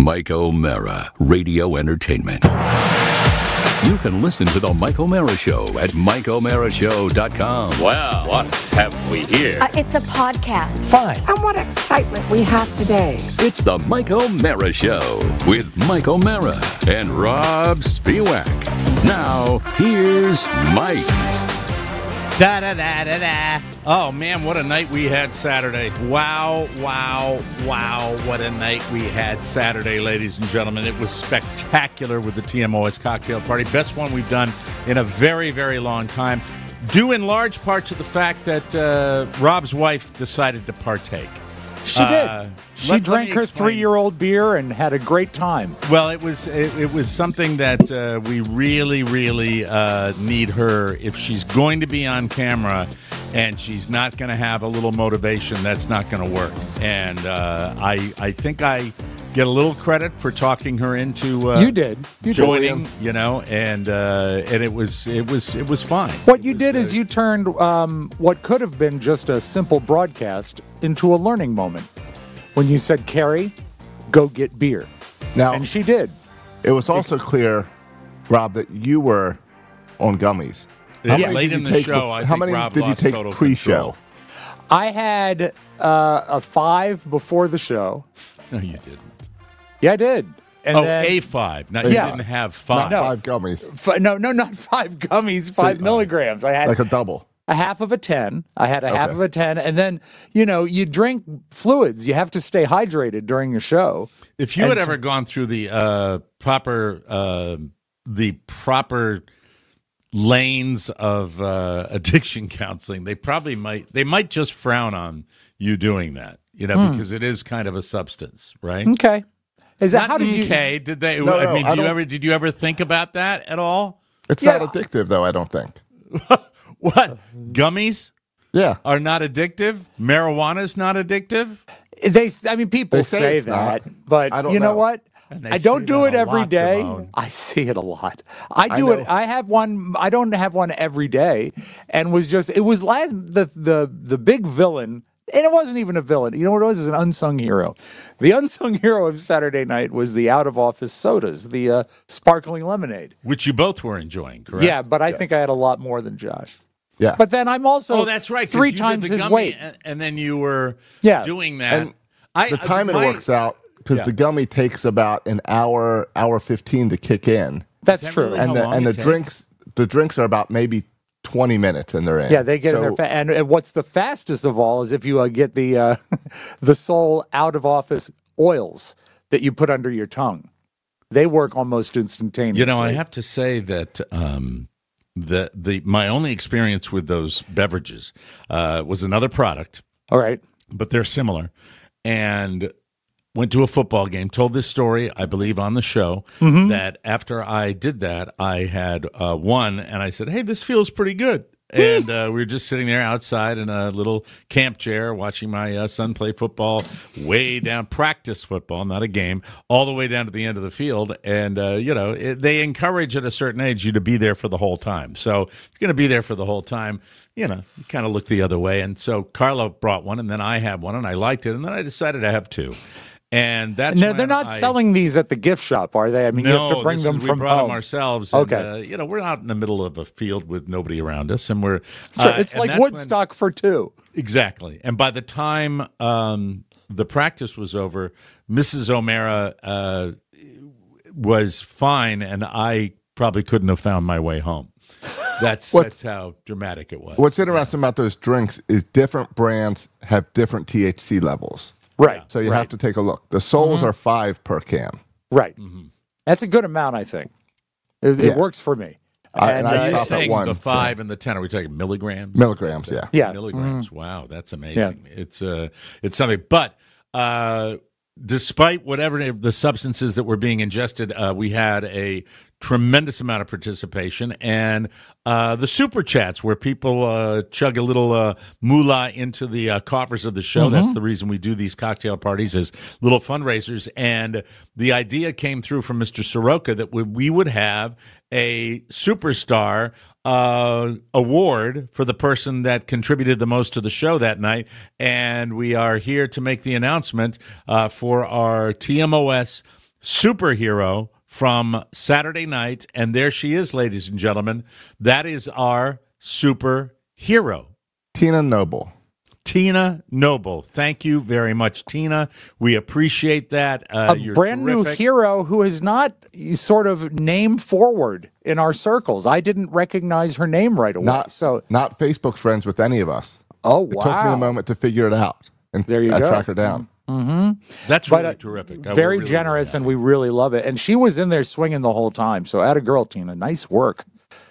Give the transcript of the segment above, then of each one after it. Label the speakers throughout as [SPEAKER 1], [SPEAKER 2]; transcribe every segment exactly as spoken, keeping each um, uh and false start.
[SPEAKER 1] Mike O'Mara, Radio Entertainment. You can listen to The Mike O'Mara Show at mike o'mara show dot com.
[SPEAKER 2] Well, what have we here?
[SPEAKER 3] Uh, it's a podcast.
[SPEAKER 4] Fine.
[SPEAKER 5] And what excitement we have today.
[SPEAKER 1] It's The Mike O'Mara Show with Mike O'Mara and Rob Spiewak. Now, here's Mike.
[SPEAKER 6] Da da da da da. Oh man, what a night we had Saturday. Wow, wow, wow, what a night we had Saturday, ladies and gentlemen. It was spectacular with the T M O S cocktail party. Best one we've done in a very, very long time. Due in large part to the fact that uh, Rob's wife decided to partake.
[SPEAKER 4] She
[SPEAKER 6] Uh,
[SPEAKER 4] did. She
[SPEAKER 6] let- let
[SPEAKER 4] drank
[SPEAKER 6] me
[SPEAKER 4] her
[SPEAKER 6] explain.
[SPEAKER 4] three-year-old beer and had a great time.
[SPEAKER 6] Well, it was it, it was something that uh, we really, really uh, need her. If she's going to be on camera and she's not going to have a little motivation, that's not going to work. And uh, I I think I get a little credit for talking her into uh,
[SPEAKER 4] You did. You did.
[SPEAKER 6] joining, you know, and uh, and it was it was it was fine.
[SPEAKER 4] What
[SPEAKER 6] It
[SPEAKER 4] you
[SPEAKER 6] was,
[SPEAKER 4] did
[SPEAKER 6] uh,
[SPEAKER 4] is you turned um, what could have been just a simple broadcast into a learning moment. When you said, Carrie, go get beer.
[SPEAKER 7] Now,
[SPEAKER 4] And she did.
[SPEAKER 7] it was also clear, Rob, that you were on gummies.
[SPEAKER 6] Yeah,
[SPEAKER 7] many
[SPEAKER 6] late
[SPEAKER 7] did
[SPEAKER 6] in
[SPEAKER 7] you
[SPEAKER 6] the
[SPEAKER 7] take
[SPEAKER 6] show,
[SPEAKER 7] bef-
[SPEAKER 6] I
[SPEAKER 7] how
[SPEAKER 6] think
[SPEAKER 7] many
[SPEAKER 6] Rob
[SPEAKER 7] did you
[SPEAKER 6] lost
[SPEAKER 7] take
[SPEAKER 6] total
[SPEAKER 7] pre-show?
[SPEAKER 6] control.
[SPEAKER 4] I had uh, a five before the show.
[SPEAKER 6] No, you didn't.
[SPEAKER 4] Yeah, I did. And
[SPEAKER 6] Oh,
[SPEAKER 4] then,
[SPEAKER 6] a five. Now,
[SPEAKER 4] Yeah.
[SPEAKER 6] you didn't have five.
[SPEAKER 4] No.
[SPEAKER 7] Five gummies,
[SPEAKER 4] F- no, no, not five gummies, five milligrams. I had
[SPEAKER 7] like a double.
[SPEAKER 4] a half of a ten. I had a half
[SPEAKER 7] Okay.
[SPEAKER 4] of a ten. And then, you know, you drink fluids. You have to stay hydrated during your show.
[SPEAKER 6] If you
[SPEAKER 4] And
[SPEAKER 6] had
[SPEAKER 4] so-
[SPEAKER 6] ever gone through the uh, proper uh, the proper lanes of uh, addiction counseling, they probably might they might just frown on you doing that, you know, because it is kind of a substance, right?
[SPEAKER 4] Okay. Is that
[SPEAKER 6] Not
[SPEAKER 4] how did you?
[SPEAKER 6] okay? Did they?
[SPEAKER 7] No,
[SPEAKER 6] I
[SPEAKER 7] no,
[SPEAKER 6] mean,
[SPEAKER 7] I
[SPEAKER 6] did you
[SPEAKER 7] don't-
[SPEAKER 6] ever did you ever think about that at all?
[SPEAKER 7] It's
[SPEAKER 4] Yeah.
[SPEAKER 7] not addictive, though, I don't think.
[SPEAKER 6] What gummies
[SPEAKER 7] Yeah.
[SPEAKER 6] are not addictive? Marijuana's not addictive.
[SPEAKER 4] They, I mean, people
[SPEAKER 7] They say
[SPEAKER 4] say,
[SPEAKER 7] it's
[SPEAKER 4] that,
[SPEAKER 7] not.
[SPEAKER 4] but
[SPEAKER 7] I don't
[SPEAKER 4] you know,
[SPEAKER 7] know.
[SPEAKER 4] what?
[SPEAKER 6] And they
[SPEAKER 4] I don't
[SPEAKER 6] say
[SPEAKER 4] do
[SPEAKER 6] that
[SPEAKER 4] it
[SPEAKER 6] a
[SPEAKER 4] every
[SPEAKER 6] lot,
[SPEAKER 4] day.
[SPEAKER 6] Damone.
[SPEAKER 4] I see it a lot. I
[SPEAKER 7] I
[SPEAKER 4] do it.
[SPEAKER 7] know.
[SPEAKER 4] I have one. I don't have one every day, and was just. It was last the the the big villain. And it wasn't even a villain. You know what it was? It was an unsung hero. The unsung hero of Saturday night was the out-of-office sodas, the uh, sparkling lemonade.
[SPEAKER 6] Which you both were enjoying, correct?
[SPEAKER 4] Yeah, but I think I had a lot more than Josh.
[SPEAKER 7] Yeah.
[SPEAKER 4] But then I'm also
[SPEAKER 6] Oh, that's right. 'cause
[SPEAKER 4] three
[SPEAKER 6] you did
[SPEAKER 4] times
[SPEAKER 6] the
[SPEAKER 4] his
[SPEAKER 6] gummy
[SPEAKER 4] weight.
[SPEAKER 6] and, and then you were
[SPEAKER 4] Yeah.
[SPEAKER 6] doing that.
[SPEAKER 7] And
[SPEAKER 6] I,
[SPEAKER 7] the time
[SPEAKER 6] my-
[SPEAKER 7] it works out, because
[SPEAKER 6] Yeah.
[SPEAKER 7] the gummy takes about an hour, hour fifteen to kick in.
[SPEAKER 4] That's
[SPEAKER 6] that
[SPEAKER 4] true.
[SPEAKER 6] really
[SPEAKER 7] And
[SPEAKER 6] how
[SPEAKER 7] the,
[SPEAKER 6] long
[SPEAKER 7] and the
[SPEAKER 6] it takes?
[SPEAKER 7] drinks the drinks are about maybe twenty minutes and they're in.
[SPEAKER 4] Yeah, they get in
[SPEAKER 7] So-
[SPEAKER 4] there, fa- and, and what's the fastest of all is if you uh, get the uh, the Sol out of office oils that you put under your tongue. They work almost instantaneously.
[SPEAKER 6] You know, I have to say that um, the the my only experience with those beverages uh, was another product,
[SPEAKER 4] All right.
[SPEAKER 6] but they're similar, and went to a football game. Told this story, I believe, on the show. That after I did that, I had uh, one, and I said, "Hey, this feels pretty good." And uh, we were just sitting there outside in a little camp chair watching my uh, son play football way down, practice football, not a game, all the way down to the end of the field. And, uh, you know, it, they encourage at a certain age you to be there for the whole time. So if you're going to be there for the whole time, you know, you kind of look the other way. And so Carlo brought one, and then I had one, and I liked it. And then I decided to have two. And that's
[SPEAKER 4] No,
[SPEAKER 6] when
[SPEAKER 4] they're not
[SPEAKER 6] I-
[SPEAKER 4] selling these at the gift shop, are they? I mean, you
[SPEAKER 6] no,
[SPEAKER 4] have to bring
[SPEAKER 6] this
[SPEAKER 4] them
[SPEAKER 6] is,
[SPEAKER 4] from
[SPEAKER 6] we brought
[SPEAKER 4] home.
[SPEAKER 6] them ourselves. And,
[SPEAKER 4] Okay.
[SPEAKER 6] uh, you know, we're out in the middle of a field with nobody around us, and we're
[SPEAKER 4] Sure,
[SPEAKER 6] uh,
[SPEAKER 4] it's
[SPEAKER 6] and
[SPEAKER 4] like
[SPEAKER 6] that's when-
[SPEAKER 4] Woodstock for two.
[SPEAKER 6] exactly. And by the time um, the practice was over, Missus O'Mara uh, was fine, and I probably couldn't have found my way home. That's
[SPEAKER 7] What's-
[SPEAKER 6] that's how dramatic it was.
[SPEAKER 7] What's interesting about those drinks is different brands have different T H C levels.
[SPEAKER 4] Right.
[SPEAKER 7] So you have to take a look. The Sols
[SPEAKER 4] Mm-hmm.
[SPEAKER 7] are five per can.
[SPEAKER 4] Right. That's a good amount, I think. It, it
[SPEAKER 7] Yeah.
[SPEAKER 4] works for me.
[SPEAKER 7] I-
[SPEAKER 4] And,
[SPEAKER 7] and I
[SPEAKER 4] uh,
[SPEAKER 6] Are you
[SPEAKER 7] stop at
[SPEAKER 6] saying
[SPEAKER 7] one,
[SPEAKER 6] the
[SPEAKER 7] so-
[SPEAKER 6] five and the ten? Are we talking milligrams?
[SPEAKER 7] Milligrams, yeah.
[SPEAKER 4] Yeah.
[SPEAKER 6] milligrams. Wow, that's amazing. It's uh, it's something. But uh, despite whatever the substances that were being ingested, uh, we had a tremendous amount of participation, and uh, the super chats where people uh, chug a little uh, moolah into the uh, coffers of the show. That's the reason we do these cocktail parties as little fundraisers. And the idea came through from Mister Soroka that we, we would have a superstar uh, award for the person that contributed the most to the show that night. And we are here to make the announcement uh, for our T M O S superhero from Saturday night. And there she is, ladies and gentlemen. That is our superhero.
[SPEAKER 7] Tina Noble.
[SPEAKER 6] Tina Noble. Thank you very much, Tina. We appreciate that. Uh,
[SPEAKER 4] a
[SPEAKER 6] you're
[SPEAKER 4] brand new
[SPEAKER 6] terrific.
[SPEAKER 4] hero who is not sort of name forward in our circles. I didn't recognize her name right away.
[SPEAKER 7] Not,
[SPEAKER 4] so,
[SPEAKER 7] not Facebook friends with any of us.
[SPEAKER 4] oh,
[SPEAKER 7] It
[SPEAKER 4] wow.
[SPEAKER 7] took me a moment to figure it out and
[SPEAKER 4] There you
[SPEAKER 7] uh,
[SPEAKER 4] go.
[SPEAKER 7] track her down.
[SPEAKER 6] That's
[SPEAKER 4] But,
[SPEAKER 6] really
[SPEAKER 4] uh,
[SPEAKER 6] terrific. I
[SPEAKER 4] Very
[SPEAKER 6] really
[SPEAKER 4] generous,
[SPEAKER 6] like
[SPEAKER 4] and we really love it. And she was in there swinging the whole time. So, atta girl, Tina. Nice work.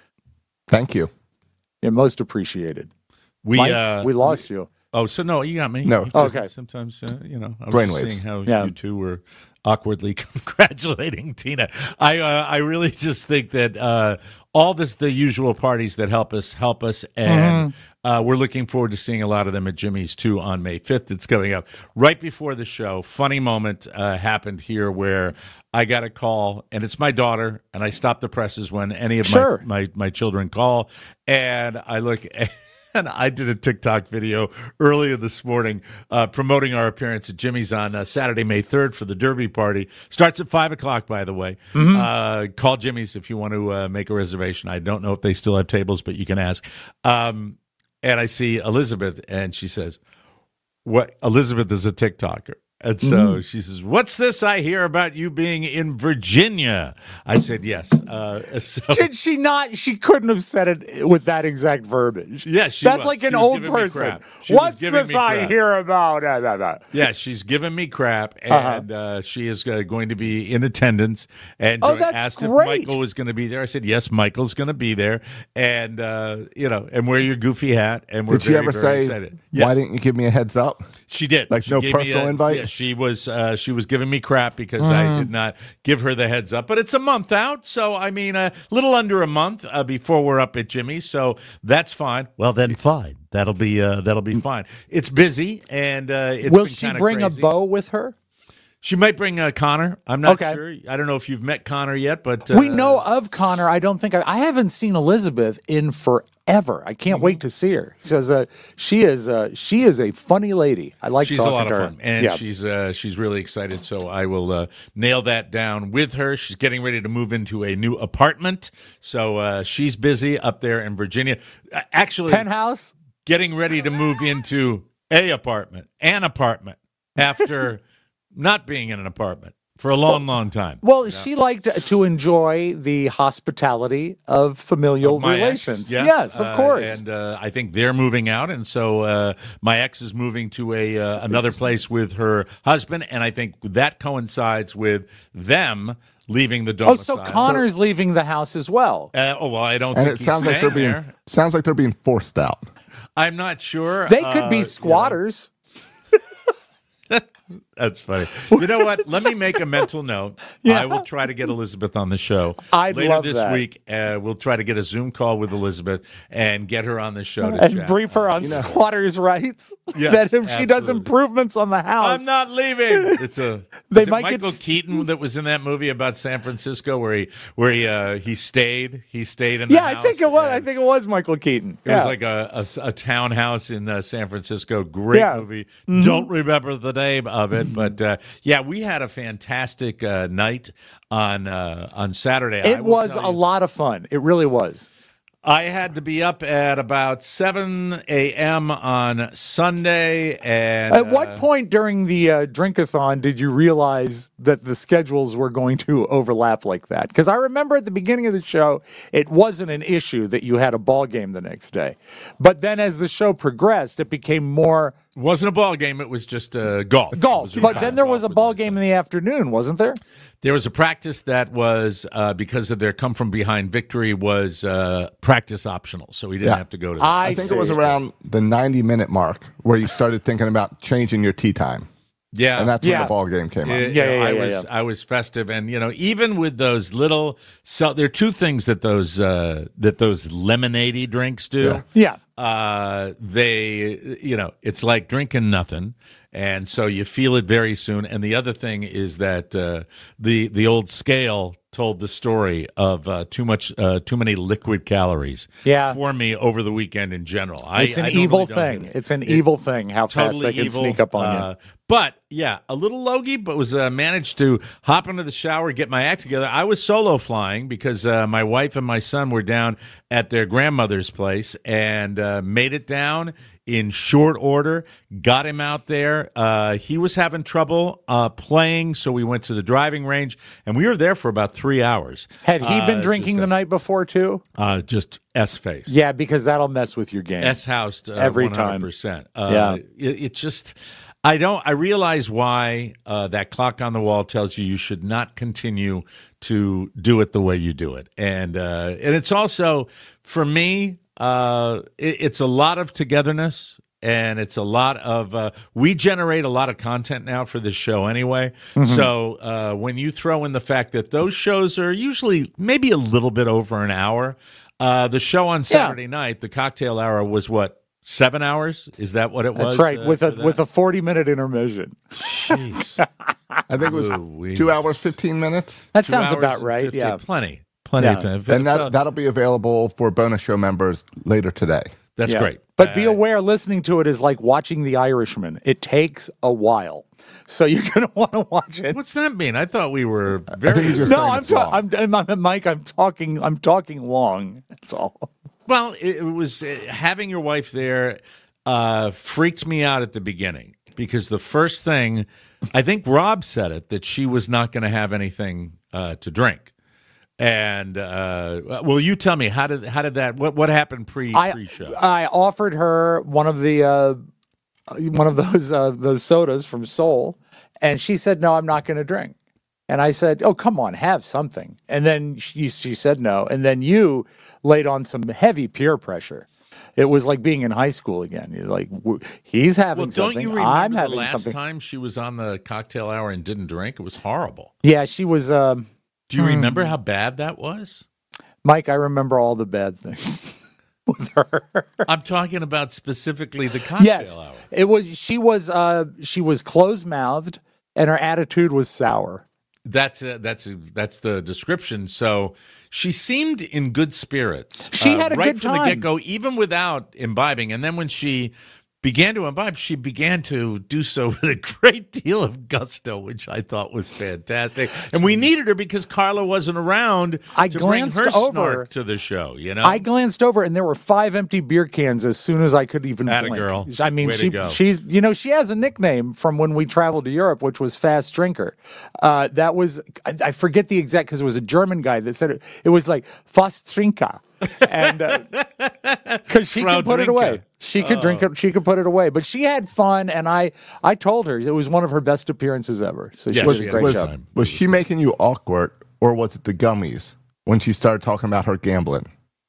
[SPEAKER 7] Thank you.
[SPEAKER 4] You're most appreciated.
[SPEAKER 6] We
[SPEAKER 4] Mike,
[SPEAKER 6] uh,
[SPEAKER 4] we lost you.
[SPEAKER 6] Oh, so no, you got me.
[SPEAKER 7] No.
[SPEAKER 6] Because
[SPEAKER 4] Okay.
[SPEAKER 6] Sometimes, uh, you know, I was
[SPEAKER 7] Brainwaves.
[SPEAKER 6] just seeing how
[SPEAKER 4] Yeah.
[SPEAKER 6] you two were awkwardly congratulating Tina. I uh, I really just think that uh, all this, the usual parties that help us, help us, and
[SPEAKER 4] Mm-hmm.
[SPEAKER 6] uh, we're looking forward to seeing a lot of them at Jimmy's too on May fifth. It's coming up right before the show. Funny moment uh, happened here where I got a call, and it's my daughter, and I stop the presses when any of
[SPEAKER 4] Sure.
[SPEAKER 6] my, my my children call, and I look. And I did a TikTok video earlier this morning uh, promoting our appearance at Jimmy's on uh, Saturday, May third for the Derby party. Starts at five o'clock, by the way.
[SPEAKER 4] Mm-hmm.
[SPEAKER 6] Uh, call Jimmy's if you want to uh, make a reservation. I don't know if they still have tables, but you can ask. Um, and I see Elizabeth, and she says, "What? Elizabeth is a TikToker." And so
[SPEAKER 4] Mm-hmm.
[SPEAKER 6] she says, "What's this I hear about you being in Virginia?" I said, "Yes." Uh, so,
[SPEAKER 4] Did she not? She couldn't have said it with that exact verbiage.
[SPEAKER 6] Yeah, she
[SPEAKER 4] That's
[SPEAKER 6] was.
[SPEAKER 4] like
[SPEAKER 6] She
[SPEAKER 4] an
[SPEAKER 6] was
[SPEAKER 4] old
[SPEAKER 6] giving me
[SPEAKER 4] person.
[SPEAKER 6] crap. She was
[SPEAKER 4] What's
[SPEAKER 6] giving
[SPEAKER 4] this
[SPEAKER 6] me
[SPEAKER 4] I
[SPEAKER 6] crap.
[SPEAKER 4] hear about? Uh, uh, uh.
[SPEAKER 6] Yeah, she's giving me crap, and uh, she is uh, going to be in attendance. And
[SPEAKER 4] Oh,
[SPEAKER 6] so
[SPEAKER 4] that's
[SPEAKER 6] asked
[SPEAKER 4] great.
[SPEAKER 6] if Michael was going to be there. I said, yes, Michael's going to be there. And, uh, you know, and wear your goofy hat. And we're
[SPEAKER 7] Did she
[SPEAKER 6] very,
[SPEAKER 7] ever
[SPEAKER 6] very
[SPEAKER 7] say,
[SPEAKER 6] excited.
[SPEAKER 7] why
[SPEAKER 6] Yes.
[SPEAKER 7] didn't you give me a heads up?
[SPEAKER 6] She did.
[SPEAKER 7] Like,
[SPEAKER 6] She
[SPEAKER 7] no
[SPEAKER 6] gave me
[SPEAKER 7] personal
[SPEAKER 6] a-
[SPEAKER 7] invite?
[SPEAKER 6] Yeah, she was uh, she was giving me crap because I did not give her the heads up. But it's a month out, so I mean, a little under a month uh, before we're up at Jimmy's, so that's fine. Well, then fine. That'll be uh, that'll be fine. It's busy, and uh, it's
[SPEAKER 4] Will
[SPEAKER 6] been
[SPEAKER 4] she
[SPEAKER 6] kinda
[SPEAKER 4] bring
[SPEAKER 6] crazy.
[SPEAKER 4] a bow with her?
[SPEAKER 6] She might bring uh, Connor. I'm not
[SPEAKER 4] Okay.
[SPEAKER 6] sure. I don't know if you've met Connor yet, but uh,
[SPEAKER 4] We know of Connor. I don't think I, I haven't seen Elizabeth in forever. I can't
[SPEAKER 6] Mm-hmm.
[SPEAKER 4] wait to see her. She says uh, she is uh, she is a funny lady. I like
[SPEAKER 6] she's
[SPEAKER 4] talking
[SPEAKER 6] a lot
[SPEAKER 4] to
[SPEAKER 6] of
[SPEAKER 4] her.
[SPEAKER 6] fun, and
[SPEAKER 4] yeah.
[SPEAKER 6] she's uh, she's really excited. So I will uh, nail that down with her. She's getting ready to move into a new apartment, so uh, she's busy up there in Virginia. Uh, actually,
[SPEAKER 4] penthouse.
[SPEAKER 6] getting ready to move into a apartment, an apartment after not being in an apartment for a long, long time.
[SPEAKER 4] Well, she liked to enjoy the hospitality of familial
[SPEAKER 6] My
[SPEAKER 4] relations.
[SPEAKER 6] ex,
[SPEAKER 4] yes, of
[SPEAKER 6] uh,
[SPEAKER 4] course.
[SPEAKER 6] and uh, I think they're moving out, and so uh, my ex is moving to a uh, another place with her husband, and I think that coincides with them leaving the
[SPEAKER 4] oh,
[SPEAKER 6] domicile.
[SPEAKER 4] so Connor's leaving the house as well.
[SPEAKER 6] Uh, oh well, I don't
[SPEAKER 7] And
[SPEAKER 6] think
[SPEAKER 7] it
[SPEAKER 6] he's
[SPEAKER 7] sounds like they're
[SPEAKER 6] staying
[SPEAKER 7] being
[SPEAKER 6] there.
[SPEAKER 7] sounds like they're being forced out.
[SPEAKER 6] I'm not sure.
[SPEAKER 4] They could
[SPEAKER 6] Uh,
[SPEAKER 4] be
[SPEAKER 6] you know.
[SPEAKER 4] squatters.
[SPEAKER 6] That's funny. You know what? Let me make a mental note.
[SPEAKER 4] Yeah.
[SPEAKER 6] I will try to get Elizabeth on the show
[SPEAKER 4] I'd
[SPEAKER 6] later
[SPEAKER 4] love
[SPEAKER 6] this
[SPEAKER 4] that.
[SPEAKER 6] week. Uh, we'll try to get a Zoom call with Elizabeth and get her on the show to
[SPEAKER 4] And
[SPEAKER 6] chat.
[SPEAKER 4] brief her on
[SPEAKER 7] You know-
[SPEAKER 4] squatters' rights.
[SPEAKER 6] Yes,
[SPEAKER 4] that if she does
[SPEAKER 6] absolutely.
[SPEAKER 4] improvements on the house,
[SPEAKER 6] I'm not leaving. It's a
[SPEAKER 4] They
[SPEAKER 6] is it
[SPEAKER 4] might get-
[SPEAKER 6] Michael Keaton that was in that movie about San Francisco where he where he uh, he stayed he stayed in the
[SPEAKER 4] Yeah, I
[SPEAKER 6] house
[SPEAKER 4] think it was. I
[SPEAKER 6] and
[SPEAKER 4] think it was Michael Keaton.
[SPEAKER 6] it
[SPEAKER 4] yeah.
[SPEAKER 6] was like a, a, a townhouse in uh, San Francisco. Great
[SPEAKER 4] Yeah.
[SPEAKER 6] movie. Don't remember the name of it, but uh, yeah, we had a fantastic uh, night on uh, on Saturday. I
[SPEAKER 4] It
[SPEAKER 6] will
[SPEAKER 4] was
[SPEAKER 6] tell
[SPEAKER 4] a
[SPEAKER 6] you,
[SPEAKER 4] lot of fun. It really was.
[SPEAKER 6] I had to be up at about seven a.m. on Sunday, and
[SPEAKER 4] At what
[SPEAKER 6] uh,
[SPEAKER 4] point during the uh, drinkathon did you realize that the schedules were going to overlap like that? Because I remember at the beginning of the show, it wasn't an issue that you had a ball game the next day. But then as the show progressed, it became more
[SPEAKER 6] It wasn't a ball game. It was just uh, golf.
[SPEAKER 4] golf.
[SPEAKER 6] It was
[SPEAKER 4] But
[SPEAKER 6] a
[SPEAKER 4] then there was a
[SPEAKER 6] golf
[SPEAKER 4] ball
[SPEAKER 6] with my
[SPEAKER 4] game
[SPEAKER 6] son.
[SPEAKER 4] in the afternoon, wasn't there?
[SPEAKER 6] There was a practice that was uh, because of their come from behind victory was uh, practice optional, so we didn't
[SPEAKER 7] Yeah.
[SPEAKER 6] have to go to that.
[SPEAKER 4] I,
[SPEAKER 7] I think
[SPEAKER 4] see.
[SPEAKER 7] it was around the ninety minute mark where you started thinking about changing your tea time.
[SPEAKER 6] yeah,
[SPEAKER 7] And that's
[SPEAKER 4] Yeah.
[SPEAKER 7] when the ball game came
[SPEAKER 6] Yeah,
[SPEAKER 7] on.
[SPEAKER 4] Yeah, yeah,
[SPEAKER 6] I
[SPEAKER 4] yeah,
[SPEAKER 6] was
[SPEAKER 4] yeah.
[SPEAKER 6] I was festive, and you know, even with those little, so there are two things that those uh, that those lemonade drinks do.
[SPEAKER 7] Yeah.
[SPEAKER 4] Yeah.
[SPEAKER 6] Uh, they, you know, it's like drinking nothing, and so you feel it very soon. And the other thing is that uh, the the old scale told the story of uh, too much, uh, too many liquid calories.
[SPEAKER 4] Yeah.
[SPEAKER 6] For me over the weekend in general, I,
[SPEAKER 4] It's an
[SPEAKER 6] I normally
[SPEAKER 4] evil
[SPEAKER 6] don't
[SPEAKER 4] thing.
[SPEAKER 6] hit it.
[SPEAKER 4] It's an
[SPEAKER 6] It-
[SPEAKER 4] evil thing how fast
[SPEAKER 6] totally
[SPEAKER 4] they can
[SPEAKER 6] evil,
[SPEAKER 4] sneak up on
[SPEAKER 6] uh,
[SPEAKER 4] you.
[SPEAKER 6] But yeah, a little logy, but was uh, managed to hop into the shower, get my act together. I was solo flying because uh, my wife and my son were down at their grandmother's place, and uh, made it down in short order. Got him out there. Uh, he was having trouble uh, playing, so we went to the driving range, and we were there for about three hours.
[SPEAKER 4] Had he been
[SPEAKER 6] Uh,
[SPEAKER 4] drinking
[SPEAKER 6] just,
[SPEAKER 4] the night before too?
[SPEAKER 6] Uh, just S face.
[SPEAKER 4] Yeah, because that'll mess with your game.
[SPEAKER 6] S housed uh,
[SPEAKER 4] Every
[SPEAKER 6] one hundred
[SPEAKER 4] time.
[SPEAKER 6] percent. Uh,
[SPEAKER 4] Yeah.
[SPEAKER 6] It, it just, I don't, I realize why uh, that clock on the wall tells you you should not continue to do it the way you do it. And, uh, and it's also, for me, uh, it, it's a lot of togetherness. And it's a lot of, uh, we generate a lot of content now for this show anyway.
[SPEAKER 4] Mm-hmm.
[SPEAKER 6] So uh, when you throw in the fact that those shows are usually maybe a little bit over an hour, uh, the show on Saturday night, the cocktail hour, was what, seven hours? Is that what it was?
[SPEAKER 4] That's right,
[SPEAKER 6] uh,
[SPEAKER 4] with a
[SPEAKER 6] for that?
[SPEAKER 4] with a forty minute intermission.
[SPEAKER 6] Jeez.
[SPEAKER 7] I think it was
[SPEAKER 6] Louise.
[SPEAKER 7] two hours, fifteen minutes.
[SPEAKER 4] That
[SPEAKER 6] Two
[SPEAKER 4] sounds
[SPEAKER 6] hours
[SPEAKER 4] about
[SPEAKER 6] and
[SPEAKER 4] right.
[SPEAKER 6] fifty.
[SPEAKER 4] Yeah.
[SPEAKER 6] Plenty. Plenty
[SPEAKER 4] Yeah.
[SPEAKER 6] of time.
[SPEAKER 7] And that, that'll be available for bonus show members later today.
[SPEAKER 6] That's
[SPEAKER 4] Yeah.
[SPEAKER 6] great.
[SPEAKER 4] But be
[SPEAKER 6] Uh,
[SPEAKER 4] aware, listening to it is like watching The Irishman. It takes a while, so you're going to want to watch it.
[SPEAKER 6] What's that mean? I thought we were
[SPEAKER 7] I think
[SPEAKER 6] very.
[SPEAKER 7] he's just
[SPEAKER 4] No,
[SPEAKER 7] saying
[SPEAKER 4] I'm,
[SPEAKER 7] it's
[SPEAKER 4] ta-
[SPEAKER 7] long.
[SPEAKER 4] I'm, I'm, I'm Mike. I'm talking. I'm talking long. That's all.
[SPEAKER 6] Well, it, it was uh, having your wife there uh, freaked me out at the beginning because the first thing, I think Rob said it, that she was not going to have anything uh, to drink. And uh, well, you tell me how did how did that what what happened pre
[SPEAKER 4] I
[SPEAKER 6] pre show?
[SPEAKER 4] I offered her one of the uh, one of those uh, those sodas from Seoul, and she said, "No, I'm not going to drink." And I said, "Oh, come on, have something." And then she she said no, and then you laid on some heavy peer pressure. It was like being in high school again. You're like, w- he's having
[SPEAKER 6] Well, don't
[SPEAKER 4] something.
[SPEAKER 6] you remember
[SPEAKER 4] I'm
[SPEAKER 6] the
[SPEAKER 4] having
[SPEAKER 6] last
[SPEAKER 4] something.
[SPEAKER 6] time she was on the cocktail hour and didn't drink? It was horrible.
[SPEAKER 4] Yeah, she was. Um,
[SPEAKER 6] Do you remember how bad that was?
[SPEAKER 4] Mike, I remember all the bad things with her.
[SPEAKER 6] I'm talking about specifically the cocktail
[SPEAKER 4] Yes,
[SPEAKER 6] hour.
[SPEAKER 4] it was. She was. Uh, she was closed mouthed, and her attitude was sour.
[SPEAKER 6] That's a, that's a, that's the description. So she seemed in good spirits.
[SPEAKER 4] She
[SPEAKER 6] uh,
[SPEAKER 4] had a
[SPEAKER 6] right
[SPEAKER 4] good
[SPEAKER 6] from
[SPEAKER 4] time.
[SPEAKER 6] the get go, even without imbibing. And then when she began to imbibe, she began to do so with a great deal of gusto, which I thought was fantastic. And we needed her because Carla wasn't around
[SPEAKER 4] I
[SPEAKER 6] to bring
[SPEAKER 4] glanced
[SPEAKER 6] her
[SPEAKER 4] over.
[SPEAKER 6] snark to the show. You know,
[SPEAKER 4] I glanced over, and there were five empty beer cans as soon as I could even
[SPEAKER 6] Atta
[SPEAKER 4] blink.
[SPEAKER 6] girl.
[SPEAKER 4] I mean,
[SPEAKER 6] Way to
[SPEAKER 4] she
[SPEAKER 6] go.
[SPEAKER 4] she's you know she has a nickname from when we traveled to Europe, which was Fast Drinker. Uh, that was I, I forget the exact because it was a German guy that said it. It was like Fast Trinker, and because she
[SPEAKER 6] Frau
[SPEAKER 4] could put it
[SPEAKER 6] Drinker.
[SPEAKER 4] away. She could drink it. She could put it away. But she had fun, and I I told her it was one of her best appearances ever. So she
[SPEAKER 6] Yeah,
[SPEAKER 4] did
[SPEAKER 6] she
[SPEAKER 4] a
[SPEAKER 6] had
[SPEAKER 4] great
[SPEAKER 6] a
[SPEAKER 7] was,
[SPEAKER 6] good
[SPEAKER 4] job.
[SPEAKER 6] time.
[SPEAKER 7] was she making you awkward, or was it the gummies when she started talking about her gambling?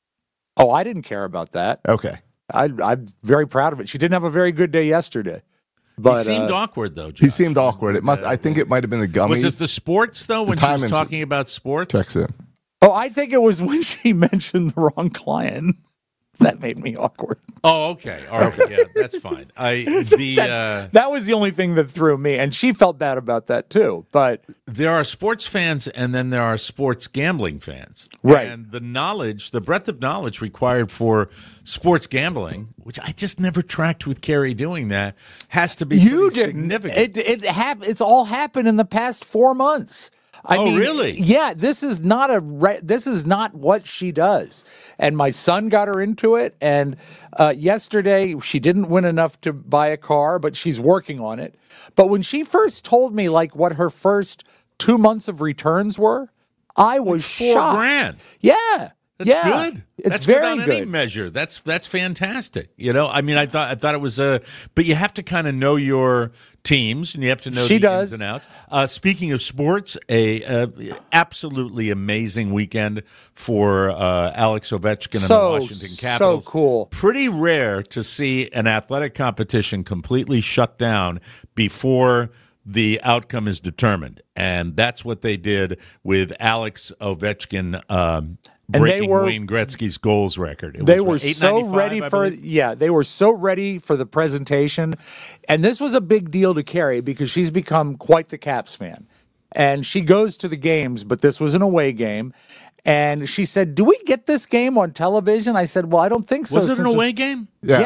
[SPEAKER 4] Oh, I didn't care about that.
[SPEAKER 7] Okay.
[SPEAKER 4] I, I'm very proud of it. She didn't have a very good day yesterday. But
[SPEAKER 6] he seemed
[SPEAKER 4] uh,
[SPEAKER 6] awkward though.
[SPEAKER 7] He
[SPEAKER 6] Josh.
[SPEAKER 7] seemed awkward. It must. I think it might have been the gummies.
[SPEAKER 6] Was it the sports though when she was
[SPEAKER 7] timing
[SPEAKER 6] talking about sports?
[SPEAKER 7] checks in?
[SPEAKER 4] oh, I think it was when she mentioned the wrong client that made me awkward.
[SPEAKER 6] Oh, okay. All right. Yeah, that's fine. I the uh,
[SPEAKER 4] That was the only thing that threw me, and she felt bad about that too. But
[SPEAKER 6] there are sports fans, and then there are sports gambling fans.
[SPEAKER 4] Right.
[SPEAKER 6] And the knowledge, the breadth of knowledge required for sports gambling, which I just never tracked with Carrie doing that, has to be
[SPEAKER 4] you
[SPEAKER 6] pretty
[SPEAKER 4] didn't.
[SPEAKER 6] significant.
[SPEAKER 4] It it hap- It's all happened in the past four months. I
[SPEAKER 6] Oh,
[SPEAKER 4] mean,
[SPEAKER 6] really?
[SPEAKER 4] Yeah, this is not a re- this is not what she does. And my son got her into it. And uh, yesterday she didn't win enough to buy a car, but she's working on it. But when she first told me like what her first two months of returns were, I was
[SPEAKER 6] Four
[SPEAKER 4] shocked.
[SPEAKER 6] grand.
[SPEAKER 4] Yeah,
[SPEAKER 6] That's
[SPEAKER 4] yeah.
[SPEAKER 6] good.
[SPEAKER 4] It's
[SPEAKER 6] that's
[SPEAKER 4] very
[SPEAKER 6] without
[SPEAKER 4] good.
[SPEAKER 6] any measure. That's that's fantastic. You know, I mean, I thought I thought it was a, but you have to kind of know your teams and you have to know
[SPEAKER 4] She
[SPEAKER 6] the
[SPEAKER 4] does.
[SPEAKER 6] ins and outs. Uh, speaking of sports, a, a absolutely amazing weekend for uh, Alex Ovechkin
[SPEAKER 4] So,
[SPEAKER 6] and the Washington
[SPEAKER 4] so
[SPEAKER 6] Capitals.
[SPEAKER 4] cool.
[SPEAKER 6] Pretty rare to see an athletic competition completely shut down before the outcome is determined, and that's what they did with Alex Ovechkin. Um,
[SPEAKER 4] And they
[SPEAKER 6] breaking
[SPEAKER 4] were-
[SPEAKER 6] Wayne Gretzky's goals record. It
[SPEAKER 4] They
[SPEAKER 6] was,
[SPEAKER 4] were
[SPEAKER 6] what,
[SPEAKER 4] so
[SPEAKER 6] eight ninety-five,
[SPEAKER 4] ready
[SPEAKER 6] I
[SPEAKER 4] for
[SPEAKER 6] believe?
[SPEAKER 4] yeah, they were so ready for the presentation. And this was a big deal to Carrie because she's become quite the Caps fan. And she goes to the games, but this was an away game. And she said, "Do we get this game on television?" I said, "Well, I don't think so."
[SPEAKER 6] Was it an
[SPEAKER 4] since
[SPEAKER 6] away game?
[SPEAKER 4] Yeah.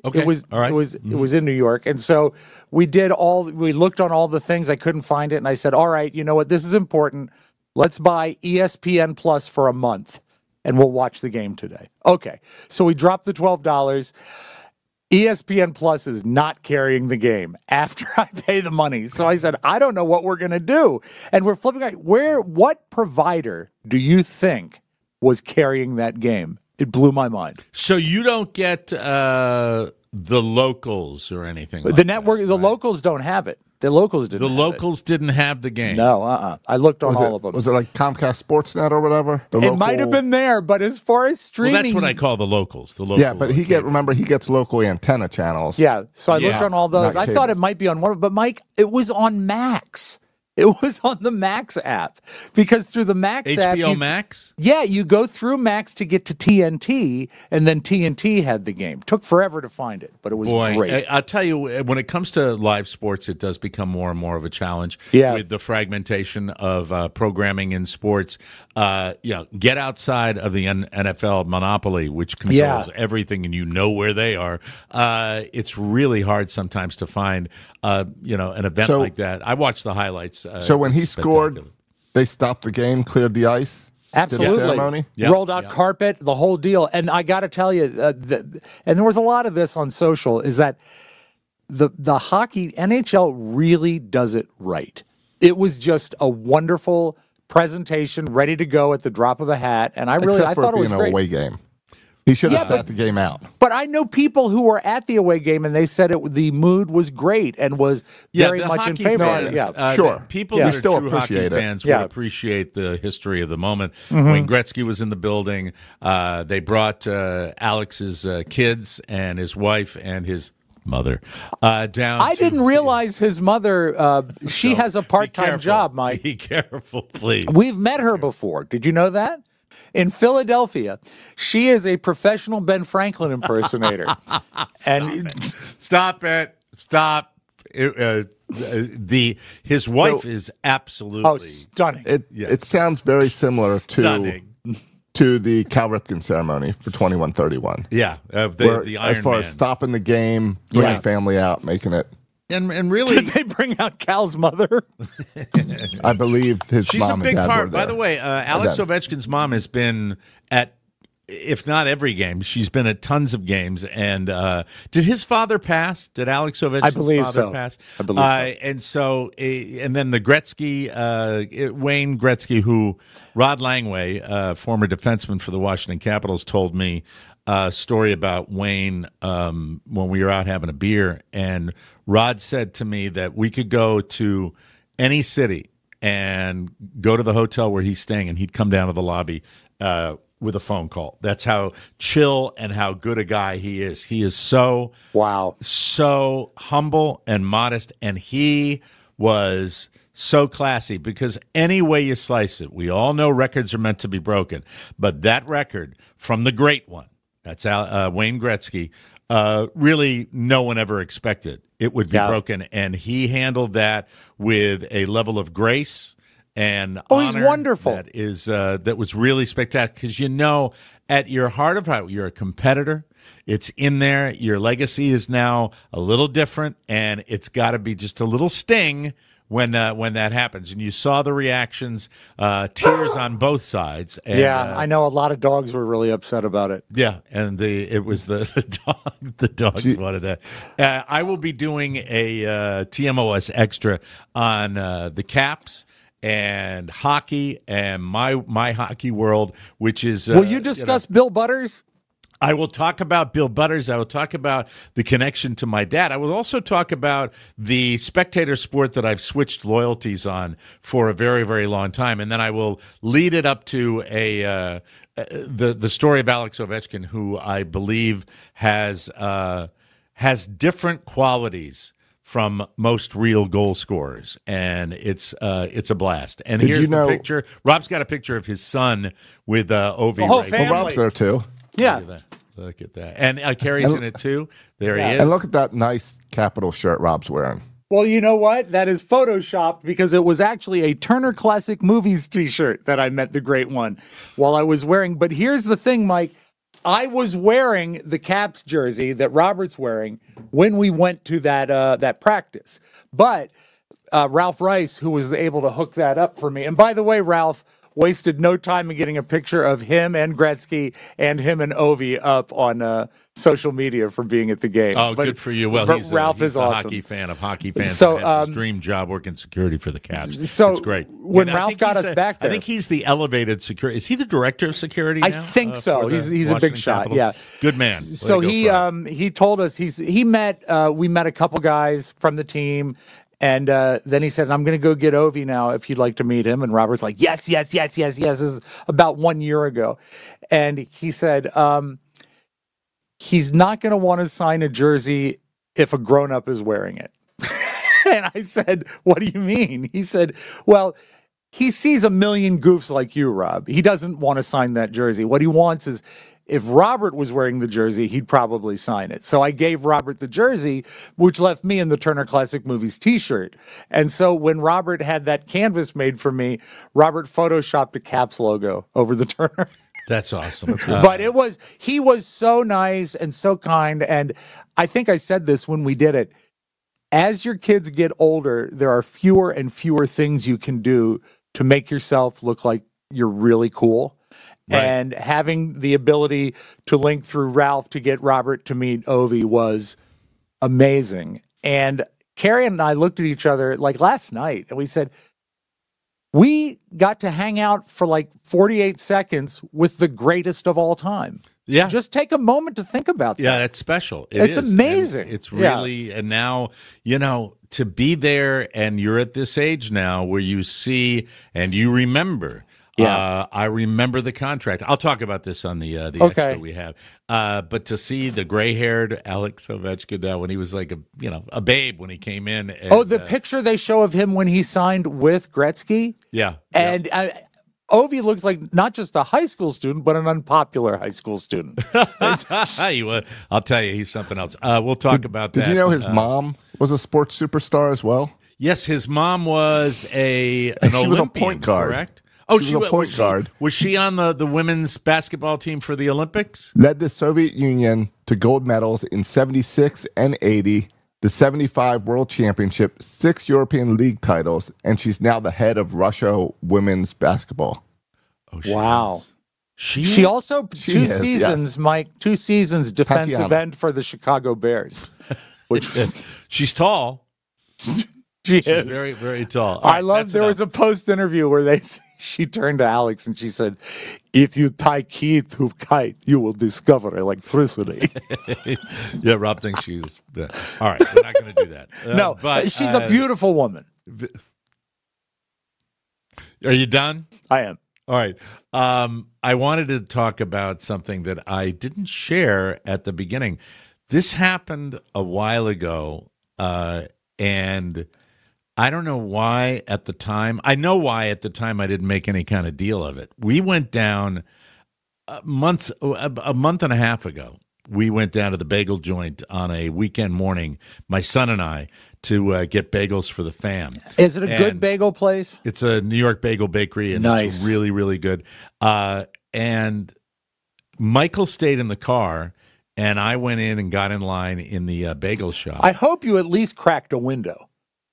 [SPEAKER 6] Okay.
[SPEAKER 4] It was
[SPEAKER 6] All right.
[SPEAKER 4] it was
[SPEAKER 6] Mm-hmm.
[SPEAKER 4] it was in New York. And so we did all we looked on all the things. I couldn't find it, and I said, "All right, you know what? This is important. Let's buy E S P N Plus for a month and we'll watch the game today." Okay. So we dropped the twelve dollars. E S P N Plus is not carrying the game after I pay the money. So I said, I don't know what we're going to do. And we're flipping out. Where, what provider do you think was carrying that game? It blew my mind.
[SPEAKER 6] So you don't get uh, the locals or anything like
[SPEAKER 4] the network,
[SPEAKER 6] that,
[SPEAKER 4] the
[SPEAKER 6] right?
[SPEAKER 4] locals don't have it. The locals didn't
[SPEAKER 6] The
[SPEAKER 4] have
[SPEAKER 6] locals didn't have the game.
[SPEAKER 4] it. No, uh-uh. I looked on
[SPEAKER 7] Was
[SPEAKER 4] all
[SPEAKER 7] it,
[SPEAKER 4] of them.
[SPEAKER 7] was it like Comcast Sportsnet or whatever? The
[SPEAKER 4] it
[SPEAKER 7] local-
[SPEAKER 4] might have been there, but as far as
[SPEAKER 6] Well,
[SPEAKER 4] streaming...
[SPEAKER 6] that's what I call the locals. The local.
[SPEAKER 7] Yeah, but he get
[SPEAKER 6] cable.
[SPEAKER 7] remember he gets local antenna channels.
[SPEAKER 4] Yeah, so I
[SPEAKER 6] Yeah.
[SPEAKER 4] looked on all those.
[SPEAKER 7] Not
[SPEAKER 4] I thought
[SPEAKER 7] cable.
[SPEAKER 4] it might be on one, but Mike, it was on Max. It was on the Max app because through the Max app,
[SPEAKER 6] H B O
[SPEAKER 4] you-
[SPEAKER 6] Max.
[SPEAKER 4] yeah, you go through Max to get to T N T, and then T N T had the game. Took forever to find it, but it was
[SPEAKER 6] Boy,
[SPEAKER 4] great.
[SPEAKER 6] I, I'll tell you, when it comes to live sports, it does become more and more of a challenge.
[SPEAKER 4] Yeah.
[SPEAKER 6] With the fragmentation of uh, programming in sports, uh, you know, get outside of the N- NFL monopoly, which controls
[SPEAKER 4] Yeah.
[SPEAKER 6] everything, and you know where they are. Uh, it's really hard sometimes to find, uh, you know, an event
[SPEAKER 7] So-
[SPEAKER 6] like that. I watched the highlights. Uh,
[SPEAKER 7] So when he
[SPEAKER 6] it's
[SPEAKER 7] scored,
[SPEAKER 6] spectacular.
[SPEAKER 7] they stopped the game, cleared the ice. did the
[SPEAKER 4] Absolutely.
[SPEAKER 7] ceremony.
[SPEAKER 6] Yeah.
[SPEAKER 4] Rolled out
[SPEAKER 6] Yeah.
[SPEAKER 4] carpet, the whole deal. And I got to tell you, uh, the, and there was a lot of this on social, is that the the hockey, N H L really does it right. It was just a wonderful presentation, ready to go at the drop of a hat. And I really,
[SPEAKER 7] Except
[SPEAKER 4] I
[SPEAKER 7] for
[SPEAKER 4] thought it
[SPEAKER 7] being
[SPEAKER 4] was
[SPEAKER 7] an
[SPEAKER 4] great.
[SPEAKER 7] away game. He should have
[SPEAKER 4] Yeah,
[SPEAKER 7] sat
[SPEAKER 4] but-
[SPEAKER 7] the game out.
[SPEAKER 4] But I know people who were at the away game, and they said it the mood was great and was
[SPEAKER 6] Yeah,
[SPEAKER 4] very
[SPEAKER 6] the
[SPEAKER 4] much in
[SPEAKER 6] hockey
[SPEAKER 4] favor of
[SPEAKER 6] fans,
[SPEAKER 4] it. Yeah.
[SPEAKER 6] uh,
[SPEAKER 7] Sure.
[SPEAKER 6] the People
[SPEAKER 4] Yeah.
[SPEAKER 6] that
[SPEAKER 7] We
[SPEAKER 6] are
[SPEAKER 7] still
[SPEAKER 6] true hockey
[SPEAKER 7] appreciate it.
[SPEAKER 6] fans
[SPEAKER 4] Yeah.
[SPEAKER 6] would appreciate the history of the moment.
[SPEAKER 4] Mm-hmm.
[SPEAKER 6] Wayne Gretzky was in the building. Uh, they brought uh, Alex's uh, kids and his wife and his mother uh, down.
[SPEAKER 4] I
[SPEAKER 6] to-
[SPEAKER 4] didn't realize his mother, uh, she
[SPEAKER 6] So,
[SPEAKER 4] has a
[SPEAKER 6] be
[SPEAKER 4] part-time
[SPEAKER 6] careful.
[SPEAKER 4] job, Mike.
[SPEAKER 6] Be careful, please.
[SPEAKER 4] We've met her before. Did you know that? In Philadelphia, she is a professional Ben Franklin impersonator. and
[SPEAKER 6] Stop it. Stop. It, uh, the his wife is absolutely
[SPEAKER 4] oh, stunning.
[SPEAKER 7] It
[SPEAKER 6] Yes.
[SPEAKER 7] it sounds very similar to
[SPEAKER 6] stunning.
[SPEAKER 7] to the Cal Ripken ceremony for twenty-one thirty-one.
[SPEAKER 6] Yeah, uh, the,
[SPEAKER 7] Where,
[SPEAKER 6] the Iron
[SPEAKER 7] as far
[SPEAKER 6] Man.
[SPEAKER 7] as stopping the game, bringing
[SPEAKER 4] Yeah.
[SPEAKER 7] family out, making it.
[SPEAKER 6] and and really,
[SPEAKER 4] Did they bring out Cal's mother?
[SPEAKER 7] I believe his
[SPEAKER 6] she's
[SPEAKER 7] mom
[SPEAKER 6] a big
[SPEAKER 7] and dad
[SPEAKER 6] part.
[SPEAKER 7] were
[SPEAKER 6] By
[SPEAKER 7] there.
[SPEAKER 6] the way, uh, Alex
[SPEAKER 7] dad.
[SPEAKER 6] Ovechkin's mom has been at, if not every game, she's been at tons of games. And uh, did his father pass? Did Alex Ovechkin's
[SPEAKER 4] I believe
[SPEAKER 6] father
[SPEAKER 4] so.
[SPEAKER 6] pass?
[SPEAKER 4] I believe
[SPEAKER 6] uh,
[SPEAKER 4] so.
[SPEAKER 6] And so, uh, and then the Gretzky, uh, Wayne Gretzky, who Rod Langway, uh, former defenseman for the Washington Capitals, told me a story about Wayne um, when we were out having a beer. And Rod said to me that we could go to any city and go to the hotel where he's staying, and he'd come down to the lobby uh, with a phone call. That's how chill and how good a guy he is. He is so
[SPEAKER 4] Wow.
[SPEAKER 6] so humble and modest, and he was so classy because any way you slice it, we all know records are meant to be broken, but that record from the great one, that's uh, Wayne Gretzky, uh, really no one ever expected it would be
[SPEAKER 4] Yeah.
[SPEAKER 6] broken, and he handled that with a level of grace and
[SPEAKER 4] Oh, he's
[SPEAKER 6] honor
[SPEAKER 4] wonderful.
[SPEAKER 6] that is uh, that was really spectacular because you know at your heart of heart you're a competitor. It's in there. Your legacy is now a little different, and it's got to be just a little sting when uh, when that happens. And you saw the reactions, uh, tears on both sides. And,
[SPEAKER 4] yeah,
[SPEAKER 6] uh,
[SPEAKER 4] I know a lot of dogs were really upset about it.
[SPEAKER 6] yeah, and the it was the, the dog. The dogs wanted that. Uh, I will be doing a uh, T M O S extra on uh, the Caps and hockey and my my hockey world, which is. Uh,
[SPEAKER 4] Will you discuss Bill Butters?
[SPEAKER 6] I will talk about Bill Butters. I will talk about the connection to my dad. I will also talk about the spectator sport that I've switched loyalties on for a very, very long time, and then I will lead it up to a uh, the the story of Alex Ovechkin, who I believe has uh, has different qualities from most real goal scorers, and it's uh, it's a blast. And
[SPEAKER 7] Did
[SPEAKER 6] here's
[SPEAKER 7] you know-
[SPEAKER 6] the picture. Rob's got a picture of his son with uh, Ovi.
[SPEAKER 4] The whole
[SPEAKER 6] right
[SPEAKER 4] family.
[SPEAKER 7] Well, Rob's there too.
[SPEAKER 4] Yeah.
[SPEAKER 6] Look at that. Look at that. And uh, Carrie's in it too. There he is.
[SPEAKER 7] And look at that nice Capital shirt Rob's wearing.
[SPEAKER 4] Well, you know what? That is photoshopped because it was actually a Turner Classic Movies t-shirt that I met the great one while I was wearing. But here's the thing, Mike. I was wearing the Caps jersey that Robert's wearing when we went to that uh, that practice. But uh, Ralph Rice, who was able to hook that up for me, and by the way, Ralph wasted no time in getting a picture of him and Gretzky and him and Ovi up on uh, social media for being at the game.
[SPEAKER 6] Oh,
[SPEAKER 4] but,
[SPEAKER 6] good for you. Well,
[SPEAKER 4] but
[SPEAKER 6] he's a,
[SPEAKER 4] Ralph
[SPEAKER 6] he's
[SPEAKER 4] is
[SPEAKER 6] a
[SPEAKER 4] awesome.
[SPEAKER 6] hockey fan of hockey fans.
[SPEAKER 4] So,
[SPEAKER 6] and has
[SPEAKER 4] um,
[SPEAKER 6] his dream job working security for the Caps.
[SPEAKER 4] So
[SPEAKER 6] it's great.
[SPEAKER 4] When
[SPEAKER 6] And I
[SPEAKER 4] Ralph
[SPEAKER 6] think
[SPEAKER 4] got
[SPEAKER 6] he's
[SPEAKER 4] us
[SPEAKER 6] a-
[SPEAKER 4] back there,
[SPEAKER 6] I think he's the elevated security. Is he the director of security
[SPEAKER 4] I
[SPEAKER 6] now?
[SPEAKER 4] think
[SPEAKER 6] uh,
[SPEAKER 4] so.
[SPEAKER 6] for the
[SPEAKER 4] He's he's a
[SPEAKER 6] Washington
[SPEAKER 4] big shot.
[SPEAKER 6] Capitals?
[SPEAKER 4] Yeah,
[SPEAKER 6] Good man. Way
[SPEAKER 4] So
[SPEAKER 6] to go,
[SPEAKER 4] he
[SPEAKER 6] Fred.
[SPEAKER 4] um he told us he's he met uh we met a couple guys from the team. And uh, then he said, I'm going to go get Ovi now if you'd like to meet him. And Robert's like, yes, yes, yes, yes, yes. This is about one year ago. And he said, um, he's not going to want to sign a jersey if a grown-up is wearing it. And I said, what do you mean? He said, well, he sees a million goofs like you, Rob. He doesn't want to sign that jersey. What he wants is, if Robert was wearing the jersey, he'd probably sign it. So I gave Robert the jersey, which left me in the Turner Classic Movies t-shirt. And so when Robert had that canvas made for me, Robert photoshopped a Caps logo over the Turner.
[SPEAKER 6] That's awesome. Uh,
[SPEAKER 4] But it was, he was so nice and so kind. And I think I said this when we did it. As your kids get older, there are fewer and fewer things you can do to make yourself look like you're really cool. Right. And having the ability to link through Ralph to get Robert to meet Ovi was amazing. And Carrie and I looked at each other like last night and we said, we got to hang out for like forty-eight seconds with the greatest of all time.
[SPEAKER 6] Yeah.
[SPEAKER 4] Just take a moment to think about that.
[SPEAKER 6] Yeah, that's special. It
[SPEAKER 4] It's
[SPEAKER 6] is.
[SPEAKER 4] amazing.
[SPEAKER 6] And it's
[SPEAKER 4] Yeah.
[SPEAKER 6] really, and now, you know, to be there and you're at this age now where you see and you remember.
[SPEAKER 4] Yeah.
[SPEAKER 6] Uh, I remember the contract. I'll talk about this on the uh, the
[SPEAKER 4] Okay.
[SPEAKER 6] extra we have. Uh, but to see the gray-haired Alex Ovechkin now when he was like a you know a babe when he came in. And,
[SPEAKER 4] Oh, the
[SPEAKER 6] uh,
[SPEAKER 4] picture they show of him when he signed with Gretzky.
[SPEAKER 6] Yeah.
[SPEAKER 4] And uh, Ovi looks like not just a high school student, but an unpopular high school student.
[SPEAKER 6] yeah. He was- I'll tell you, he's something else. Uh, we'll talk about
[SPEAKER 7] Did
[SPEAKER 6] that.
[SPEAKER 7] you know his
[SPEAKER 6] Uh,
[SPEAKER 7] mom was a sports superstar as well?
[SPEAKER 6] Yes, his mom was a an
[SPEAKER 7] She was a
[SPEAKER 6] Olympian,
[SPEAKER 7] point guard.
[SPEAKER 6] correct? Oh,
[SPEAKER 7] She
[SPEAKER 6] she,
[SPEAKER 7] was a
[SPEAKER 6] wa-
[SPEAKER 7] point
[SPEAKER 6] was
[SPEAKER 7] guard.
[SPEAKER 6] She, was she on the, the women's basketball team for the Olympics?
[SPEAKER 7] Led the Soviet Union to gold medals in seventy-six and eighty, the seventy-five World Championship, six European League titles, and she's now the head of Russia women's basketball.
[SPEAKER 6] Oh, she
[SPEAKER 4] Wow.
[SPEAKER 6] is. She
[SPEAKER 4] She
[SPEAKER 6] is?
[SPEAKER 4] also
[SPEAKER 7] She
[SPEAKER 4] two
[SPEAKER 7] is,
[SPEAKER 4] seasons,
[SPEAKER 7] yes.
[SPEAKER 4] Mike, two seasons defensive
[SPEAKER 7] Tatiana.
[SPEAKER 4] end for the Chicago Bears. Which was,
[SPEAKER 6] She's tall.
[SPEAKER 4] she
[SPEAKER 6] She's
[SPEAKER 4] is.
[SPEAKER 6] very, very tall. All
[SPEAKER 4] I
[SPEAKER 6] right,
[SPEAKER 4] love
[SPEAKER 6] that's
[SPEAKER 4] there
[SPEAKER 6] enough.
[SPEAKER 4] was a post interview where they she turned to Alex and she said, if you tie key to kite, you will discover electricity.
[SPEAKER 6] Yeah, Rob thinks she's. Yeah. All right, we're not going to do that. Uh,
[SPEAKER 4] No,
[SPEAKER 6] but
[SPEAKER 4] she's
[SPEAKER 6] uh,
[SPEAKER 4] a beautiful woman.
[SPEAKER 6] Are you done?
[SPEAKER 4] I am.
[SPEAKER 6] All right. Um, I wanted to talk about something that I didn't share at the beginning. This happened a while ago, uh, and I don't know why at the time. I know why at the time I didn't make any kind of deal of it. We went down uh, months, a, a month and a half ago. We went down to the bagel joint on a weekend morning, my son and I, to uh, get bagels for the fam.
[SPEAKER 4] Is it a good
[SPEAKER 6] And-
[SPEAKER 4] bagel place?
[SPEAKER 6] It's a New York bagel bakery, and
[SPEAKER 4] Nice.
[SPEAKER 6] it's really, really good. Uh, and Michael stayed in the car, and I went in and got in line in the uh, bagel shop.
[SPEAKER 4] I hope you at least cracked a window.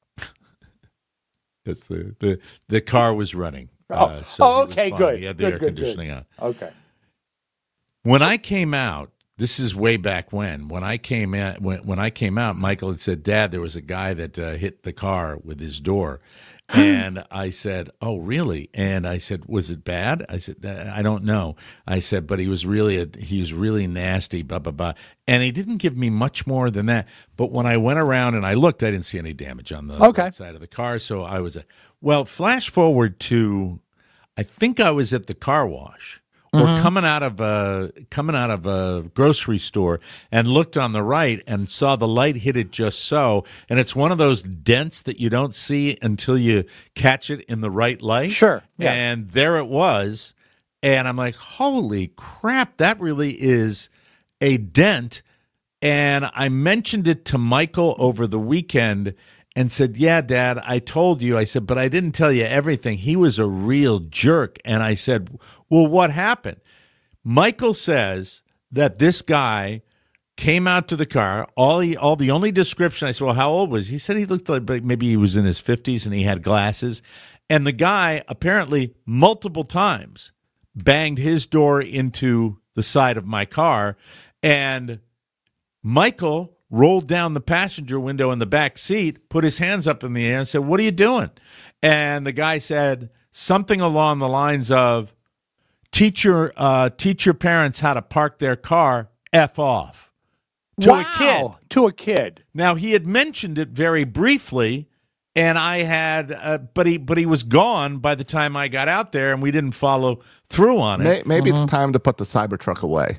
[SPEAKER 6] That's the, the the car was running.
[SPEAKER 4] Oh,
[SPEAKER 6] Uh, so
[SPEAKER 4] oh
[SPEAKER 6] it was
[SPEAKER 4] okay,
[SPEAKER 6] fine.
[SPEAKER 4] good.
[SPEAKER 6] He had the
[SPEAKER 4] good,
[SPEAKER 6] air
[SPEAKER 4] good,
[SPEAKER 6] conditioning
[SPEAKER 4] good.
[SPEAKER 6] on.
[SPEAKER 4] Okay.
[SPEAKER 6] When I came out, this is way back when. When I came in, when, when I came out, Michael had said, "Dad, there was a guy that uh, hit the car with his door." And I said, "Oh, really?" And I said, "Was it bad?" I said, "I don't know." I said, "But he was really a, he was really nasty." Blah blah blah. And he didn't give me much more than that. But when I went around and I looked, I didn't see any damage on the
[SPEAKER 4] Okay.
[SPEAKER 6] right side of the car. So I was a well. Flash forward to, I think I was at the car wash. Or coming out of a coming out of a grocery store and looked on the right and saw the light hit it just so, and it's one of those dents that you don't see until you catch it in the right light.
[SPEAKER 4] Sure, yeah.
[SPEAKER 6] And there it was, and I'm like, holy crap, that really is a dent. And I mentioned it to Michael over the weekend and said, "Yeah, Dad, I told you." I said, "But I didn't tell you everything. He was a real jerk." And I said, "Well, what happened?" Michael says that this guy came out to the car. All he, all the only description, I said, well, how old was he? He said he looked like maybe he was in his fifties and he had glasses. And the guy apparently multiple times banged his door into the side of my car. And Michael rolled down the passenger window in the back seat, put his hands up in the air and said, what are you doing? And the guy said something along the lines of, teach your, uh, teach your parents how to park their car, F off. To
[SPEAKER 4] wow.
[SPEAKER 6] a kid.
[SPEAKER 4] To a kid.
[SPEAKER 6] Now, he had mentioned it very briefly, and I had, uh, but he but he was gone by the time I got out there, and we didn't follow through on it.
[SPEAKER 7] May- Maybe it's time to put the Cybertruck away.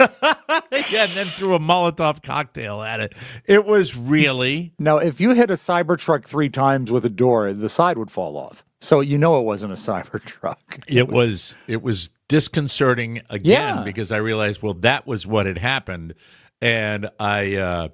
[SPEAKER 6] Yeah, and then threw a Molotov cocktail at it. It was really...
[SPEAKER 4] Now, if you hit a Cybertruck three times with a door, the side would fall off. So you know it wasn't a Cybertruck.
[SPEAKER 6] It was it was disconcerting again
[SPEAKER 4] Yeah.
[SPEAKER 6] because I realized, well, that was what had happened, and I uh,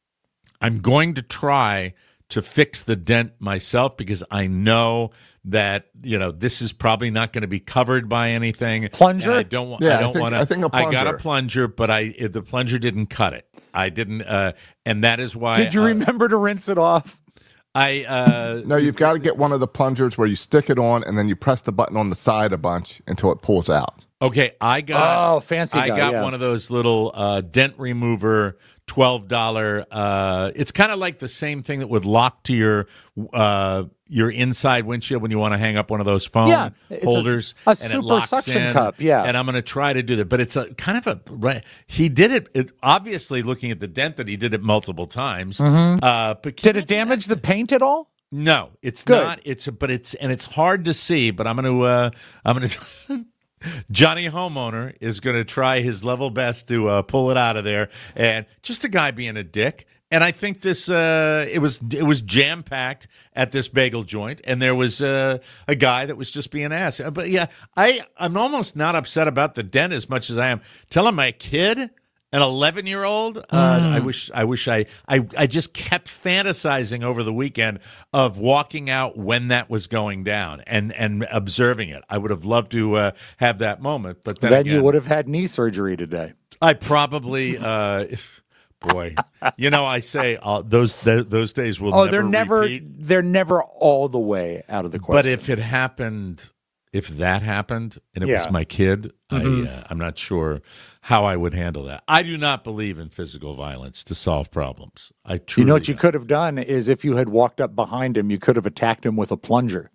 [SPEAKER 6] I'm going to try to fix the dent myself because I know that you know this is probably not going to be covered by anything.
[SPEAKER 4] Plunger?
[SPEAKER 6] And I don't want.
[SPEAKER 7] Yeah,
[SPEAKER 6] I
[SPEAKER 7] I
[SPEAKER 6] don't
[SPEAKER 7] think-
[SPEAKER 6] want
[SPEAKER 7] I think a
[SPEAKER 6] to. I got a
[SPEAKER 7] plunger.
[SPEAKER 6] plunger, but I the plunger didn't cut it. I didn't, uh, and that is why.
[SPEAKER 4] Did you
[SPEAKER 6] uh,
[SPEAKER 4] remember to rinse it off?
[SPEAKER 6] I uh,
[SPEAKER 7] No, you've got to get one of the plungers where you stick it on and then you press the button on the side a bunch until it pulls out.
[SPEAKER 6] Okay, I got.
[SPEAKER 4] Oh, fancy
[SPEAKER 6] I
[SPEAKER 4] guy,
[SPEAKER 6] got
[SPEAKER 4] yeah.
[SPEAKER 6] one of those little uh, dent remover, twelve dollar. Uh, it's kind of like the same thing that would lock to your uh, your inside windshield when you want to hang up one of those phone
[SPEAKER 4] Yeah, it's a-
[SPEAKER 6] holders.
[SPEAKER 4] a
[SPEAKER 6] and
[SPEAKER 4] super
[SPEAKER 6] it locks
[SPEAKER 4] suction
[SPEAKER 6] in,
[SPEAKER 4] cup, yeah.
[SPEAKER 6] And I'm going to try to do that, but it's a kind of a right. He did it, it. Obviously, looking at the dent, that he did it multiple times. Uh, but can
[SPEAKER 4] Did
[SPEAKER 6] you
[SPEAKER 4] it damage the paint at all?
[SPEAKER 6] No, it's
[SPEAKER 4] Good.
[SPEAKER 6] not. It's but it's and it's hard to see. But I'm going to. Uh, I'm going to. Johnny Homeowner is going to try his level best to uh, pull it out of there, and just a guy being a dick. And I think this uh, it was it was jam packed at this bagel joint, and there was uh, a guy that was just being an ass. But yeah, I I'm almost not upset about the dent as much as I am telling my kid. An eleven-year-old. Uh,
[SPEAKER 4] Mm.
[SPEAKER 6] I wish. I wish. I, I. I just kept fantasizing over the weekend of walking out when that was going down and and observing it. I would have loved to uh, have that moment, but then,
[SPEAKER 4] Then
[SPEAKER 6] again,
[SPEAKER 4] you would have had knee surgery today.
[SPEAKER 6] I probably. Uh, if, boy, you know, I say uh, those th- those days will.
[SPEAKER 4] Oh,
[SPEAKER 6] never
[SPEAKER 4] they're never
[SPEAKER 6] repeat.
[SPEAKER 4] they're never all the way out of the question.
[SPEAKER 6] But if it happened, if that happened, and it
[SPEAKER 4] Yeah.
[SPEAKER 6] was my kid,
[SPEAKER 4] Mhm.
[SPEAKER 6] I, uh, I'm not sure how I would handle that. I do not believe in physical violence to solve problems. I truly
[SPEAKER 4] you know what you
[SPEAKER 6] don't.
[SPEAKER 4] could have done is if you had walked up behind him, you could have attacked him with a plunger.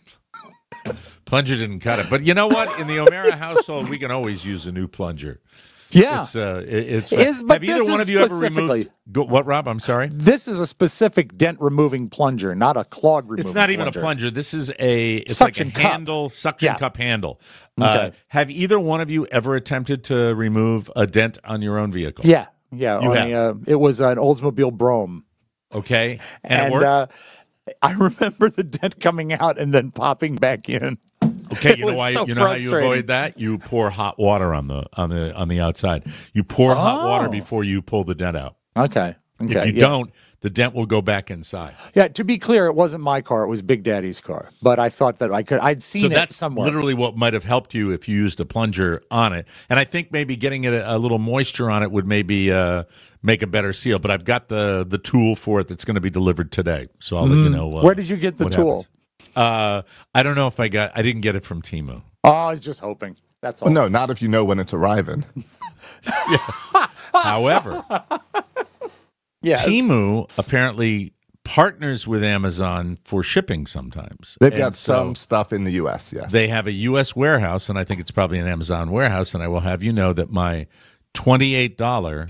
[SPEAKER 6] Plunger didn't cut it, but you know what? In the O'Mara household, we can always use a new plunger.
[SPEAKER 4] Yeah.
[SPEAKER 6] It's uh, it, it's.
[SPEAKER 4] Is- but
[SPEAKER 6] have either
[SPEAKER 4] this
[SPEAKER 6] one
[SPEAKER 4] is
[SPEAKER 6] of you ever
[SPEAKER 4] specifically-
[SPEAKER 6] removed? Go, what, Rob? I'm sorry.
[SPEAKER 4] This is a specific dent removing plunger, not a clog removing.
[SPEAKER 6] It's not even
[SPEAKER 4] plunger.
[SPEAKER 6] a plunger. This is a it's
[SPEAKER 4] Suction
[SPEAKER 6] like a
[SPEAKER 4] cup.
[SPEAKER 6] handle, suction
[SPEAKER 4] Yeah.
[SPEAKER 6] cup handle. Uh,
[SPEAKER 4] Okay.
[SPEAKER 6] have either one of you ever attempted to remove a dent on your own vehicle?
[SPEAKER 4] Yeah, yeah.
[SPEAKER 6] You
[SPEAKER 4] on
[SPEAKER 6] have.
[SPEAKER 4] a, uh, it was an Oldsmobile Brougham,
[SPEAKER 6] Okay. And,
[SPEAKER 4] and
[SPEAKER 6] it worked?
[SPEAKER 4] uh, I remember the dent coming out and then popping back in.
[SPEAKER 6] Okay,
[SPEAKER 4] It
[SPEAKER 6] you know
[SPEAKER 4] was
[SPEAKER 6] why?
[SPEAKER 4] so
[SPEAKER 6] you know how you
[SPEAKER 4] frustrating.
[SPEAKER 6] avoid that? You pour hot water on the on the on the outside. You pour hot water
[SPEAKER 4] Oh.
[SPEAKER 6] before you pull the dent out.
[SPEAKER 4] Okay. Okay.
[SPEAKER 6] If you
[SPEAKER 4] yeah.
[SPEAKER 6] don't, the dent will go back inside.
[SPEAKER 4] Yeah, to be clear, it wasn't my car; it was Big Daddy's car. But I thought that I could. I'd seen
[SPEAKER 6] So
[SPEAKER 4] it
[SPEAKER 6] that's
[SPEAKER 4] somewhere.
[SPEAKER 6] literally what might have helped you if you used a plunger on it. And I think maybe getting it a, a little moisture on it would maybe uh, make a better seal. But I've got the the tool for it that's going to be delivered today. So I'll let you know. Uh,
[SPEAKER 4] Mm. Where did you get the
[SPEAKER 6] what
[SPEAKER 4] tool?
[SPEAKER 6] happens. Uh, I don't know if I got. I didn't get it from Temu.
[SPEAKER 4] Oh, I was just hoping. That's all.
[SPEAKER 7] Well, no, not if you know when it's arriving.
[SPEAKER 6] However,
[SPEAKER 4] Yes.
[SPEAKER 6] Temu apparently partners with Amazon for shipping sometimes.
[SPEAKER 7] They've
[SPEAKER 6] And
[SPEAKER 7] got
[SPEAKER 6] so
[SPEAKER 7] some stuff in the U S, yes.
[SPEAKER 6] They have a U S warehouse, and I think it's probably an Amazon warehouse. And I will have you know that my twenty-eight dollars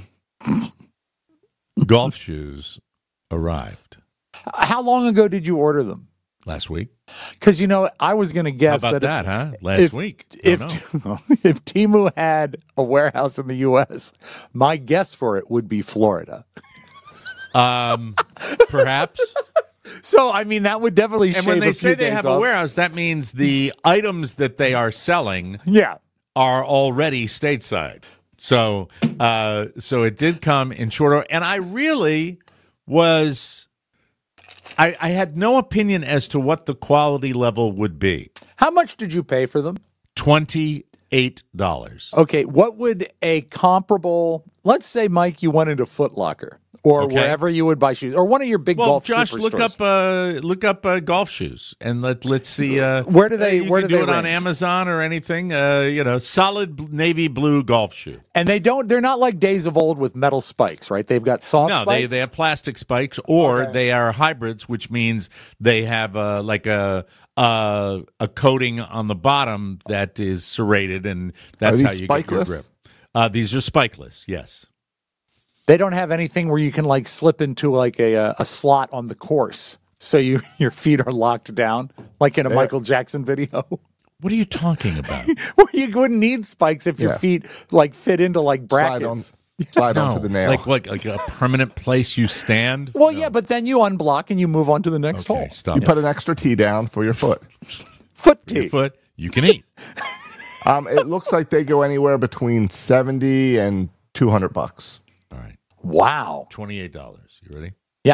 [SPEAKER 6] golf shoes arrived
[SPEAKER 4] How long ago did you order them?
[SPEAKER 6] last week.
[SPEAKER 4] Because you know, I was going to
[SPEAKER 6] How
[SPEAKER 4] guess
[SPEAKER 6] about
[SPEAKER 4] that,
[SPEAKER 6] that, huh? Last
[SPEAKER 4] if,
[SPEAKER 6] week.
[SPEAKER 4] if
[SPEAKER 6] Don't know.
[SPEAKER 4] if Temu had a warehouse in the U S, my guess for it would be Florida.
[SPEAKER 6] Um, perhaps.
[SPEAKER 4] So I mean, that would definitely.
[SPEAKER 6] And
[SPEAKER 4] shave
[SPEAKER 6] when
[SPEAKER 4] a
[SPEAKER 6] they
[SPEAKER 4] few
[SPEAKER 6] say they
[SPEAKER 4] days
[SPEAKER 6] have
[SPEAKER 4] off.
[SPEAKER 6] a warehouse, that means the items that they are selling
[SPEAKER 4] yeah.
[SPEAKER 6] are already stateside. So, uh, so it did come in short order, and I really was. I, I had no opinion as to what the quality level would be.
[SPEAKER 4] How much did you pay for them?
[SPEAKER 6] Twenty eight dollars.
[SPEAKER 4] Okay, what would a comparable, let's say, Mike, you went into Foot Locker or
[SPEAKER 6] Okay.
[SPEAKER 4] wherever you would buy shoes, or one of your big
[SPEAKER 6] Well,
[SPEAKER 4] golf
[SPEAKER 6] Josh, look
[SPEAKER 4] superstores.
[SPEAKER 6] up uh, look up uh, golf shoes, and let let's see. Uh,
[SPEAKER 4] Where do they-
[SPEAKER 6] uh, you
[SPEAKER 4] where
[SPEAKER 6] can
[SPEAKER 4] do
[SPEAKER 6] do
[SPEAKER 4] they
[SPEAKER 6] it on
[SPEAKER 4] range?
[SPEAKER 6] Amazon or anything. Uh, you know, solid bl- navy blue golf shoe.
[SPEAKER 4] And they don't, they're not like days of old with metal spikes, right? They've got soft
[SPEAKER 6] No,
[SPEAKER 4] spikes.
[SPEAKER 6] they they have plastic spikes, or
[SPEAKER 4] Okay.
[SPEAKER 6] they are hybrids, which means they have uh, like a. Uh, a coating on the bottom that is serrated, and that's
[SPEAKER 7] Are
[SPEAKER 6] how
[SPEAKER 7] these
[SPEAKER 6] you get your
[SPEAKER 7] spikeless?
[SPEAKER 6] grip. Uh, these are spikeless, yes.
[SPEAKER 4] They don't have anything where you can like slip into like a a, a slot on the course, so you your feet are locked down, like in a Michael Jackson video.
[SPEAKER 6] What are you talking about?
[SPEAKER 4] Well, you wouldn't need spikes if your
[SPEAKER 7] Yeah.
[SPEAKER 4] feet like fit into like
[SPEAKER 7] Slide on,
[SPEAKER 4] brackets.
[SPEAKER 7] slide onto the nail.
[SPEAKER 6] like like like a permanent place you stand.
[SPEAKER 4] Well, yeah, but then you unblock and you move on to the next
[SPEAKER 6] Okay,
[SPEAKER 4] hole.
[SPEAKER 6] stop.
[SPEAKER 7] you put an extra tee down for your foot.
[SPEAKER 4] Foot
[SPEAKER 6] your
[SPEAKER 4] tee.
[SPEAKER 6] foot. You can eat.
[SPEAKER 7] Um, it looks like they go anywhere between seventy and two hundred bucks.
[SPEAKER 6] All right,
[SPEAKER 4] Wow.
[SPEAKER 6] twenty-eight dollars. You ready?
[SPEAKER 4] Yeah.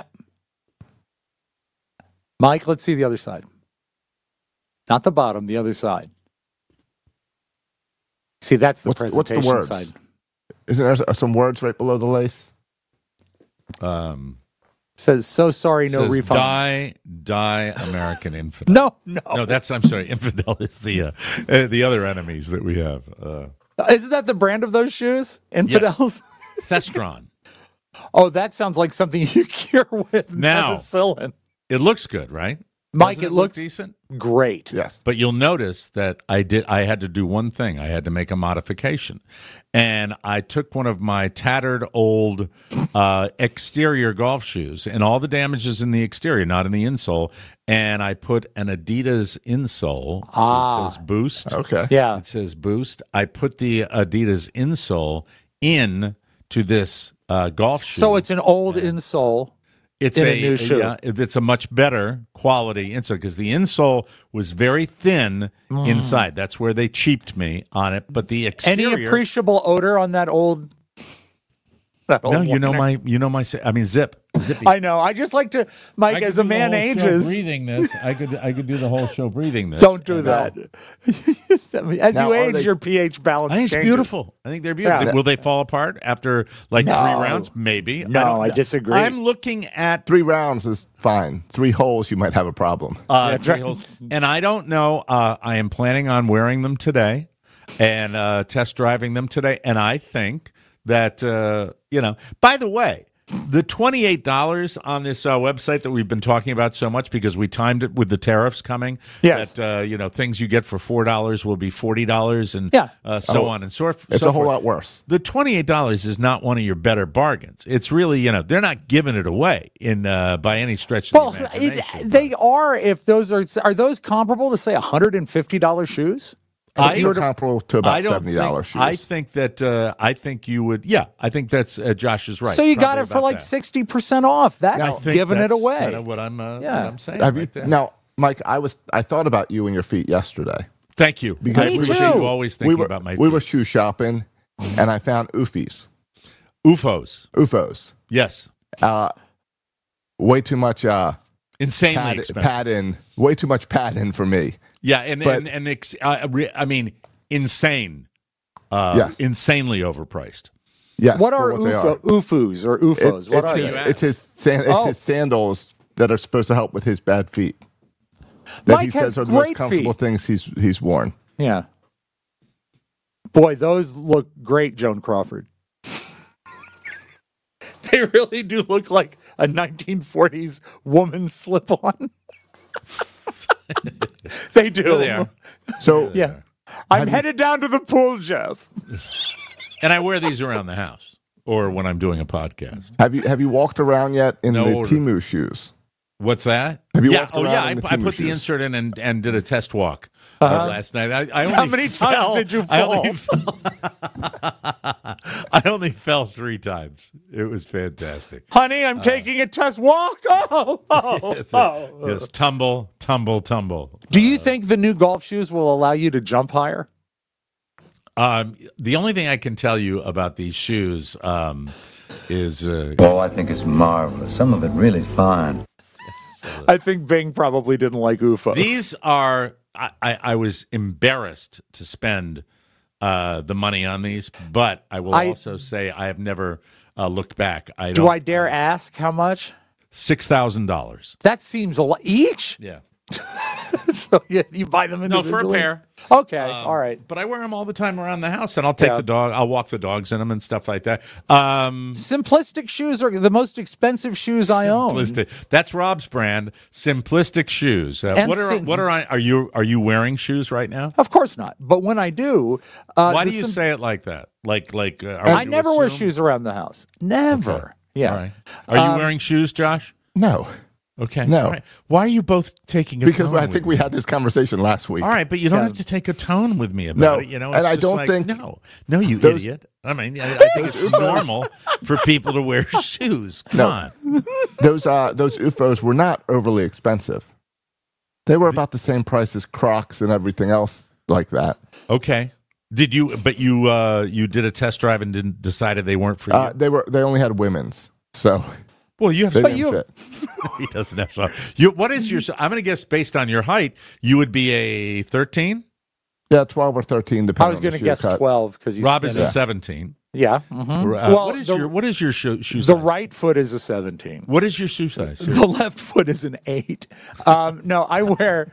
[SPEAKER 4] Mike, let's see the other side. Not the bottom, the other side. See, that's the
[SPEAKER 7] What's, what's
[SPEAKER 4] presentation
[SPEAKER 7] the words?
[SPEAKER 4] side.
[SPEAKER 7] Isn't there some words right below the lace?
[SPEAKER 6] Um,
[SPEAKER 4] Says, so sorry, no
[SPEAKER 6] says,
[SPEAKER 4] refunds.
[SPEAKER 6] Die, die, American infidel.
[SPEAKER 4] No, no.
[SPEAKER 6] No, that's I'm sorry. Infidel is the uh, uh, the other enemies that we have. Uh,
[SPEAKER 4] Isn't that the brand of those shoes? Infidels?
[SPEAKER 6] Thestron.
[SPEAKER 4] Oh, that sounds like something you cure with
[SPEAKER 6] Now.
[SPEAKER 4] penicillin.
[SPEAKER 6] It looks good, right?
[SPEAKER 4] Mike,
[SPEAKER 6] Doesn't
[SPEAKER 4] it
[SPEAKER 6] look
[SPEAKER 4] looks
[SPEAKER 6] decent.
[SPEAKER 4] great.
[SPEAKER 7] Yes.
[SPEAKER 6] But you'll notice that I did. I had to do one thing. I had to make a modification, and I took one of my tattered old uh, exterior golf shoes, and all the damage is in the exterior, not in the insole. And I put an Adidas insole. So
[SPEAKER 4] Ah.
[SPEAKER 6] it says Boost.
[SPEAKER 7] Okay.
[SPEAKER 4] Yeah.
[SPEAKER 6] It says Boost. I put the Adidas insole in to this uh, golf shoe.
[SPEAKER 4] So it's an old insole.
[SPEAKER 6] It's
[SPEAKER 4] in a
[SPEAKER 6] a,
[SPEAKER 4] new shoe.
[SPEAKER 6] Yeah, it's a much better quality insole because the insole was very thin inside. That's where they cheaped me on it. But the exterior,
[SPEAKER 4] Any appreciable odor on that old? That old
[SPEAKER 6] no, you know
[SPEAKER 4] liner?
[SPEAKER 6] my, you know my. I mean, zip, zippy.
[SPEAKER 4] I know. I just like to, Mike, as a man ages,
[SPEAKER 6] breathing this, I could, I could do the whole show breathing this.
[SPEAKER 4] don't do
[SPEAKER 6] And,
[SPEAKER 4] that.
[SPEAKER 6] uh,
[SPEAKER 4] As
[SPEAKER 7] Now,
[SPEAKER 4] you
[SPEAKER 7] are
[SPEAKER 4] age,
[SPEAKER 7] they-
[SPEAKER 4] your pH balance
[SPEAKER 6] I think it's
[SPEAKER 4] changes.
[SPEAKER 6] beautiful. I think they're beautiful.
[SPEAKER 4] Yeah.
[SPEAKER 6] Will they fall apart after like
[SPEAKER 4] No.
[SPEAKER 6] three rounds? Maybe.
[SPEAKER 4] No,
[SPEAKER 6] don't
[SPEAKER 4] I
[SPEAKER 6] know.
[SPEAKER 4] disagree.
[SPEAKER 6] I'm looking at
[SPEAKER 7] Three rounds is fine. Three holes, you might have a problem.
[SPEAKER 6] Uh,
[SPEAKER 4] That's
[SPEAKER 6] three
[SPEAKER 4] right.
[SPEAKER 6] holes. And I don't know. Uh, I am planning on wearing them today and uh, test driving them today. And I think that, uh, you know, by the way, the twenty-eight dollars on this uh, website that we've been talking about so much because we timed it with the tariffs coming.
[SPEAKER 4] Yes.
[SPEAKER 6] That, uh, you know, things you get for four dollars will be forty dollars and
[SPEAKER 4] Yeah.
[SPEAKER 6] uh, so
[SPEAKER 7] Oh,
[SPEAKER 6] on and so forth.
[SPEAKER 7] It's
[SPEAKER 6] so
[SPEAKER 7] a whole
[SPEAKER 6] forth.
[SPEAKER 7] lot worse.
[SPEAKER 6] The twenty-eight dollars is not one of your better bargains. It's really, you know, they're not giving it away in uh, by any stretch of
[SPEAKER 4] Well,
[SPEAKER 6] the
[SPEAKER 4] it,
[SPEAKER 6] imagination.
[SPEAKER 4] they are. If those are, are those comparable to say one hundred and fifty dollars shoes?
[SPEAKER 6] I-
[SPEAKER 7] They're comparable to
[SPEAKER 6] I
[SPEAKER 7] about
[SPEAKER 6] don't
[SPEAKER 7] seventy dollars
[SPEAKER 6] think,
[SPEAKER 7] shoes.
[SPEAKER 6] I think that uh, I think you would. Yeah, I think that's uh, Josh is right.
[SPEAKER 4] So you got
[SPEAKER 6] Probably
[SPEAKER 4] it for
[SPEAKER 6] about
[SPEAKER 4] like
[SPEAKER 6] that.
[SPEAKER 4] sixty percent off. That's
[SPEAKER 6] I think
[SPEAKER 4] giving it
[SPEAKER 6] that's
[SPEAKER 4] away.
[SPEAKER 6] Kind of what I'm. Uh,
[SPEAKER 4] Yeah.
[SPEAKER 6] what I'm saying.
[SPEAKER 7] have you
[SPEAKER 6] right there.
[SPEAKER 7] now, Mike? I was I thought about you and your feet yesterday.
[SPEAKER 6] Thank you.
[SPEAKER 7] Because
[SPEAKER 6] I
[SPEAKER 7] we
[SPEAKER 6] appreciate
[SPEAKER 4] too.
[SPEAKER 6] you always thinking
[SPEAKER 7] we were
[SPEAKER 6] about my.
[SPEAKER 7] we
[SPEAKER 6] feet.
[SPEAKER 7] were shoe shopping, and I found Oofy's,
[SPEAKER 6] U F Os.
[SPEAKER 7] U F Os.
[SPEAKER 6] Yes,
[SPEAKER 7] Uh, way too much uh,
[SPEAKER 6] insanely
[SPEAKER 7] pad,
[SPEAKER 6] expensive.
[SPEAKER 7] pad in. Way too much pad in for me.
[SPEAKER 6] Yeah, and
[SPEAKER 7] But-
[SPEAKER 6] and, and ex- uh, re- I mean, insane. Uh,
[SPEAKER 7] Yes.
[SPEAKER 6] insanely overpriced.
[SPEAKER 7] Yes.
[SPEAKER 4] What
[SPEAKER 7] for
[SPEAKER 4] are,
[SPEAKER 7] they
[SPEAKER 4] UFO, UFOs or U F Os?
[SPEAKER 7] It-
[SPEAKER 4] what
[SPEAKER 7] it's,
[SPEAKER 4] are
[SPEAKER 7] his,
[SPEAKER 4] they?
[SPEAKER 7] it's his san- it's
[SPEAKER 4] Oh.
[SPEAKER 7] his sandals that are supposed to help with his bad feet. That
[SPEAKER 4] Mike
[SPEAKER 7] he
[SPEAKER 4] has
[SPEAKER 7] says are the
[SPEAKER 4] great
[SPEAKER 7] most comfortable
[SPEAKER 4] feet.
[SPEAKER 7] things he's he's worn.
[SPEAKER 4] Yeah. Boy, those look great, Joan Crawford. They really do look like a nineteen forties woman slip-on. They do.
[SPEAKER 6] There they are.
[SPEAKER 7] So
[SPEAKER 4] Yeah. I'm headed down to the pool, Jeff.
[SPEAKER 6] And I wear these around the house or when I'm doing a podcast.
[SPEAKER 7] have you have you walked around yet in
[SPEAKER 6] No
[SPEAKER 7] the
[SPEAKER 6] order.
[SPEAKER 7] Temu shoes?
[SPEAKER 6] What's that?
[SPEAKER 7] Have you
[SPEAKER 6] yeah.
[SPEAKER 7] walked
[SPEAKER 6] Oh,
[SPEAKER 7] around
[SPEAKER 6] yeah. I,
[SPEAKER 7] in the
[SPEAKER 6] I
[SPEAKER 7] Temu
[SPEAKER 6] put the
[SPEAKER 7] shoes?
[SPEAKER 6] insert in and, and did a test walk uh, last night. I, I only
[SPEAKER 4] How many times
[SPEAKER 6] fell-
[SPEAKER 4] did you
[SPEAKER 6] I only
[SPEAKER 4] fall?
[SPEAKER 6] fell, I only fell three times. It was fantastic.
[SPEAKER 4] Honey, I'm taking a test walk. Oh, oh,
[SPEAKER 6] Yes,
[SPEAKER 4] oh.
[SPEAKER 6] yes, tumble, tumble, tumble.
[SPEAKER 4] Do you think the new golf shoes will allow you to jump higher?
[SPEAKER 6] Um, the only thing I can tell you about these shoes um, is uh,
[SPEAKER 3] Oh, I think it's marvelous. Some of it really fine.
[SPEAKER 4] I think Bing probably didn't like U F Os.
[SPEAKER 6] these are. I, I, I was embarrassed to spend uh, the money on these, but I will
[SPEAKER 4] I-
[SPEAKER 6] also say I have never uh, looked back. I
[SPEAKER 4] Do
[SPEAKER 6] don't,
[SPEAKER 4] I dare ask how much?
[SPEAKER 6] six thousand dollars.
[SPEAKER 4] That seems a lot each.
[SPEAKER 6] Yeah.
[SPEAKER 4] So yeah, you buy them
[SPEAKER 6] No,
[SPEAKER 4] individually?
[SPEAKER 6] for a pair.
[SPEAKER 4] Okay,
[SPEAKER 6] Um,
[SPEAKER 4] all right.
[SPEAKER 6] But I wear them all the time around the house, and I'll take
[SPEAKER 4] Yeah.
[SPEAKER 6] the dog. I'll walk the dogs in them and stuff like that. Um,
[SPEAKER 4] Simplistic shoes are the most expensive shoes I own.
[SPEAKER 6] Simplistic. That's Rob's brand. Simplistic shoes. Uh,
[SPEAKER 4] And
[SPEAKER 6] what are
[SPEAKER 4] sim-
[SPEAKER 6] what are I, are you are you wearing shoes right now?
[SPEAKER 4] Of course not. But when I do, uh,
[SPEAKER 6] Why
[SPEAKER 4] the
[SPEAKER 6] do you
[SPEAKER 4] sim-
[SPEAKER 6] say it like that? Like like uh, are
[SPEAKER 4] I
[SPEAKER 6] we to
[SPEAKER 4] never wear
[SPEAKER 6] assume?
[SPEAKER 4] shoes around the house. Never.
[SPEAKER 6] Okay.
[SPEAKER 4] Yeah.
[SPEAKER 6] All right. Are you wearing shoes, Josh?
[SPEAKER 7] No,
[SPEAKER 6] Okay.
[SPEAKER 7] No.
[SPEAKER 6] All right. Why are you both taking a
[SPEAKER 7] because
[SPEAKER 6] tone
[SPEAKER 7] I
[SPEAKER 6] with
[SPEAKER 7] think
[SPEAKER 6] me?
[SPEAKER 7] we had this conversation last week.
[SPEAKER 6] All right, but you don't
[SPEAKER 4] Yeah.
[SPEAKER 6] have to take a tone with me about
[SPEAKER 7] No,
[SPEAKER 6] it. You know,
[SPEAKER 7] and
[SPEAKER 6] It's
[SPEAKER 7] I
[SPEAKER 6] just
[SPEAKER 7] don't
[SPEAKER 6] like,
[SPEAKER 7] think-
[SPEAKER 6] no, no, you
[SPEAKER 7] those-
[SPEAKER 6] idiot. I mean, I, I think it's normal for people to wear shoes. Come
[SPEAKER 7] No.
[SPEAKER 6] on.
[SPEAKER 7] Those uh, those U F Os were not overly expensive. They were about the same price as Crocs and everything else like that.
[SPEAKER 6] Okay. Did you? But you uh, you did a test drive and didn't decided they weren't for you.
[SPEAKER 7] Uh, they were they only had women's, so
[SPEAKER 6] well, you have.
[SPEAKER 7] they
[SPEAKER 4] But
[SPEAKER 7] didn't
[SPEAKER 4] you-
[SPEAKER 7] fit.
[SPEAKER 6] He doesn't have. So, you. What is your? I'm going to guess based on your height, you would be a thirteen.
[SPEAKER 7] Yeah, twelve or thirteen, depending.
[SPEAKER 4] I was
[SPEAKER 7] going
[SPEAKER 4] to guess twelve because he's
[SPEAKER 6] Rob is
[SPEAKER 4] skinny.
[SPEAKER 6] a seventeen.
[SPEAKER 4] Yeah. mhm.
[SPEAKER 6] Uh,
[SPEAKER 4] Well,
[SPEAKER 6] what is
[SPEAKER 4] the,
[SPEAKER 6] your What is your shoe, shoe
[SPEAKER 4] the
[SPEAKER 6] size?
[SPEAKER 4] right foot is a seventeen.
[SPEAKER 6] What is your shoe size?
[SPEAKER 4] The left foot is an eight. Um, no, I wear.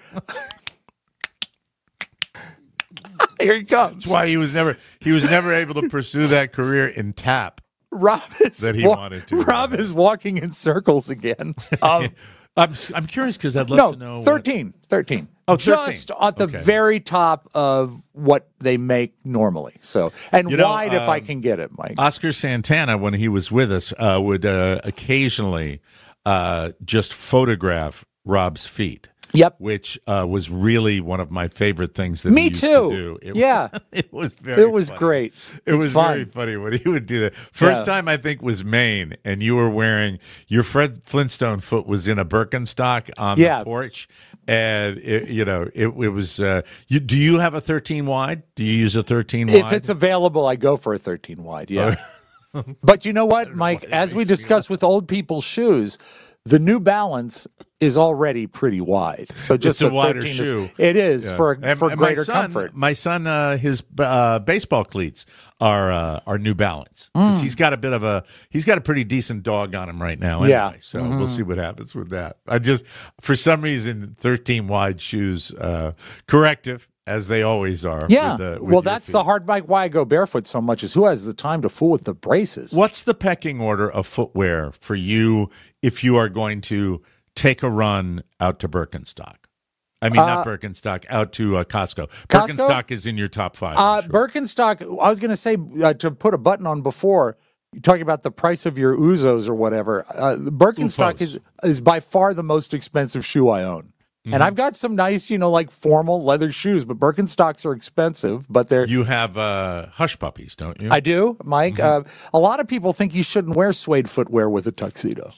[SPEAKER 4] Here he comes.
[SPEAKER 6] That's why he was never he was never able to pursue that career in tap.
[SPEAKER 4] Rob is
[SPEAKER 6] That he wanted to.
[SPEAKER 4] Rob is walking in circles again. Um,
[SPEAKER 6] I'm I'm curious because I'd love
[SPEAKER 4] no,
[SPEAKER 6] to know. what-
[SPEAKER 4] thirteen. thirteen.
[SPEAKER 6] Oh, thirteen.
[SPEAKER 4] Just at the
[SPEAKER 6] Okay.
[SPEAKER 4] very top of what they make normally. So, and
[SPEAKER 6] You know,
[SPEAKER 4] wide if I
[SPEAKER 6] um,
[SPEAKER 4] can get it, Mike.
[SPEAKER 6] Oscar Santana, when he was with us, uh, would uh, occasionally uh, just photograph Rob's feet.
[SPEAKER 4] Yep.
[SPEAKER 6] Which uh, was really one of my favorite things that
[SPEAKER 4] Me
[SPEAKER 6] he used
[SPEAKER 4] too.
[SPEAKER 6] to do. It,
[SPEAKER 4] Yeah.
[SPEAKER 6] it was very.
[SPEAKER 4] It was
[SPEAKER 6] funny.
[SPEAKER 4] great.
[SPEAKER 6] It was
[SPEAKER 4] fun.
[SPEAKER 6] very funny when he would do that. First
[SPEAKER 4] Yeah.
[SPEAKER 6] time I think was Maine, and you were wearing your Fred Flintstone foot was in a Birkenstock on
[SPEAKER 4] Yeah.
[SPEAKER 6] the porch, and it, you know it, it was. Uh, you do you have a thirteen wide? Do you use a thirteen wide?
[SPEAKER 4] If it's available, I go for a thirteen wide. Yeah. But you know what, Mike? As we discussed with old people's shoes, the New Balance is already pretty wide. So just
[SPEAKER 6] It's a wider
[SPEAKER 4] thirteen
[SPEAKER 6] shoe.
[SPEAKER 4] Is, it is
[SPEAKER 6] Yeah.
[SPEAKER 4] for
[SPEAKER 6] And-
[SPEAKER 4] for
[SPEAKER 6] and my
[SPEAKER 4] greater
[SPEAKER 6] son-
[SPEAKER 4] comfort.
[SPEAKER 6] My son, uh, his uh, baseball cleats are uh, are New Balance.
[SPEAKER 4] Mm.
[SPEAKER 6] 'Cause He's got a bit of a he's got a pretty decent dog on him right now. Anyway,
[SPEAKER 4] Yeah. Mm-hmm.
[SPEAKER 6] so we'll see what happens with that. I just for some reason thirteen wide shoes uh, corrective as they always are.
[SPEAKER 4] Yeah.
[SPEAKER 6] with the- with
[SPEAKER 4] well,
[SPEAKER 6] your
[SPEAKER 4] that's
[SPEAKER 6] feet.
[SPEAKER 4] the hard bike why I go barefoot so much is who has the time to fool with the braces?
[SPEAKER 6] What's the pecking order of footwear for you if you are going to take a run out to Birkenstock? I mean, not Birkenstock, out to uh, Costco.
[SPEAKER 4] Costco?
[SPEAKER 6] Birkenstock is in your top five.
[SPEAKER 4] Uh,
[SPEAKER 6] I'm sure.
[SPEAKER 4] Birkenstock, I was going to say uh, to put a button on before, you're talking about the price of your Uzos or whatever. Uh, the Birkenstock
[SPEAKER 6] Ufos.
[SPEAKER 4] is, is by far the most expensive shoe I own.
[SPEAKER 6] Mm-hmm.
[SPEAKER 4] And I've got some nice, you know, like formal leather shoes, but Birkenstocks are expensive. But they're,
[SPEAKER 6] You have uh, hush puppies, don't you?
[SPEAKER 4] I do, Mike.
[SPEAKER 6] Mm-hmm.
[SPEAKER 4] Uh, a lot of people think you shouldn't wear suede footwear with a tuxedo.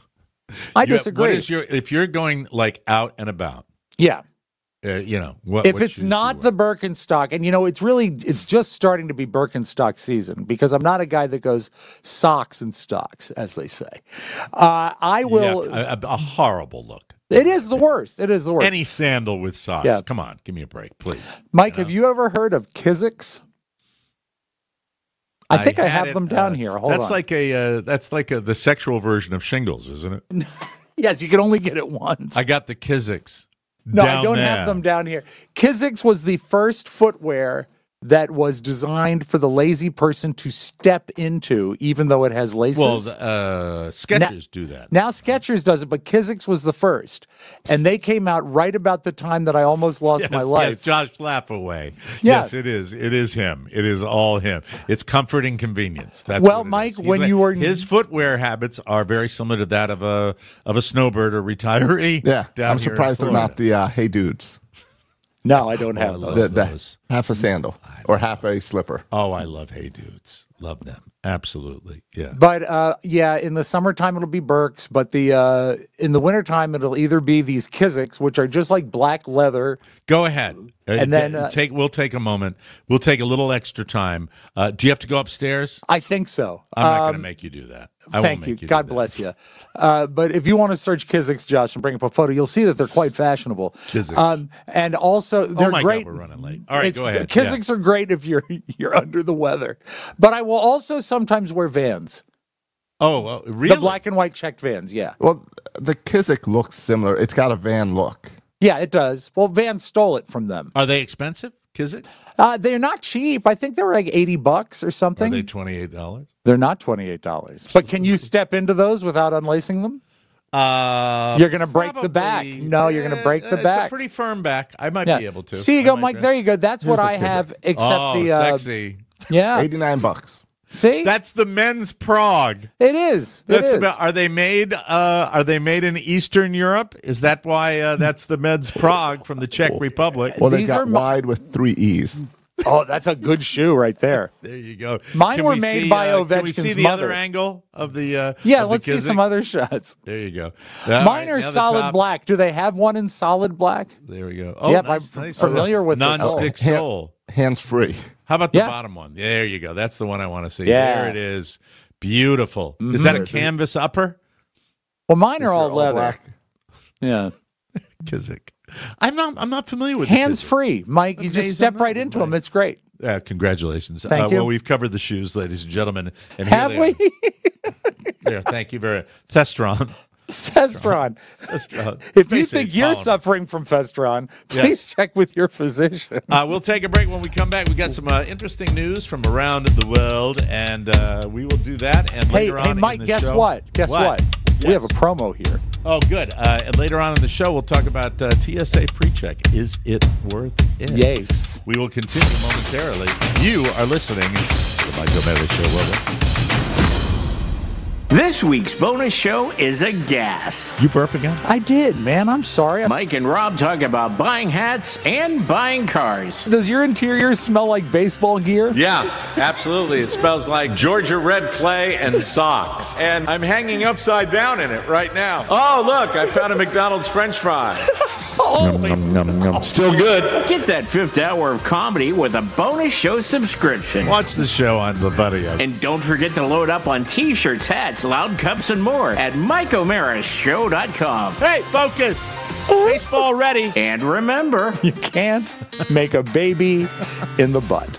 [SPEAKER 4] I
[SPEAKER 6] You have-
[SPEAKER 4] disagree.
[SPEAKER 6] What is your if you're going like out and about?
[SPEAKER 4] yeah.
[SPEAKER 6] Uh, you know, what,
[SPEAKER 4] If
[SPEAKER 6] what
[SPEAKER 4] it's
[SPEAKER 6] shoes do
[SPEAKER 4] not
[SPEAKER 6] you
[SPEAKER 4] the Birkenstock, and you know, it's really, it's just starting to be Birkenstock season because I'm not a guy that goes socks and stocks, as they say. Uh, I
[SPEAKER 6] wear?
[SPEAKER 4] will.
[SPEAKER 6] Yeah, a, a horrible look.
[SPEAKER 4] It is the worst. It is the worst.
[SPEAKER 6] Any sandal with socks.
[SPEAKER 4] Yeah.
[SPEAKER 6] Come on, give me a break, please.
[SPEAKER 4] Mike, have you ever heard of Kizik's? I think I,
[SPEAKER 6] had
[SPEAKER 4] have
[SPEAKER 6] it,
[SPEAKER 4] them down
[SPEAKER 6] uh,
[SPEAKER 4] here. Hold
[SPEAKER 6] that's
[SPEAKER 4] on.
[SPEAKER 6] like a uh, that's like a, the sexual version of shingles, isn't it?
[SPEAKER 4] yes, you can only get it once.
[SPEAKER 6] I got the Kizik's.
[SPEAKER 4] No, I
[SPEAKER 6] down
[SPEAKER 4] don't
[SPEAKER 6] there.
[SPEAKER 4] have them down here. Kizik's was the first footwear that was designed for the lazy person to step into, even though it has laces.
[SPEAKER 6] Well, the, uh, Skechers do that.
[SPEAKER 4] Now Skechers does it, but Kizik's was the first, and they came out right about the time that I almost lost
[SPEAKER 6] Yes,
[SPEAKER 4] my
[SPEAKER 6] yes,
[SPEAKER 4] life.
[SPEAKER 6] Josh Laugh-Away.
[SPEAKER 4] Yeah.
[SPEAKER 6] Yes, it is. It is him. It is all him. It's comfort and convenience. That's
[SPEAKER 4] Well,
[SPEAKER 6] what it
[SPEAKER 4] Mike,
[SPEAKER 6] is. He's
[SPEAKER 4] when
[SPEAKER 6] like-
[SPEAKER 4] you were-
[SPEAKER 6] his footwear habits are very similar to that of a of a snowbird or retiree.
[SPEAKER 7] Yeah,
[SPEAKER 6] down
[SPEAKER 7] I'm
[SPEAKER 6] here in
[SPEAKER 7] surprised they're
[SPEAKER 6] Florida.
[SPEAKER 7] not the uh, Hey Dudes.
[SPEAKER 4] No, I don't
[SPEAKER 6] Oh, I
[SPEAKER 4] have
[SPEAKER 6] love
[SPEAKER 4] those.
[SPEAKER 7] The, the
[SPEAKER 6] those.
[SPEAKER 7] half a sandal or half a slipper.
[SPEAKER 6] Oh, I love Hey Dudes. Love them. Absolutely. Yeah.
[SPEAKER 4] But uh, yeah, in the summertime it'll be Birks, but the uh, in the wintertime it'll either be these Kizik's, which are just like black leather.
[SPEAKER 6] Go ahead.
[SPEAKER 4] And
[SPEAKER 6] uh,
[SPEAKER 4] then uh,
[SPEAKER 6] take. We'll take a moment. We'll take a little extra time. Uh, do you have to go upstairs?
[SPEAKER 4] I think so.
[SPEAKER 6] I'm not
[SPEAKER 4] Um,
[SPEAKER 6] going to make you do that. I won't
[SPEAKER 4] Thank
[SPEAKER 6] make
[SPEAKER 4] you.
[SPEAKER 6] you do
[SPEAKER 4] God
[SPEAKER 6] that.
[SPEAKER 4] bless you. Uh, but if you want to search Kizik's, Josh, and bring up a photo, you'll see that they're quite fashionable.
[SPEAKER 6] Kizik's.
[SPEAKER 4] and also they're
[SPEAKER 6] Oh my
[SPEAKER 4] great.
[SPEAKER 6] God, we're running late. All right,
[SPEAKER 4] It's-
[SPEAKER 6] go ahead.
[SPEAKER 4] Kizik's are great if you're you're under the weather. But I will also sometimes wear Vans,
[SPEAKER 6] Oh, uh, really?
[SPEAKER 4] the black and white checked Vans. Yeah,
[SPEAKER 7] Well, the Kizik looks similar. It's got a van look.
[SPEAKER 4] yeah, it does. Well, Vans stole it from them.
[SPEAKER 6] Are they expensive? Kizik?
[SPEAKER 4] Uh, they're not cheap. I think they were like eighty bucks or
[SPEAKER 6] Are
[SPEAKER 4] something.
[SPEAKER 6] they twenty-eight dollars?
[SPEAKER 4] They're not twenty eight dollars. But can you step into those without unlacing them?
[SPEAKER 6] Uh,
[SPEAKER 4] You're gonna break the back.
[SPEAKER 6] probably.
[SPEAKER 4] No, you're gonna break the
[SPEAKER 6] it's
[SPEAKER 4] back.
[SPEAKER 6] a pretty firm back. I might
[SPEAKER 4] Yeah.
[SPEAKER 6] be able to.
[SPEAKER 4] See, you
[SPEAKER 6] I
[SPEAKER 4] go,
[SPEAKER 6] might
[SPEAKER 4] Mike.
[SPEAKER 6] be-
[SPEAKER 4] There you go. That's what
[SPEAKER 7] Here's
[SPEAKER 4] I
[SPEAKER 7] a Kizik.
[SPEAKER 4] have, except
[SPEAKER 6] Oh,
[SPEAKER 4] the uh,
[SPEAKER 6] sexy.
[SPEAKER 4] yeah.
[SPEAKER 7] eighty-nine bucks.
[SPEAKER 4] See,
[SPEAKER 6] That's the men's Prague.
[SPEAKER 4] it is. It
[SPEAKER 6] That's
[SPEAKER 4] is.
[SPEAKER 6] about. Are they made? Uh, are they made in Eastern Europe? Is that why uh, that's the men's Prague from the Czech Republic?
[SPEAKER 7] Well, they
[SPEAKER 4] These
[SPEAKER 7] got
[SPEAKER 4] are mi-
[SPEAKER 7] wide with three E's.
[SPEAKER 4] Oh, that's a good shoe right there.
[SPEAKER 6] There you go.
[SPEAKER 4] Mine
[SPEAKER 6] Can
[SPEAKER 4] were
[SPEAKER 6] we
[SPEAKER 4] made
[SPEAKER 6] see,
[SPEAKER 4] by
[SPEAKER 6] uh, Can we see
[SPEAKER 4] Ovechkin's
[SPEAKER 6] the
[SPEAKER 4] mother.
[SPEAKER 6] other angle of the? Uh,
[SPEAKER 4] Yeah,
[SPEAKER 6] of the
[SPEAKER 4] let's see
[SPEAKER 6] Kizik?
[SPEAKER 4] some other shots.
[SPEAKER 6] There you go. All
[SPEAKER 4] Mine
[SPEAKER 6] right,
[SPEAKER 4] are
[SPEAKER 6] now the
[SPEAKER 4] solid
[SPEAKER 6] top.
[SPEAKER 4] black. Do they have one in solid black?
[SPEAKER 6] There we go. Oh,
[SPEAKER 4] Yep,
[SPEAKER 6] nice,
[SPEAKER 4] I'm
[SPEAKER 6] nice.
[SPEAKER 4] familiar with the
[SPEAKER 6] non-stick
[SPEAKER 7] sole.
[SPEAKER 6] sole.
[SPEAKER 7] Hands free.
[SPEAKER 6] How about the
[SPEAKER 4] Yeah.
[SPEAKER 6] bottom one? There you go. That's the one I want to see.
[SPEAKER 4] Yeah.
[SPEAKER 6] There it is. Beautiful. Is that a canvas upper?
[SPEAKER 4] Well, mine are all
[SPEAKER 7] They're
[SPEAKER 4] leather.
[SPEAKER 7] black.
[SPEAKER 4] Yeah,
[SPEAKER 6] Kizik. I'm not. I'm not familiar with
[SPEAKER 4] hands
[SPEAKER 6] the Kizik.
[SPEAKER 4] free, Mike. You
[SPEAKER 6] Amazing
[SPEAKER 4] just step right
[SPEAKER 6] number,
[SPEAKER 4] into
[SPEAKER 6] Mike.
[SPEAKER 4] them. It's great.
[SPEAKER 6] Uh, congratulations.
[SPEAKER 4] Thank
[SPEAKER 6] uh,
[SPEAKER 4] you.
[SPEAKER 6] Well, we've covered the shoes, ladies and gentlemen. And here
[SPEAKER 4] Have
[SPEAKER 6] they
[SPEAKER 4] we?
[SPEAKER 6] Are. There. Thank you very Thestron.
[SPEAKER 4] Festron.
[SPEAKER 6] Thestron.
[SPEAKER 4] If you
[SPEAKER 6] Basically
[SPEAKER 4] think you're
[SPEAKER 6] pollen.
[SPEAKER 4] suffering from Festron, please
[SPEAKER 6] Yes.
[SPEAKER 4] check with your physician.
[SPEAKER 6] Uh, we'll take a break. When we come back, we got some uh, interesting news from around the world, and uh, we will do that. And
[SPEAKER 4] Hey,
[SPEAKER 6] later on
[SPEAKER 4] hey,
[SPEAKER 6] in
[SPEAKER 4] Mike,
[SPEAKER 6] the
[SPEAKER 4] guess
[SPEAKER 6] show-
[SPEAKER 4] what? Guess what? We
[SPEAKER 6] Yes.
[SPEAKER 4] have a promo here.
[SPEAKER 6] Oh, good. Uh, and later on in the show, we'll talk about uh, T S A PreCheck. Is it worth it?
[SPEAKER 4] Yes.
[SPEAKER 6] We will continue momentarily. You are listening to the Mike O'Malley Show. Well,
[SPEAKER 2] This week's bonus show is a gas.
[SPEAKER 6] you burp again?
[SPEAKER 4] I did, man. I'm sorry.
[SPEAKER 2] Mike and Rob talk about buying hats and buying cars.
[SPEAKER 4] Does your interior smell like baseball gear?
[SPEAKER 8] Yeah, absolutely. It smells like Georgia red clay and socks. And I'm hanging upside down in it right now. Oh, look, I found a McDonald's French fry. Still good.
[SPEAKER 2] Get that fifth hour of comedy with a bonus show subscription.
[SPEAKER 6] Watch the show on the Buddy.
[SPEAKER 2] And don't forget to load up on t-shirts, hats, loud cups, and more at Mike O'Mara Show dot com.
[SPEAKER 6] Hey, focus! Baseball ready.
[SPEAKER 2] And remember,
[SPEAKER 4] You can't make a baby in the butt.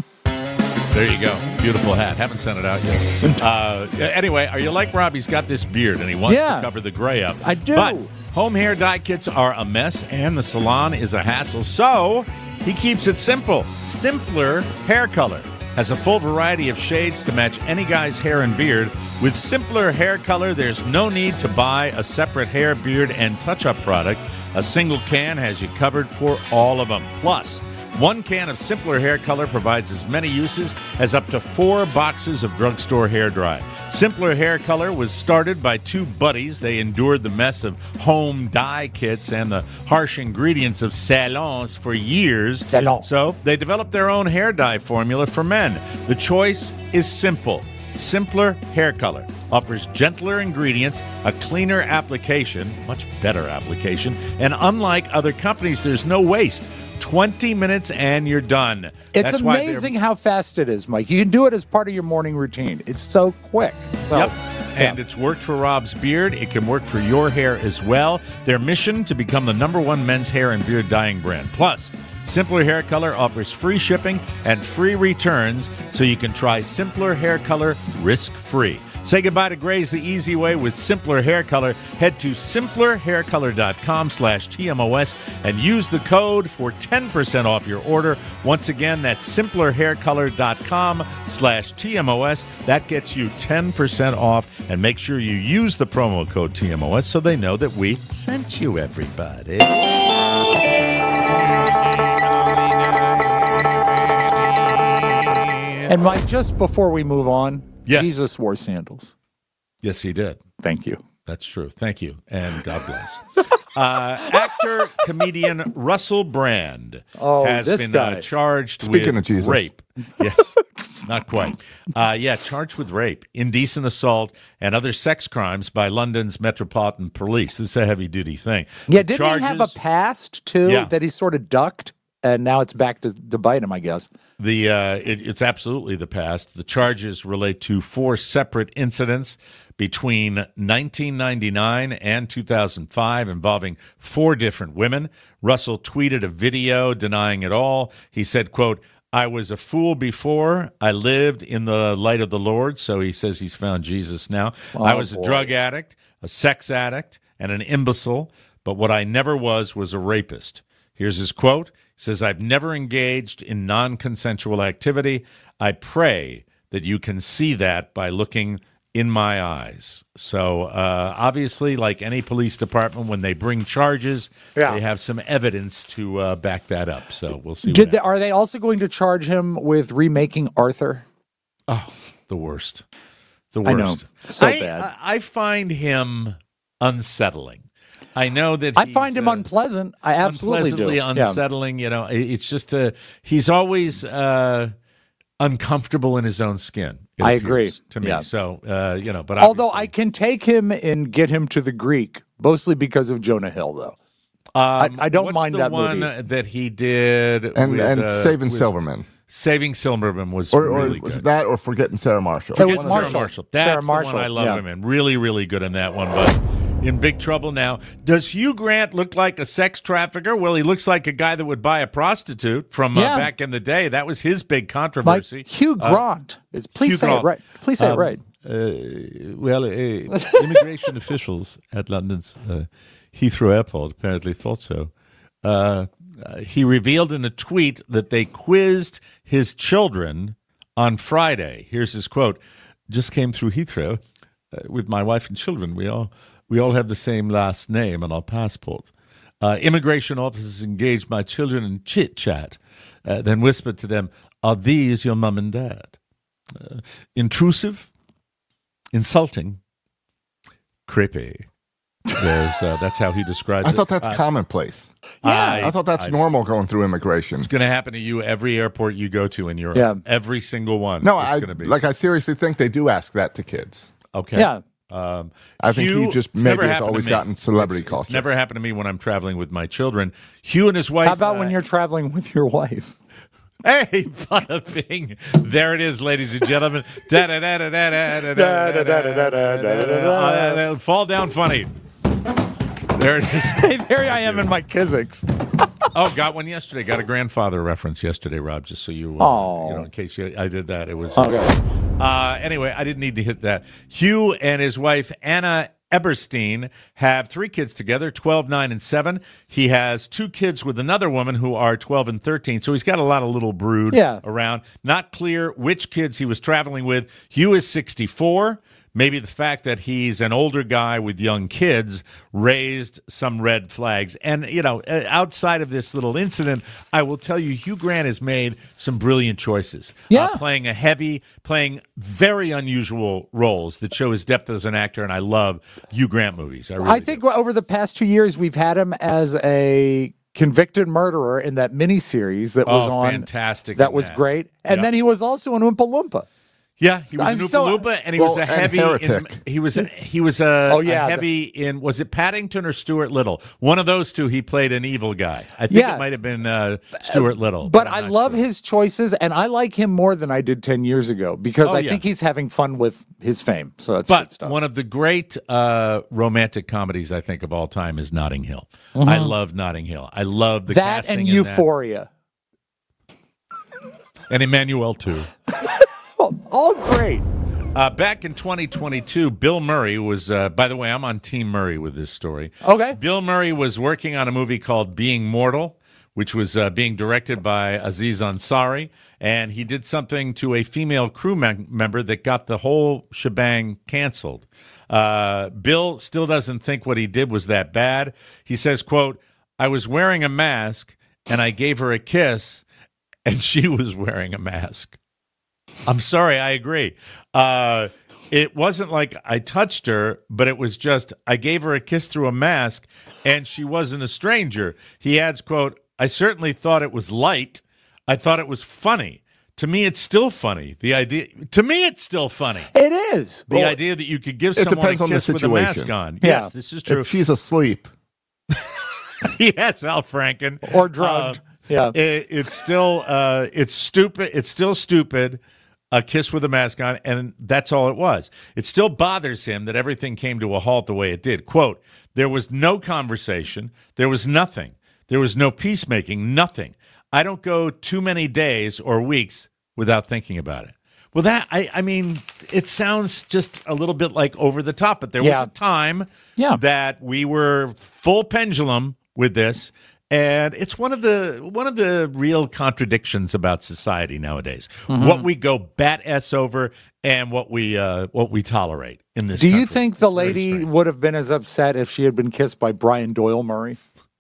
[SPEAKER 6] There you go. Beautiful hat. Haven't sent it out yet. Uh, anyway, are you like Rob? He's got this beard and he wants
[SPEAKER 4] Yeah.
[SPEAKER 6] to cover the gray up.
[SPEAKER 4] I do.
[SPEAKER 6] But home hair dye kits are a mess and the salon is a hassle. So he keeps it simple. Simpler Hair Color has a full variety of shades to match any guy's hair and beard. With Simpler Hair Color, there's no need to buy a separate hair, beard, and touch-up product. A single can has you covered for all of them. Plus, one can of Simpler Hair Color provides as many uses as up to four boxes of drugstore hair dye. Simpler Hair Color was started by two buddies. They endured the mess of home dye kits and the harsh ingredients of salons for years.
[SPEAKER 4] Salon.
[SPEAKER 6] So they developed their own hair dye formula for men. The choice is simple. Simpler Hair Color offers gentler ingredients, a cleaner application, much better application, and unlike other companies, there's no waste. twenty minutes and you're done.
[SPEAKER 4] It's
[SPEAKER 6] That's why they're-
[SPEAKER 4] amazing how fast it is, Mike. You can do it as part of your morning routine. It's so quick. So,
[SPEAKER 6] Yep.
[SPEAKER 4] yeah.
[SPEAKER 6] And it's worked for Rob's beard. It can work for your hair as well. Their mission to become the number one men's hair and beard dyeing brand. Plus, Simpler Hair Color offers free shipping and free returns so you can try Simpler Hair Color risk-free. Say goodbye to grays the easy way with Simpler Hair Color. Head to simpler hair color dot com slash T M O S and use the code for ten percent off your order. Once again, that's simpler hair color dot com slash T M O S. That gets you ten percent off. And make sure you use the promo code T M O S so they know that we sent you, everybody.
[SPEAKER 4] And Mike, just before we move on,
[SPEAKER 6] Yes.
[SPEAKER 4] Jesus wore sandals.
[SPEAKER 6] Yes, he did.
[SPEAKER 4] Thank you.
[SPEAKER 6] That's true. Thank you. And God bless. uh, actor, comedian Russell Brand
[SPEAKER 4] Oh,
[SPEAKER 6] has
[SPEAKER 4] this
[SPEAKER 6] been
[SPEAKER 4] guy.
[SPEAKER 6] Uh, charged
[SPEAKER 7] Speaking
[SPEAKER 6] with
[SPEAKER 7] of Jesus.
[SPEAKER 6] rape. Yes. not quite. Uh, yeah, charged with rape, indecent assault, and other sex crimes by London's Metropolitan Police. This is a heavy-duty thing.
[SPEAKER 4] Yeah,
[SPEAKER 6] The
[SPEAKER 4] didn't
[SPEAKER 6] charges,
[SPEAKER 4] he have a past, too,
[SPEAKER 6] Yeah.
[SPEAKER 4] that he sort of ducked? And now it's back to, to bite him, I guess.
[SPEAKER 6] The uh, it, it's absolutely the past. The charges relate to four separate incidents between nineteen ninety-nine and two thousand five involving four different women. Russell tweeted a video denying it all. He said, quote, I was a fool before. I lived in the light of the Lord. So he says he's found Jesus now.
[SPEAKER 4] Oh,
[SPEAKER 6] I was
[SPEAKER 4] boy.
[SPEAKER 6] a drug addict, a sex addict, and an imbecile. But what I never was was a rapist. Here's his quote. He says, I've never engaged in non-consensual activity. I pray that you can see that by looking in my eyes. So uh, obviously, like any police department, when they bring charges,
[SPEAKER 4] Yeah.
[SPEAKER 6] they have some evidence to uh, back that up. So we'll see.
[SPEAKER 4] Did
[SPEAKER 6] what
[SPEAKER 4] they, are they also going to charge him with remaking Arthur?
[SPEAKER 6] Oh, the worst. The
[SPEAKER 4] I
[SPEAKER 6] worst.
[SPEAKER 4] know. So
[SPEAKER 6] I,
[SPEAKER 4] bad.
[SPEAKER 6] I, I find him unsettling. I know that
[SPEAKER 4] I
[SPEAKER 6] he's,
[SPEAKER 4] find him
[SPEAKER 6] uh,
[SPEAKER 4] unpleasant. I absolutely do.
[SPEAKER 6] unpleasantly
[SPEAKER 4] Yeah.
[SPEAKER 6] unsettling. You know, it- it's just a, he's always uh, uncomfortable in his own skin. it
[SPEAKER 4] I
[SPEAKER 6] appears
[SPEAKER 4] agree.
[SPEAKER 6] to me.
[SPEAKER 4] Yeah.
[SPEAKER 6] So, uh, you know, but
[SPEAKER 4] Although I
[SPEAKER 6] obviously-
[SPEAKER 4] can take him and get him to the Greek, mostly because of Jonah Hill, though.
[SPEAKER 6] Um,
[SPEAKER 4] I don't
[SPEAKER 6] what's
[SPEAKER 4] mind
[SPEAKER 6] the
[SPEAKER 4] that
[SPEAKER 6] one
[SPEAKER 4] movie.
[SPEAKER 6] that he did
[SPEAKER 7] And
[SPEAKER 6] with,
[SPEAKER 7] and
[SPEAKER 6] uh,
[SPEAKER 7] Saving
[SPEAKER 6] with-
[SPEAKER 7] Silverman,
[SPEAKER 6] Saving Silverman was
[SPEAKER 7] or, or
[SPEAKER 6] really
[SPEAKER 7] was
[SPEAKER 6] good.
[SPEAKER 7] it that, or Forgetting Sarah Marshall?
[SPEAKER 4] It was
[SPEAKER 6] Sarah
[SPEAKER 4] Marshall.
[SPEAKER 6] Marshall. That's
[SPEAKER 4] Sarah
[SPEAKER 6] the
[SPEAKER 4] Marshall,
[SPEAKER 6] one I love
[SPEAKER 4] yeah.
[SPEAKER 6] him in. Really, really good in that one. But in big trouble now. Does Hugh Grant look like a sex trafficker? Well, he looks like a guy that would buy a prostitute from uh,
[SPEAKER 4] Yeah.
[SPEAKER 6] back in the day. That was his big
[SPEAKER 4] Mike,
[SPEAKER 6] controversy.
[SPEAKER 4] Hugh Grant. it's, please
[SPEAKER 6] Hugh
[SPEAKER 4] say
[SPEAKER 6] Grant.
[SPEAKER 4] it right. Please say
[SPEAKER 6] Um,
[SPEAKER 4] it right.
[SPEAKER 6] Uh, well, uh, immigration officials at London's uh, Heathrow Airport apparently thought so. Uh, uh, he revealed in a tweet that they quizzed his children on Friday. Here's his quote: "Just came through Heathrow uh, with my wife and children. We all we all have the same last name on our passports. Uh, immigration officers engaged my children in chit chat, uh, then whispered to them, 'Are these your mum and dad?' Uh, intrusive, insulting, creepy." There's, uh, that's how he describes
[SPEAKER 7] I
[SPEAKER 6] it.
[SPEAKER 7] thought that's
[SPEAKER 6] Uh,
[SPEAKER 7] commonplace.
[SPEAKER 6] I,
[SPEAKER 7] I thought that's
[SPEAKER 6] I-
[SPEAKER 7] normal going through immigration.
[SPEAKER 6] It's going to happen to you every airport you go to in Europe.
[SPEAKER 4] Yeah.
[SPEAKER 6] Every single one.
[SPEAKER 7] No,
[SPEAKER 6] it's
[SPEAKER 7] I
[SPEAKER 6] gonna be.
[SPEAKER 7] like. I seriously think they do ask that to kids.
[SPEAKER 6] Okay.
[SPEAKER 4] Yeah.
[SPEAKER 6] Um,
[SPEAKER 7] I think
[SPEAKER 6] Hugh-
[SPEAKER 7] he just
[SPEAKER 6] it's
[SPEAKER 7] maybe
[SPEAKER 6] never
[SPEAKER 7] has
[SPEAKER 6] happened to
[SPEAKER 7] always
[SPEAKER 6] me.
[SPEAKER 7] gotten celebrity
[SPEAKER 6] It's,
[SPEAKER 7] culture.
[SPEAKER 6] It's never happened to me when I'm traveling with my children. Hugh and his wife.
[SPEAKER 4] How about
[SPEAKER 6] uh,
[SPEAKER 4] when you're traveling with your wife?
[SPEAKER 6] Hey, bada bing. There it is, ladies and gentlemen. Da da da da da da da da da da da da. Fall down funny. There it is.
[SPEAKER 4] Hey, there I am in my Kizik's.
[SPEAKER 6] Oh, got one yesterday. Got a grandfather reference yesterday, Rob. Just so you, uh,
[SPEAKER 4] Oh.
[SPEAKER 6] you know, in case you, I did that, it was.
[SPEAKER 4] Okay.
[SPEAKER 6] Uh, anyway, I didn't need to hit that. Hugh and his wife Anna Eberstein have three kids together, twelve, nine, and seven. He has two kids with another woman who are twelve and thirteen. So he's got a lot of little brood
[SPEAKER 4] Yeah.
[SPEAKER 6] around. Not clear which kids he was traveling with. Hugh is sixty-four. Maybe the fact that he's an older guy with young kids raised some red flags. And, you know, uh, outside of this little incident, I will tell you, Hugh Grant has made some brilliant choices.
[SPEAKER 4] Yeah.
[SPEAKER 6] Uh, playing a heavy, playing very unusual roles that show his depth as an actor. And I love Hugh Grant movies. I really
[SPEAKER 4] I think over the past two years, we've had him as a convicted murderer in that miniseries that was
[SPEAKER 6] Oh,
[SPEAKER 4] on.
[SPEAKER 6] fantastic
[SPEAKER 4] That
[SPEAKER 6] in
[SPEAKER 4] was
[SPEAKER 6] that.
[SPEAKER 4] great. And
[SPEAKER 6] Yeah.
[SPEAKER 4] then he was also in Oompa Loompa.
[SPEAKER 6] Yeah, he was
[SPEAKER 4] I'm
[SPEAKER 6] an Oompa
[SPEAKER 4] so-
[SPEAKER 6] Loompa, and he
[SPEAKER 7] Well,
[SPEAKER 6] was a
[SPEAKER 7] and
[SPEAKER 6] heavy. In,
[SPEAKER 7] Heretic.
[SPEAKER 6] he was a, he was a,
[SPEAKER 4] Oh, yeah,
[SPEAKER 6] a heavy in. Was it Paddington or Stuart Little? One of those two. He played an evil guy. I think
[SPEAKER 4] Yeah.
[SPEAKER 6] it might have been uh, Stuart Little.
[SPEAKER 4] But
[SPEAKER 6] I'm
[SPEAKER 4] I
[SPEAKER 6] not
[SPEAKER 4] love
[SPEAKER 6] sure.
[SPEAKER 4] his choices, and I like him more than I did ten years ago because
[SPEAKER 6] Oh,
[SPEAKER 4] I
[SPEAKER 6] yeah.
[SPEAKER 4] think he's having fun with his fame. So that's good
[SPEAKER 6] But
[SPEAKER 4] stuff.
[SPEAKER 6] one of the great uh, romantic comedies I think of all time is Notting Hill. I love Notting Hill. I love the
[SPEAKER 4] Mm-hmm. that
[SPEAKER 6] casting
[SPEAKER 4] and
[SPEAKER 6] in
[SPEAKER 4] Euphoria.
[SPEAKER 6] that. And Emmanuel too.
[SPEAKER 4] Well, all great.
[SPEAKER 6] Uh, back in twenty twenty-two, Bill Murray was, uh, by the way, I'm on Team Murray with this story.
[SPEAKER 4] Okay.
[SPEAKER 6] Bill Murray was working on a movie called Being Mortal, which was uh, being directed by Aziz Ansari, and he did something to a female crew mem- member that got the whole shebang canceled. Uh, Bill still doesn't think what he did was that bad. He says, quote, "I was wearing a mask, and I gave her a kiss, and she was wearing a mask." I'm sorry, I agree. Uh, it wasn't like I touched her, but it was just I gave her a kiss through a mask, and she wasn't a stranger. He adds, quote, "I certainly thought it was light. I thought it was funny to me, it's still funny. The idea, to me, it's still funny.
[SPEAKER 4] It is.
[SPEAKER 6] The
[SPEAKER 7] Well,
[SPEAKER 6] idea that you could give
[SPEAKER 7] it
[SPEAKER 6] someone a
[SPEAKER 7] depends on the
[SPEAKER 6] kiss with a mask
[SPEAKER 7] situation.
[SPEAKER 6] on.
[SPEAKER 4] Yeah.
[SPEAKER 6] Yes, this is true.
[SPEAKER 7] If she's asleep,
[SPEAKER 6] Yes, Al Franken.
[SPEAKER 4] Or drugged.
[SPEAKER 6] Uh,
[SPEAKER 4] Yeah.
[SPEAKER 6] it, it's still uh, it's stupid. It's still stupid. A kiss with a mask on, and that's all it was. It still bothers him that everything came to a halt the way it did. Quote, there was no conversation. There was nothing. There was no peacemaking, nothing. I don't go too many days or weeks without thinking about it. Well, that, I, I mean, it sounds just a little bit like over the top, but there
[SPEAKER 4] Yeah.
[SPEAKER 6] was a time
[SPEAKER 4] Yeah.
[SPEAKER 6] that we were full pendulum with this. And it's one of the one of the real contradictions about society nowadays.
[SPEAKER 4] Mm-hmm.
[SPEAKER 6] What we go bat s over and what we uh, what we tolerate in this.
[SPEAKER 4] Do you
[SPEAKER 6] country.
[SPEAKER 4] think the
[SPEAKER 6] It's very
[SPEAKER 4] lady
[SPEAKER 6] strange.
[SPEAKER 4] would have been as upset if she had been kissed by Brian Doyle Murray,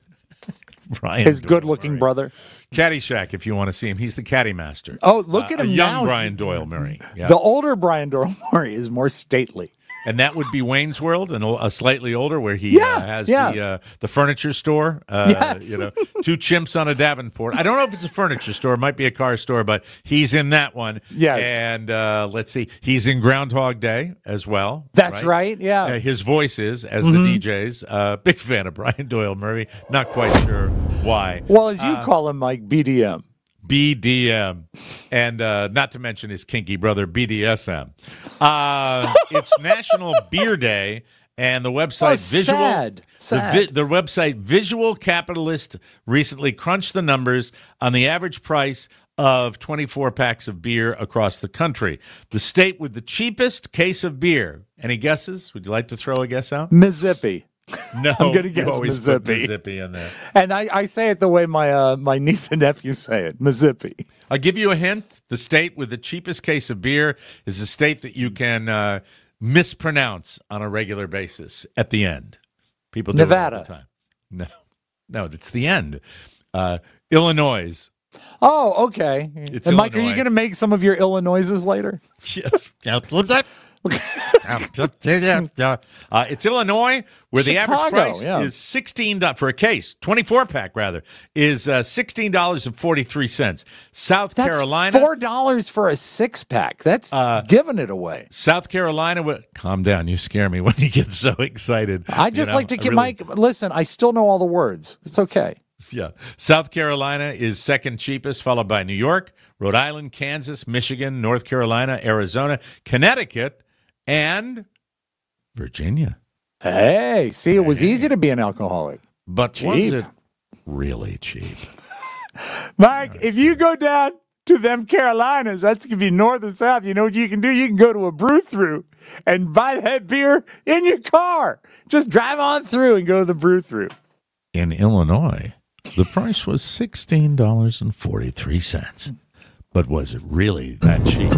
[SPEAKER 6] Brian
[SPEAKER 4] his
[SPEAKER 6] Doyle
[SPEAKER 4] good-looking
[SPEAKER 6] Murray.
[SPEAKER 4] brother?
[SPEAKER 6] Caddyshack, if you want to see him, he's the caddy master.
[SPEAKER 4] Oh, look
[SPEAKER 6] Uh,
[SPEAKER 4] at him
[SPEAKER 6] a young
[SPEAKER 4] now.
[SPEAKER 6] Brian Doyle Murray. Yeah.
[SPEAKER 4] The older Brian Doyle Murray is more stately.
[SPEAKER 6] And that would be Wayne's World, and a slightly older, where he
[SPEAKER 4] Yeah,
[SPEAKER 6] uh, has
[SPEAKER 4] yeah.
[SPEAKER 6] the uh, the furniture store. Uh,
[SPEAKER 4] Yes.
[SPEAKER 6] You know, two chimps on a Davenport. I don't know if it's a furniture store; it might be a car store, but he's in that one.
[SPEAKER 4] Yes.
[SPEAKER 6] And uh, let's see, he's in Groundhog Day as well.
[SPEAKER 4] That's right, yeah.
[SPEAKER 6] Uh, his voice is as
[SPEAKER 4] Mm-hmm.
[SPEAKER 6] the D Js. Uh, big fan of Brian Doyle Murray. Not quite sure why.
[SPEAKER 4] Well, as you
[SPEAKER 6] Uh,
[SPEAKER 4] call him, Mike, B D M.
[SPEAKER 6] B D M, and uh, not to mention his kinky brother B D S M. Uh, it's National Beer Day, and the website
[SPEAKER 4] Oh,
[SPEAKER 6] Visual
[SPEAKER 4] sad.
[SPEAKER 6] The,
[SPEAKER 4] Sad.
[SPEAKER 6] vi- the website Visual Capitalist recently crunched the numbers on the average price of twenty-four packs of beer across the country. The state with the cheapest case of beer. Any guesses? Would you like to throw a guess out?
[SPEAKER 4] Mississippi.
[SPEAKER 6] No,
[SPEAKER 4] I'm gonna guess
[SPEAKER 6] you always put
[SPEAKER 4] Mississippi.
[SPEAKER 6] Mississippi in there.
[SPEAKER 4] And I, I say it the way my uh, my niece and nephew say it, Mississippi.
[SPEAKER 6] I'll give you a hint. The state with the cheapest case of beer is a state that you can uh, mispronounce on a regular basis at the end. People do
[SPEAKER 4] Nevada.
[SPEAKER 6] it all the time. No, no, it's the end. Uh, Illinois.
[SPEAKER 4] Oh, okay.
[SPEAKER 6] It's
[SPEAKER 4] and Mike, are you
[SPEAKER 6] Illinois.
[SPEAKER 4] going to make some of your Illinoises later?
[SPEAKER 6] Yes. Uh, it's Illinois, where the average
[SPEAKER 4] Chicago,
[SPEAKER 6] price
[SPEAKER 4] yeah.
[SPEAKER 6] is sixteen dollars for a case, twenty-four pack rather, is uh, sixteen dollars and forty-three cents. South
[SPEAKER 4] That's
[SPEAKER 6] Carolina,
[SPEAKER 4] four dollars for a six pack. That's
[SPEAKER 6] Uh,
[SPEAKER 4] giving it away.
[SPEAKER 6] South Carolina. What, calm down, you scare me when you get so excited.
[SPEAKER 4] I
[SPEAKER 6] You
[SPEAKER 4] just
[SPEAKER 6] know,
[SPEAKER 4] like to
[SPEAKER 6] I
[SPEAKER 4] get
[SPEAKER 6] really-
[SPEAKER 4] Mike. Listen, I still know all the words. It's okay.
[SPEAKER 6] Yeah. South Carolina is second cheapest, followed by New York, Rhode Island, Kansas, Michigan, North Carolina, Arizona, Connecticut, and Virginia.
[SPEAKER 4] Hey, see, it was easy to be an alcoholic.
[SPEAKER 6] But was
[SPEAKER 4] Cheap.
[SPEAKER 6] it really cheap?
[SPEAKER 4] Mike, if you go down to them Carolinas, that's going to be north or south. You know what you can do? You can go to a brew through and buy that beer in your car. Just drive on through and go to the brew through.
[SPEAKER 6] In Illinois, the price was sixteen dollars and forty-three cents. But was it really that cheap?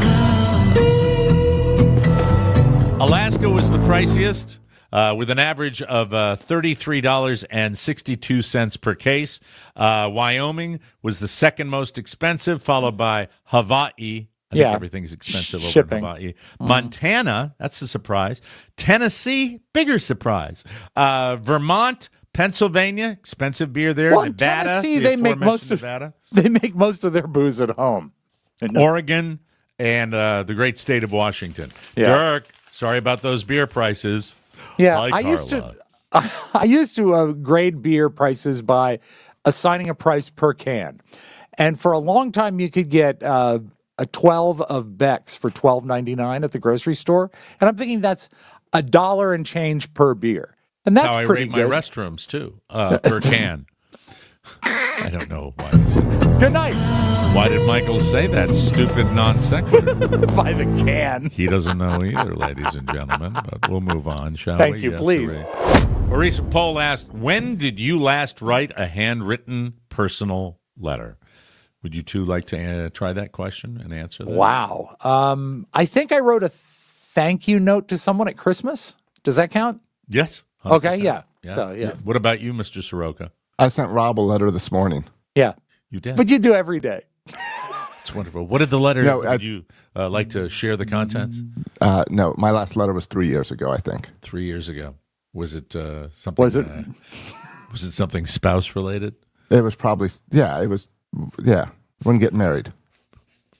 [SPEAKER 6] Alaska was the priciest, uh, with an average of uh, thirty-three dollars and sixty-two cents per case. Uh, Wyoming was the second most expensive, followed by Hawaii. I
[SPEAKER 4] Yeah.
[SPEAKER 6] think everything's expensive over
[SPEAKER 4] Shipping.
[SPEAKER 6] in Hawaii. Montana, that's a surprise. Tennessee, bigger surprise. Uh, Vermont, Pennsylvania, expensive beer there.
[SPEAKER 4] Well, in
[SPEAKER 6] Nevada,
[SPEAKER 4] Tennessee,
[SPEAKER 6] the
[SPEAKER 4] they make most
[SPEAKER 6] aforementioned
[SPEAKER 4] of
[SPEAKER 6] Nevada.
[SPEAKER 4] they make most of their booze at home. And
[SPEAKER 6] Oregon, and uh, the great state of Washington.
[SPEAKER 4] Yeah.
[SPEAKER 6] Dirk, sorry about those beer prices.
[SPEAKER 4] Yeah,
[SPEAKER 6] Hi,
[SPEAKER 4] I used
[SPEAKER 6] Carla.
[SPEAKER 4] to I used to uh, grade beer prices by assigning a price per can, and for a long time you could get uh, a twelve of Beck's for twelve ninety nine at the grocery store, and I'm thinking that's a dollar and change per beer, and that's
[SPEAKER 6] How I
[SPEAKER 4] pretty
[SPEAKER 6] rate
[SPEAKER 4] good.
[SPEAKER 6] my restrooms, too, uh, per can. I don't know why.
[SPEAKER 4] Good night.
[SPEAKER 6] Why did Michael say that stupid non sequitur?
[SPEAKER 4] By the can.
[SPEAKER 6] He doesn't know either, ladies and gentlemen, but we'll move on, shall
[SPEAKER 4] Thank
[SPEAKER 6] we?
[SPEAKER 4] you, please.
[SPEAKER 6] A recent poll asked, when did you last write a handwritten personal letter? Would you two like to uh, try that question and answer that?
[SPEAKER 4] Wow. Um, I think I wrote a thank you note to someone at Christmas. Does that count?
[SPEAKER 6] Yes.
[SPEAKER 4] Okay, yeah. So, yeah.
[SPEAKER 6] What about you, Mister Soroka?
[SPEAKER 7] I sent Rob a letter this morning.
[SPEAKER 4] Yeah.
[SPEAKER 6] You did.
[SPEAKER 4] But you do every day.
[SPEAKER 6] That's wonderful. What did the letter,
[SPEAKER 7] No,
[SPEAKER 6] would
[SPEAKER 7] I-
[SPEAKER 6] you uh, like to share the contents?
[SPEAKER 7] Uh, no, my last letter was three years ago, I think.
[SPEAKER 6] Three years ago. Was it uh, something?
[SPEAKER 4] Was it-
[SPEAKER 6] Uh, was it something spouse related?
[SPEAKER 7] It was probably, yeah, it was, yeah, wouldn't get married.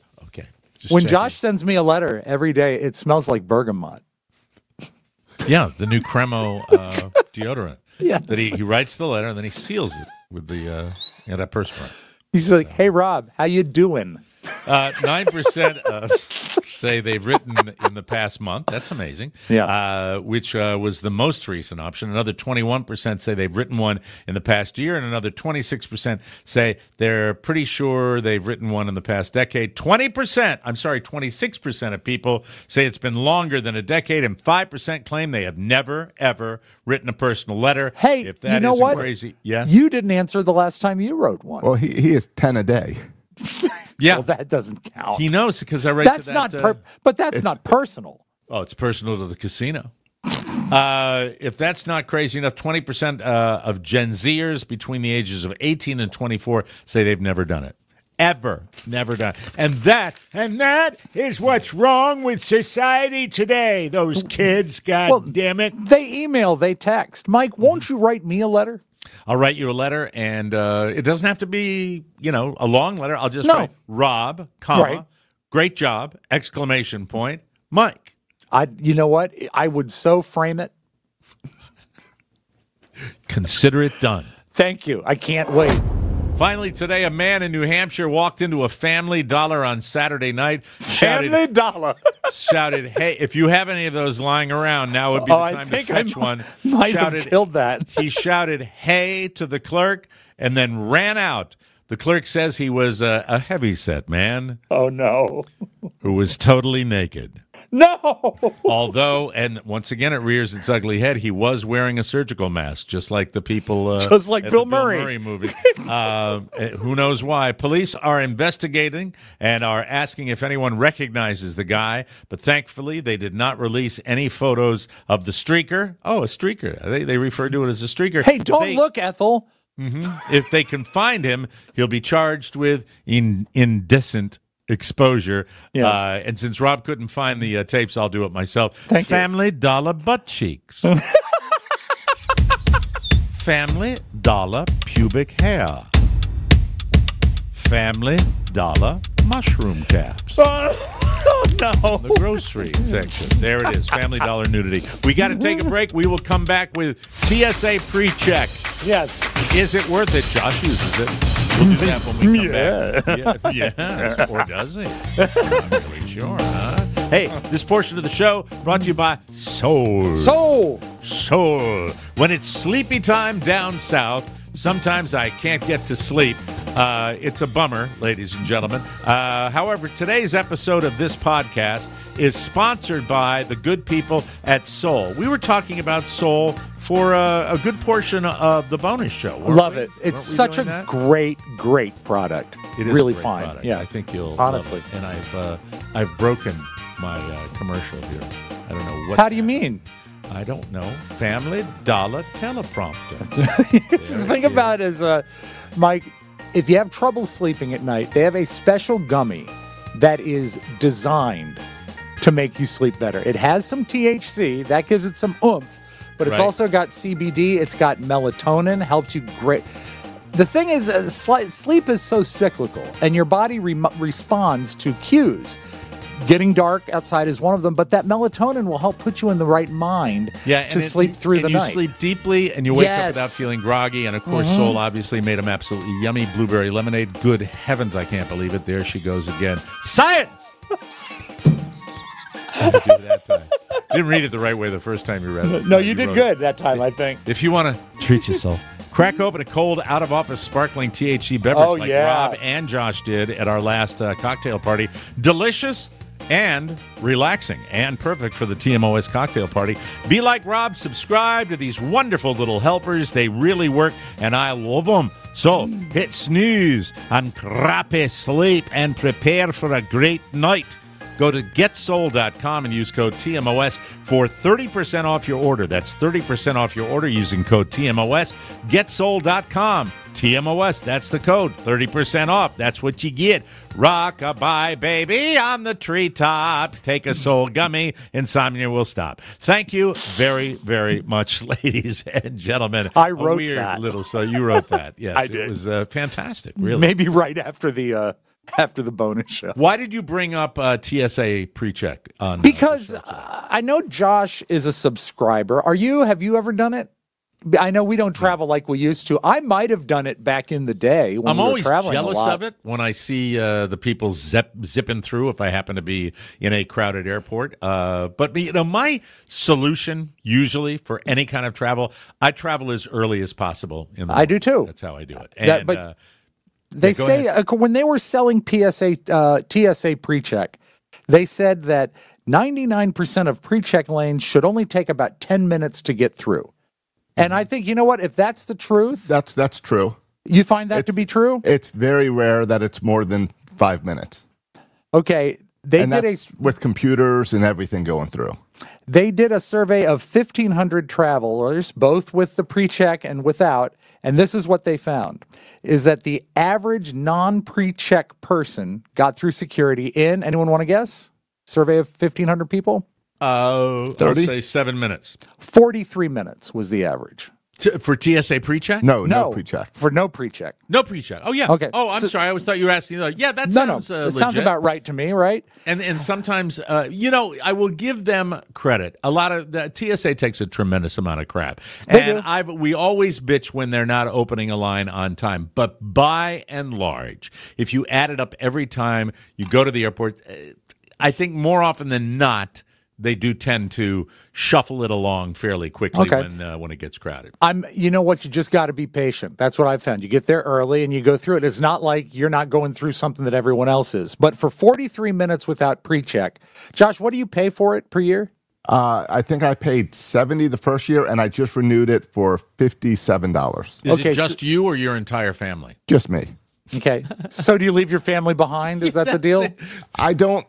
[SPEAKER 6] Just
[SPEAKER 4] when
[SPEAKER 6] checking.
[SPEAKER 4] Josh sends me a letter every day, it smells like bergamot.
[SPEAKER 6] Yeah, the new Cremo uh, deodorant.
[SPEAKER 4] Yes.
[SPEAKER 6] That he, he writes the letter and then he seals it with the uh, antiperspirant.
[SPEAKER 4] He's like, "Hey Rob, how you doing?"
[SPEAKER 6] Uh, Nine percent uh, say they've written in the past month. That's amazing.
[SPEAKER 4] Yeah.
[SPEAKER 6] Uh, which uh, was the most recent option. Another twenty-one percent say they've written one in the past year, and another twenty-six percent say they're pretty sure they've written one in the past decade. twenty percent, I'm sorry, twenty-six percent of people say it's been longer than a decade, and five percent claim they have never, ever written a personal letter.
[SPEAKER 4] Hey,
[SPEAKER 6] if that
[SPEAKER 4] you know
[SPEAKER 6] isn't
[SPEAKER 4] what?
[SPEAKER 6] Crazy, yes.
[SPEAKER 4] You didn't answer the last time you wrote one.
[SPEAKER 7] Well, he, he is ten a day.
[SPEAKER 6] Yeah.
[SPEAKER 4] Well, that doesn't count.
[SPEAKER 6] He knows because I write
[SPEAKER 4] that's
[SPEAKER 6] to
[SPEAKER 4] not,
[SPEAKER 6] that,
[SPEAKER 4] per-
[SPEAKER 6] uh,
[SPEAKER 4] but that's not personal.
[SPEAKER 6] Oh, it's personal to the casino. Uh, if that's not crazy enough, twenty percent uh, of Gen Zers between the ages of eighteen and twenty-four say they've never done it. Ever. Never done it. And that, and that is what's wrong with society today. Those kids, God
[SPEAKER 4] Well,
[SPEAKER 6] damn it.
[SPEAKER 4] They email, they text. Mike, won't you write me a letter?
[SPEAKER 6] I'll write you a letter, and uh, it doesn't have to be, you know, a long letter. I'll just
[SPEAKER 4] No.
[SPEAKER 6] write Rob, comma,
[SPEAKER 4] Right.
[SPEAKER 6] great job, exclamation point, Mike.
[SPEAKER 4] I, you know what? I would so frame it.
[SPEAKER 6] Consider it done.
[SPEAKER 4] Thank you. I can't wait.
[SPEAKER 6] Finally, today, a man in New Hampshire walked into a Family Dollar on Saturday night, shouted,
[SPEAKER 4] Family Dollar.
[SPEAKER 6] shouted, "Hey, if you have any of those lying around, now would be the
[SPEAKER 4] Oh, I
[SPEAKER 6] time to
[SPEAKER 4] think I
[SPEAKER 6] fetch
[SPEAKER 4] might-
[SPEAKER 6] one."
[SPEAKER 4] might have
[SPEAKER 6] shouted,
[SPEAKER 4] killed that.
[SPEAKER 6] He shouted, "Hey," to the clerk and then ran out. The clerk says he was a, a heavyset man
[SPEAKER 4] Oh, no.
[SPEAKER 6] who was totally naked.
[SPEAKER 4] No.
[SPEAKER 6] Although, and once again, it rears its ugly head, he was wearing a surgical mask, just like the people uh,
[SPEAKER 4] Just like
[SPEAKER 6] at
[SPEAKER 4] Bill
[SPEAKER 6] the
[SPEAKER 4] Murray.
[SPEAKER 6] Bill Murray movie. uh, who knows why? Police are investigating and are asking if anyone recognizes the guy, but thankfully they did not release any photos of the streaker. Oh, a streaker. They, they refer to it as a streaker.
[SPEAKER 4] Hey, don't
[SPEAKER 6] They-
[SPEAKER 4] look, Ethel.
[SPEAKER 6] If they can find him, he'll be charged with in, indecent exposure.
[SPEAKER 4] Yes.
[SPEAKER 6] Uh, and since Rob couldn't find the uh, tapes, I'll do it myself.
[SPEAKER 4] Thank you.
[SPEAKER 6] Family Dollar butt cheeks. Family Dollar pubic hair. Family Dollar mushroom caps.
[SPEAKER 4] Oh, no.
[SPEAKER 6] The grocery section. There it is. Family Dollar nudity. We got to take a break. We will come back with T S A pre-check.
[SPEAKER 4] Yes.
[SPEAKER 6] Is it worth it? Josh uses it. We'll do that when we come
[SPEAKER 4] Yeah.
[SPEAKER 6] back. Yeah. Yes. Or does he? I'm not really sure, huh? Hey, this portion of the show brought to you by Soul.
[SPEAKER 4] So,
[SPEAKER 6] Soul. When it's sleepy time down south, sometimes I can't get to sleep. Uh, it's a bummer, ladies and gentlemen. Uh, however, today's episode of this podcast is sponsored by the good people at Soul. We were talking about Soul for a, a good portion of the bonus show. weren't
[SPEAKER 4] love
[SPEAKER 6] we?
[SPEAKER 4] it. It's
[SPEAKER 6] Weren't we
[SPEAKER 4] such a
[SPEAKER 6] doing that?
[SPEAKER 4] great, great product.
[SPEAKER 6] It is
[SPEAKER 4] really
[SPEAKER 6] a great
[SPEAKER 4] fine.
[SPEAKER 6] product.
[SPEAKER 4] Yeah.
[SPEAKER 6] I think you'll
[SPEAKER 4] Honestly.
[SPEAKER 6] love it. And I've uh, I've broken my uh, commercial here. I don't know what.
[SPEAKER 4] How do you mean?
[SPEAKER 6] I don't know. Family Dollar teleprompter.
[SPEAKER 4] The thing about it is, uh, Mike, if you have trouble sleeping at night, they have a special gummy that is designed to make you sleep better. It has some T H C that gives it some oomph, but it's
[SPEAKER 6] Right.
[SPEAKER 4] also got C B D. It's got melatonin, helps you great. The thing is, uh, sli- sleep is so cyclical, and your body re- responds to cues. Getting dark outside is one of them, but that melatonin will help put you in the right mind
[SPEAKER 6] Yeah,
[SPEAKER 4] to
[SPEAKER 6] and it-
[SPEAKER 4] sleep through
[SPEAKER 6] and
[SPEAKER 4] the
[SPEAKER 6] you
[SPEAKER 4] night.
[SPEAKER 6] sleep deeply, and you wake
[SPEAKER 4] Yes.
[SPEAKER 6] up without feeling groggy. And of course, Soul obviously made them absolutely yummy blueberry lemonade. Good heavens, I can't believe it. There she goes again. Science. How'd you do it that time? You didn't read it the right way the first time you read it.
[SPEAKER 4] No, you did
[SPEAKER 6] wrote
[SPEAKER 4] good
[SPEAKER 6] it.
[SPEAKER 4] that time, I think.
[SPEAKER 6] If you want to treat yourself, crack open a cold, out-of-office sparkling T H C beverage
[SPEAKER 4] Oh,
[SPEAKER 6] like
[SPEAKER 4] yeah.
[SPEAKER 6] Rob and Josh did at our last uh, cocktail party. Delicious and relaxing and perfect for the T M O S cocktail party. Be like Rob, subscribe to these wonderful little helpers. They really work, and I love them. So hit snooze and crappy sleep and prepare for a great night. Go to get soul dot com and use code T M O S for thirty percent off your order. That's thirty percent off your order using code T M O S. get soul dot com. T M O S, that's the code. thirty percent off. That's what you get. Rock-a-bye, baby, on the treetop. Take a soul gummy. Insomnia will stop. Thank you very, very much, ladies and gentlemen.
[SPEAKER 4] I
[SPEAKER 6] A
[SPEAKER 4] wrote
[SPEAKER 6] weird
[SPEAKER 4] that.
[SPEAKER 6] little, so you wrote that. Yes,
[SPEAKER 4] I
[SPEAKER 6] it
[SPEAKER 4] did.
[SPEAKER 6] was uh, fantastic, really.
[SPEAKER 4] Maybe right after the uh, after the bonus show.
[SPEAKER 6] Why did you bring up uh, T S A pre-check? On, uh,
[SPEAKER 4] Because
[SPEAKER 6] the show today?
[SPEAKER 4] uh, I know Josh is a subscriber. Are you? Have you ever done it? I know we don't travel like we used to. I might have done it back in the day when
[SPEAKER 6] I'm
[SPEAKER 4] we were
[SPEAKER 6] always
[SPEAKER 4] traveling a
[SPEAKER 6] jealous
[SPEAKER 4] lot.
[SPEAKER 6] of it when I see uh, the people zip, zipping through if I happen to be in a crowded airport. Uh, but you know, my solution usually for any kind of travel, I travel as early as possible. In the
[SPEAKER 4] I do too.
[SPEAKER 6] That's how I do it.
[SPEAKER 4] That-
[SPEAKER 6] And,
[SPEAKER 4] but-
[SPEAKER 6] uh,
[SPEAKER 4] They
[SPEAKER 6] Yeah, go
[SPEAKER 4] say
[SPEAKER 6] ahead.
[SPEAKER 4] uh, when they were selling P S A uh, T S A pre-check, they said that ninety-nine percent of pre-check lanes should only take about ten minutes to get through. And I think, you know what, if that's the truth,
[SPEAKER 7] That's that's true.
[SPEAKER 4] you find that to be true?
[SPEAKER 7] It's very rare that it's more than five minutes.
[SPEAKER 4] Okay, they
[SPEAKER 7] and
[SPEAKER 4] did a
[SPEAKER 7] that's with computers and everything going through.
[SPEAKER 4] they did a survey of fifteen hundred travelers, both with the pre-check and without, and this is what they found, is that the average non-pre-check person got through security in, anyone want to guess? Survey of fifteen hundred people?
[SPEAKER 6] uh, I'll
[SPEAKER 7] thirty?
[SPEAKER 6] say seven minutes.
[SPEAKER 4] forty-three minutes was the average.
[SPEAKER 6] T- for T S A pre-check?
[SPEAKER 7] No, no,
[SPEAKER 4] No,
[SPEAKER 7] pre-check.
[SPEAKER 4] for no pre-check.
[SPEAKER 6] No pre-check. Oh, yeah.
[SPEAKER 4] Okay,
[SPEAKER 6] Oh, I'm
[SPEAKER 4] so-
[SPEAKER 6] sorry. I always thought you were asking. Uh, yeah, that
[SPEAKER 4] No, no,
[SPEAKER 6] sounds uh,
[SPEAKER 4] it sounds
[SPEAKER 6] legit.
[SPEAKER 4] about right to me, right?
[SPEAKER 6] And and sometimes, uh, you know, I will give them credit. A lot of the T S A takes a tremendous amount of crap,
[SPEAKER 4] They
[SPEAKER 6] and
[SPEAKER 4] do.
[SPEAKER 6] I we always bitch when they're not opening a line on time. But by and large, if you add it up every time you go to the airport, uh, I think more often than not they do tend to shuffle it along fairly quickly
[SPEAKER 4] Okay.
[SPEAKER 6] when uh, when it gets crowded.
[SPEAKER 4] I'm, you know what? You just got to be patient. That's what I've found. You get there early and you go through it. It's not like you're not going through something that everyone else is. But for forty-three minutes without pre-check, Josh, what do you pay for it per year?
[SPEAKER 7] Uh, I think I paid seventy the first year, and I just renewed it for fifty-seven dollars.
[SPEAKER 6] Is
[SPEAKER 4] Okay,
[SPEAKER 6] it just you or your entire family?
[SPEAKER 7] Just me.
[SPEAKER 4] Okay. So do you leave your family behind? Is that the deal?
[SPEAKER 7] I don't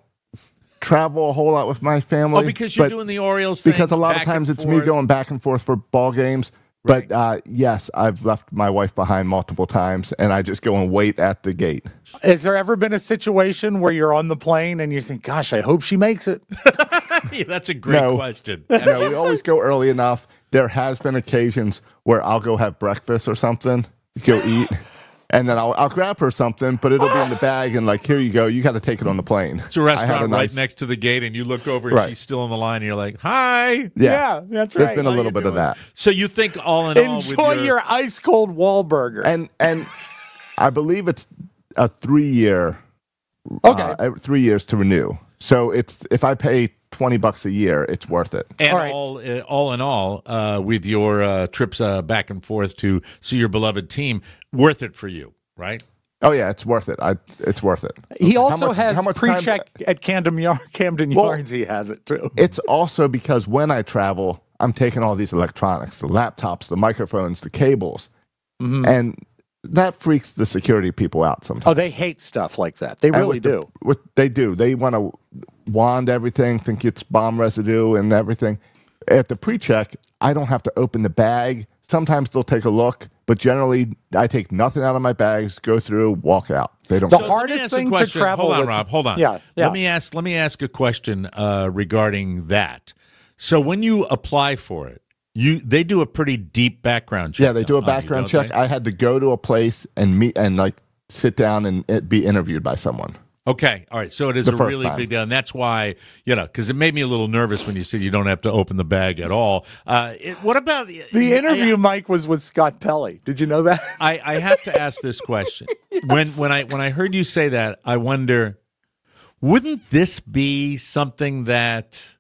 [SPEAKER 7] travel a whole lot with my family.
[SPEAKER 6] Oh, because you're
[SPEAKER 7] but
[SPEAKER 6] doing the Orioles thing.
[SPEAKER 7] because a lot of
[SPEAKER 6] back
[SPEAKER 7] times
[SPEAKER 6] and
[SPEAKER 7] it's me
[SPEAKER 6] forth.
[SPEAKER 7] going back and forth for ball games.
[SPEAKER 6] Right.
[SPEAKER 7] But uh, yes, I've left my wife behind multiple times, and I just go and wait at the gate.
[SPEAKER 4] Has there ever been a situation where you're on the plane and you think, gosh, I hope she makes it?
[SPEAKER 6] Yeah, that's a great
[SPEAKER 7] No.
[SPEAKER 6] question.
[SPEAKER 7] You know, we always go early enough. There has been occasions where I'll go have breakfast or something, go eat, and then I'll, I'll grab her something, but it'll be in the bag, and like, here you go. You got to take it on the plane.
[SPEAKER 6] It's a
[SPEAKER 7] I had
[SPEAKER 6] restaurant
[SPEAKER 7] a nice-
[SPEAKER 6] right next to the gate, and you look over and
[SPEAKER 7] Right.
[SPEAKER 6] she's still on the line, and you're like, "Hi."
[SPEAKER 7] Yeah,
[SPEAKER 4] that's
[SPEAKER 7] There's been a
[SPEAKER 6] How
[SPEAKER 7] little
[SPEAKER 6] you
[SPEAKER 7] bit of
[SPEAKER 6] doing?
[SPEAKER 7] that.
[SPEAKER 6] So you think all in all, with
[SPEAKER 4] Enjoy
[SPEAKER 6] your,
[SPEAKER 4] your ice cold Wahlburger.
[SPEAKER 7] And and I believe it's a three year,
[SPEAKER 4] Okay.
[SPEAKER 7] uh, every three years to renew. So it's if I pay twenty bucks a year, it's worth it.
[SPEAKER 6] and
[SPEAKER 4] All right.
[SPEAKER 6] all, uh, all in all, uh, with your uh, trips uh, back and forth to see your beloved team, worth it for you, right?
[SPEAKER 7] Oh yeah, it's worth it. I it's worth it.
[SPEAKER 4] he
[SPEAKER 7] How
[SPEAKER 4] also
[SPEAKER 7] much-
[SPEAKER 4] has
[SPEAKER 7] how much time-
[SPEAKER 4] pre-check at Camden, Yard, Camden
[SPEAKER 7] Well,
[SPEAKER 4] Yards. He has it too.
[SPEAKER 7] It's also because when I travel, I'm taking all these electronics, the laptops, the microphones, the cables,
[SPEAKER 4] Mm-hmm.
[SPEAKER 7] and that freaks the security people out sometimes.
[SPEAKER 4] Oh, they hate stuff like that. They
[SPEAKER 7] And
[SPEAKER 4] really
[SPEAKER 7] with the-
[SPEAKER 4] do.
[SPEAKER 7] with, they do. They want to wand everything, think it's bomb residue and everything. At the pre-check, I don't have to open the bag. Sometimes they'll take a look, but generally, I take nothing out of my bags, go through, walk out. They don't.
[SPEAKER 4] The
[SPEAKER 7] care.
[SPEAKER 6] So let me
[SPEAKER 4] hardest
[SPEAKER 6] ask a
[SPEAKER 4] thing to
[SPEAKER 6] question.
[SPEAKER 4] travel
[SPEAKER 6] Hold on,
[SPEAKER 4] with-
[SPEAKER 6] Rob. Hold on.
[SPEAKER 4] Yeah, yeah.
[SPEAKER 6] Let me ask. Let me ask a question uh, regarding that. So when you apply for it, you they do a pretty deep background check.
[SPEAKER 7] Yeah, they do a
[SPEAKER 6] on you,
[SPEAKER 7] background
[SPEAKER 6] don't
[SPEAKER 7] check.
[SPEAKER 6] they?
[SPEAKER 7] I had to go to a place and meet and like sit down and it, be interviewed by someone.
[SPEAKER 6] Okay, all right. So it is
[SPEAKER 7] The
[SPEAKER 6] a
[SPEAKER 7] first
[SPEAKER 6] really
[SPEAKER 7] time.
[SPEAKER 6] big deal, and that's why you know because it made me a little nervous when you said you don't have to open the bag at all. Uh, it, what about the
[SPEAKER 4] The interview, Mike, was with Scott Pelley. Did you know that?
[SPEAKER 6] I, I have to ask this question. When when I when I heard you say that, I wonder, wouldn't this be something that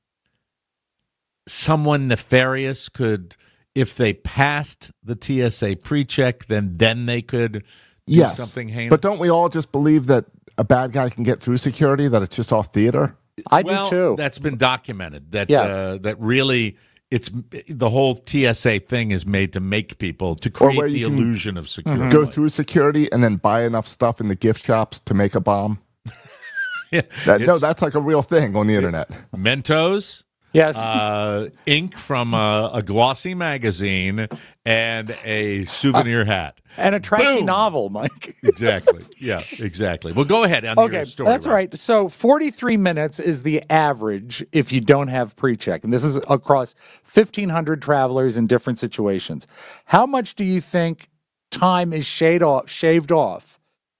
[SPEAKER 6] someone nefarious could, if they passed the T S A pre-check, then then they could do
[SPEAKER 7] Yes,
[SPEAKER 6] something heinous?
[SPEAKER 7] but don't we all just believe that a bad guy can get through security? That it's just all theater?
[SPEAKER 4] I
[SPEAKER 6] well,
[SPEAKER 4] do too.
[SPEAKER 6] That's been documented. That
[SPEAKER 4] Yeah.
[SPEAKER 6] uh, that really. It's the whole T S A thing is made to make people to
[SPEAKER 7] Or where
[SPEAKER 6] create the
[SPEAKER 7] you can
[SPEAKER 6] illusion of security.
[SPEAKER 7] Go through security and then buy enough stuff in the gift shops to make a bomb.
[SPEAKER 6] Yeah,
[SPEAKER 7] That, no,
[SPEAKER 6] it's
[SPEAKER 7] that's like a real thing on the internet.
[SPEAKER 6] Mentos.
[SPEAKER 4] Yes.
[SPEAKER 6] uh, ink from a, a glossy magazine and a souvenir hat.
[SPEAKER 4] and a trashy
[SPEAKER 6] boom.
[SPEAKER 4] novel, Mike.
[SPEAKER 6] Exactly. Yeah, exactly. Well, go ahead on
[SPEAKER 4] Okay,
[SPEAKER 6] your story.
[SPEAKER 4] that's
[SPEAKER 6] Rob.
[SPEAKER 4] right. So forty-three minutes is the average if you don't have pre-check. And this is across fifteen hundred travelers in different situations. How much do you think time is shaved off, shaved off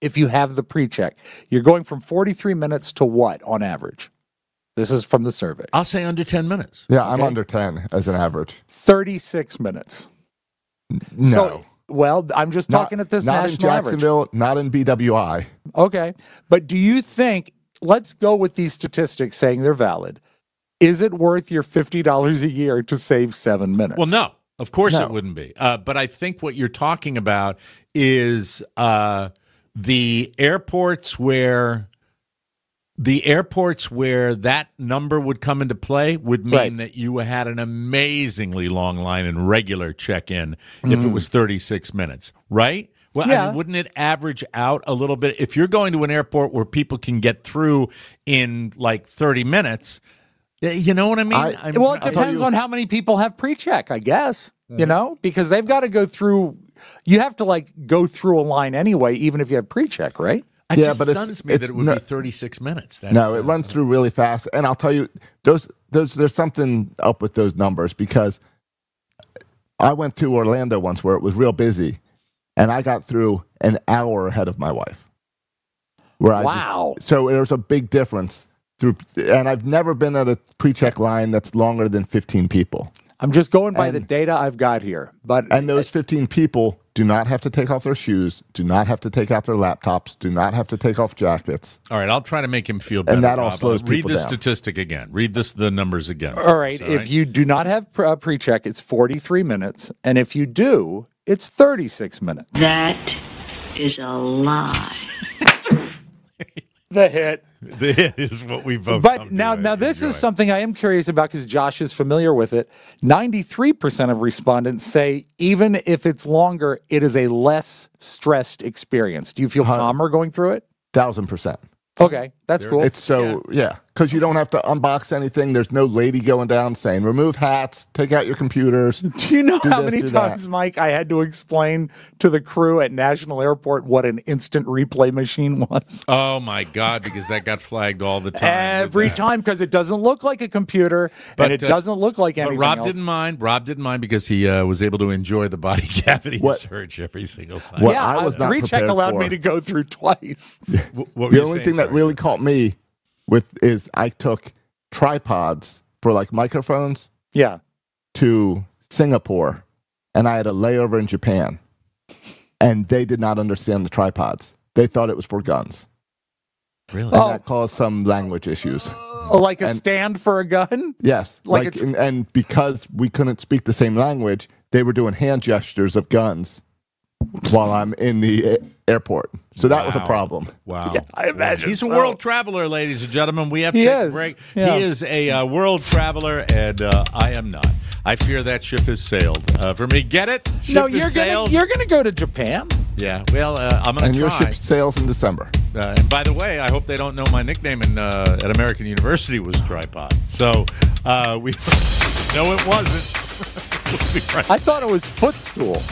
[SPEAKER 4] if you have the pre-check. You're going from forty-three minutes to what on average? This is from the survey.
[SPEAKER 6] I'll say under ten minutes.
[SPEAKER 7] Yeah, I'm
[SPEAKER 4] Okay.
[SPEAKER 7] under ten as an average.
[SPEAKER 4] thirty-six minutes.
[SPEAKER 7] No.
[SPEAKER 4] So, well, I'm just talking
[SPEAKER 7] not,
[SPEAKER 4] at this
[SPEAKER 7] not
[SPEAKER 4] national
[SPEAKER 7] in
[SPEAKER 4] average.
[SPEAKER 7] Jacksonville, not in B W I.
[SPEAKER 4] Okay. But do you think, let's go with these statistics saying they're valid. Is it worth your fifty dollars a year to save seven minutes?
[SPEAKER 6] Well, no, of course
[SPEAKER 7] No.
[SPEAKER 6] it wouldn't be. Uh, but I think what you're talking about is uh, the airports where the airports where that number would come into play would mean
[SPEAKER 4] Right.
[SPEAKER 6] that you had an amazingly long line in regular check-in if it was thirty-six minutes, right? Well, I
[SPEAKER 4] Yeah.
[SPEAKER 6] mean, wouldn't it average out a little bit? If you're going to an airport where people can get through in like thirty minutes, you know what I mean?
[SPEAKER 7] I-
[SPEAKER 6] I'm-
[SPEAKER 4] Well, it
[SPEAKER 6] I'm-
[SPEAKER 4] depends on how many people have pre-check, I guess, you know, because they've got to go through, you have to like go through a line anyway, even if you have pre-check, right?
[SPEAKER 6] It
[SPEAKER 7] Yeah,
[SPEAKER 6] just
[SPEAKER 7] but it's-
[SPEAKER 6] stuns me that
[SPEAKER 7] it's
[SPEAKER 6] it would
[SPEAKER 7] no-
[SPEAKER 6] be thirty-six minutes. That's,
[SPEAKER 7] No, it
[SPEAKER 6] uh,
[SPEAKER 7] runs through really fast. And I'll tell you, those, those, there's something up with those numbers because I went to Orlando once where it was real busy, and I got through an hour ahead of my wife. Where I just-
[SPEAKER 4] Wow.
[SPEAKER 7] so there's a big difference through, and I've never been at a pre-check line that's longer than fifteen people.
[SPEAKER 4] I'm just going by the
[SPEAKER 7] And-
[SPEAKER 4] data I've got here. But
[SPEAKER 7] And those fifteen people do not have to take off their shoes, do not have to take out their laptops, do not have to take off jackets.
[SPEAKER 6] All right, I'll try to make him feel better.
[SPEAKER 7] And that all
[SPEAKER 6] Rob.
[SPEAKER 7] slows
[SPEAKER 6] Read
[SPEAKER 7] people
[SPEAKER 6] the
[SPEAKER 7] down.
[SPEAKER 6] statistic again. Read this, the numbers again.
[SPEAKER 4] all right,
[SPEAKER 6] All
[SPEAKER 4] if you do not have pre- uh, pre-check, it's forty-three minutes. And if you do, it's thirty-six minutes.
[SPEAKER 9] That is a lie.
[SPEAKER 4] The hit.
[SPEAKER 6] That is what we both. come
[SPEAKER 4] But
[SPEAKER 6] to
[SPEAKER 4] now, now this
[SPEAKER 6] enjoy.
[SPEAKER 4] is something I am curious about because Josh is familiar with it. ninety-three percent of respondents say even if it's longer, it is a less stressed experience. Do you feel calmer going through it?
[SPEAKER 7] Thousand percent.
[SPEAKER 4] Okay, that's cool.
[SPEAKER 7] It's so, yeah, because you don't have to unbox anything. There's no lady going down saying, remove hats, take out your computers.
[SPEAKER 4] Do you know
[SPEAKER 7] do
[SPEAKER 4] how
[SPEAKER 7] this,
[SPEAKER 4] many
[SPEAKER 7] do that.
[SPEAKER 4] times, Mike, I had to explain to the crew at National Airport what an instant replay machine was?
[SPEAKER 6] Oh my God! Because that got flagged all the time.
[SPEAKER 4] Every
[SPEAKER 6] With that.
[SPEAKER 4] time, because it doesn't look like a computer,
[SPEAKER 6] But,
[SPEAKER 4] and it
[SPEAKER 6] uh,
[SPEAKER 4] doesn't look like
[SPEAKER 6] But
[SPEAKER 4] anything
[SPEAKER 6] Rob
[SPEAKER 4] else.
[SPEAKER 6] didn't mind. Rob didn't mind because he uh, was able to enjoy the body cavity
[SPEAKER 7] What-
[SPEAKER 6] search every single time.
[SPEAKER 7] What
[SPEAKER 4] yeah,
[SPEAKER 7] I was not
[SPEAKER 4] three check
[SPEAKER 7] prepared
[SPEAKER 4] allowed
[SPEAKER 7] for.
[SPEAKER 4] me to go through twice.
[SPEAKER 6] Wh- what were
[SPEAKER 7] The
[SPEAKER 6] you
[SPEAKER 7] only
[SPEAKER 6] saying,
[SPEAKER 7] thing that
[SPEAKER 6] sorry?
[SPEAKER 7] really caught me with is I took tripods for like microphones
[SPEAKER 4] Yeah.
[SPEAKER 7] to Singapore, and I had a layover in Japan, and they did not understand the tripods. They thought it was for guns,
[SPEAKER 6] really.
[SPEAKER 7] and
[SPEAKER 4] Oh.
[SPEAKER 7] that caused some language issues.
[SPEAKER 4] Oh, like a
[SPEAKER 7] And-
[SPEAKER 4] stand for a gun?
[SPEAKER 7] Yes,
[SPEAKER 4] Like
[SPEAKER 7] like,
[SPEAKER 4] a tr-
[SPEAKER 7] and, and because we couldn't speak the same language, they were doing hand gestures of guns while I'm in the a- airport. So that was a
[SPEAKER 6] Wow.
[SPEAKER 7] problem.
[SPEAKER 6] Wow.
[SPEAKER 4] I imagine
[SPEAKER 6] He's a
[SPEAKER 4] so.
[SPEAKER 6] world traveler, ladies and gentlemen. We have to
[SPEAKER 4] He
[SPEAKER 6] take a
[SPEAKER 4] is.
[SPEAKER 6] break.
[SPEAKER 4] Yeah.
[SPEAKER 6] He is a uh, world traveler, and uh, I am not. I fear that ship has sailed. Uh, for me, get it? Ship
[SPEAKER 4] No,
[SPEAKER 6] has
[SPEAKER 4] you're gonna
[SPEAKER 6] sailed?
[SPEAKER 4] you're gonna go to Japan.
[SPEAKER 6] Yeah, well, uh, I'm going
[SPEAKER 7] And
[SPEAKER 6] to
[SPEAKER 7] your
[SPEAKER 6] try.
[SPEAKER 7] ship sails in December.
[SPEAKER 6] Uh, and by the way, I hope they don't know my nickname in, uh, at American University was Tripod. So uh, we no, it wasn't. We'll be right
[SPEAKER 4] I thought it was footstool.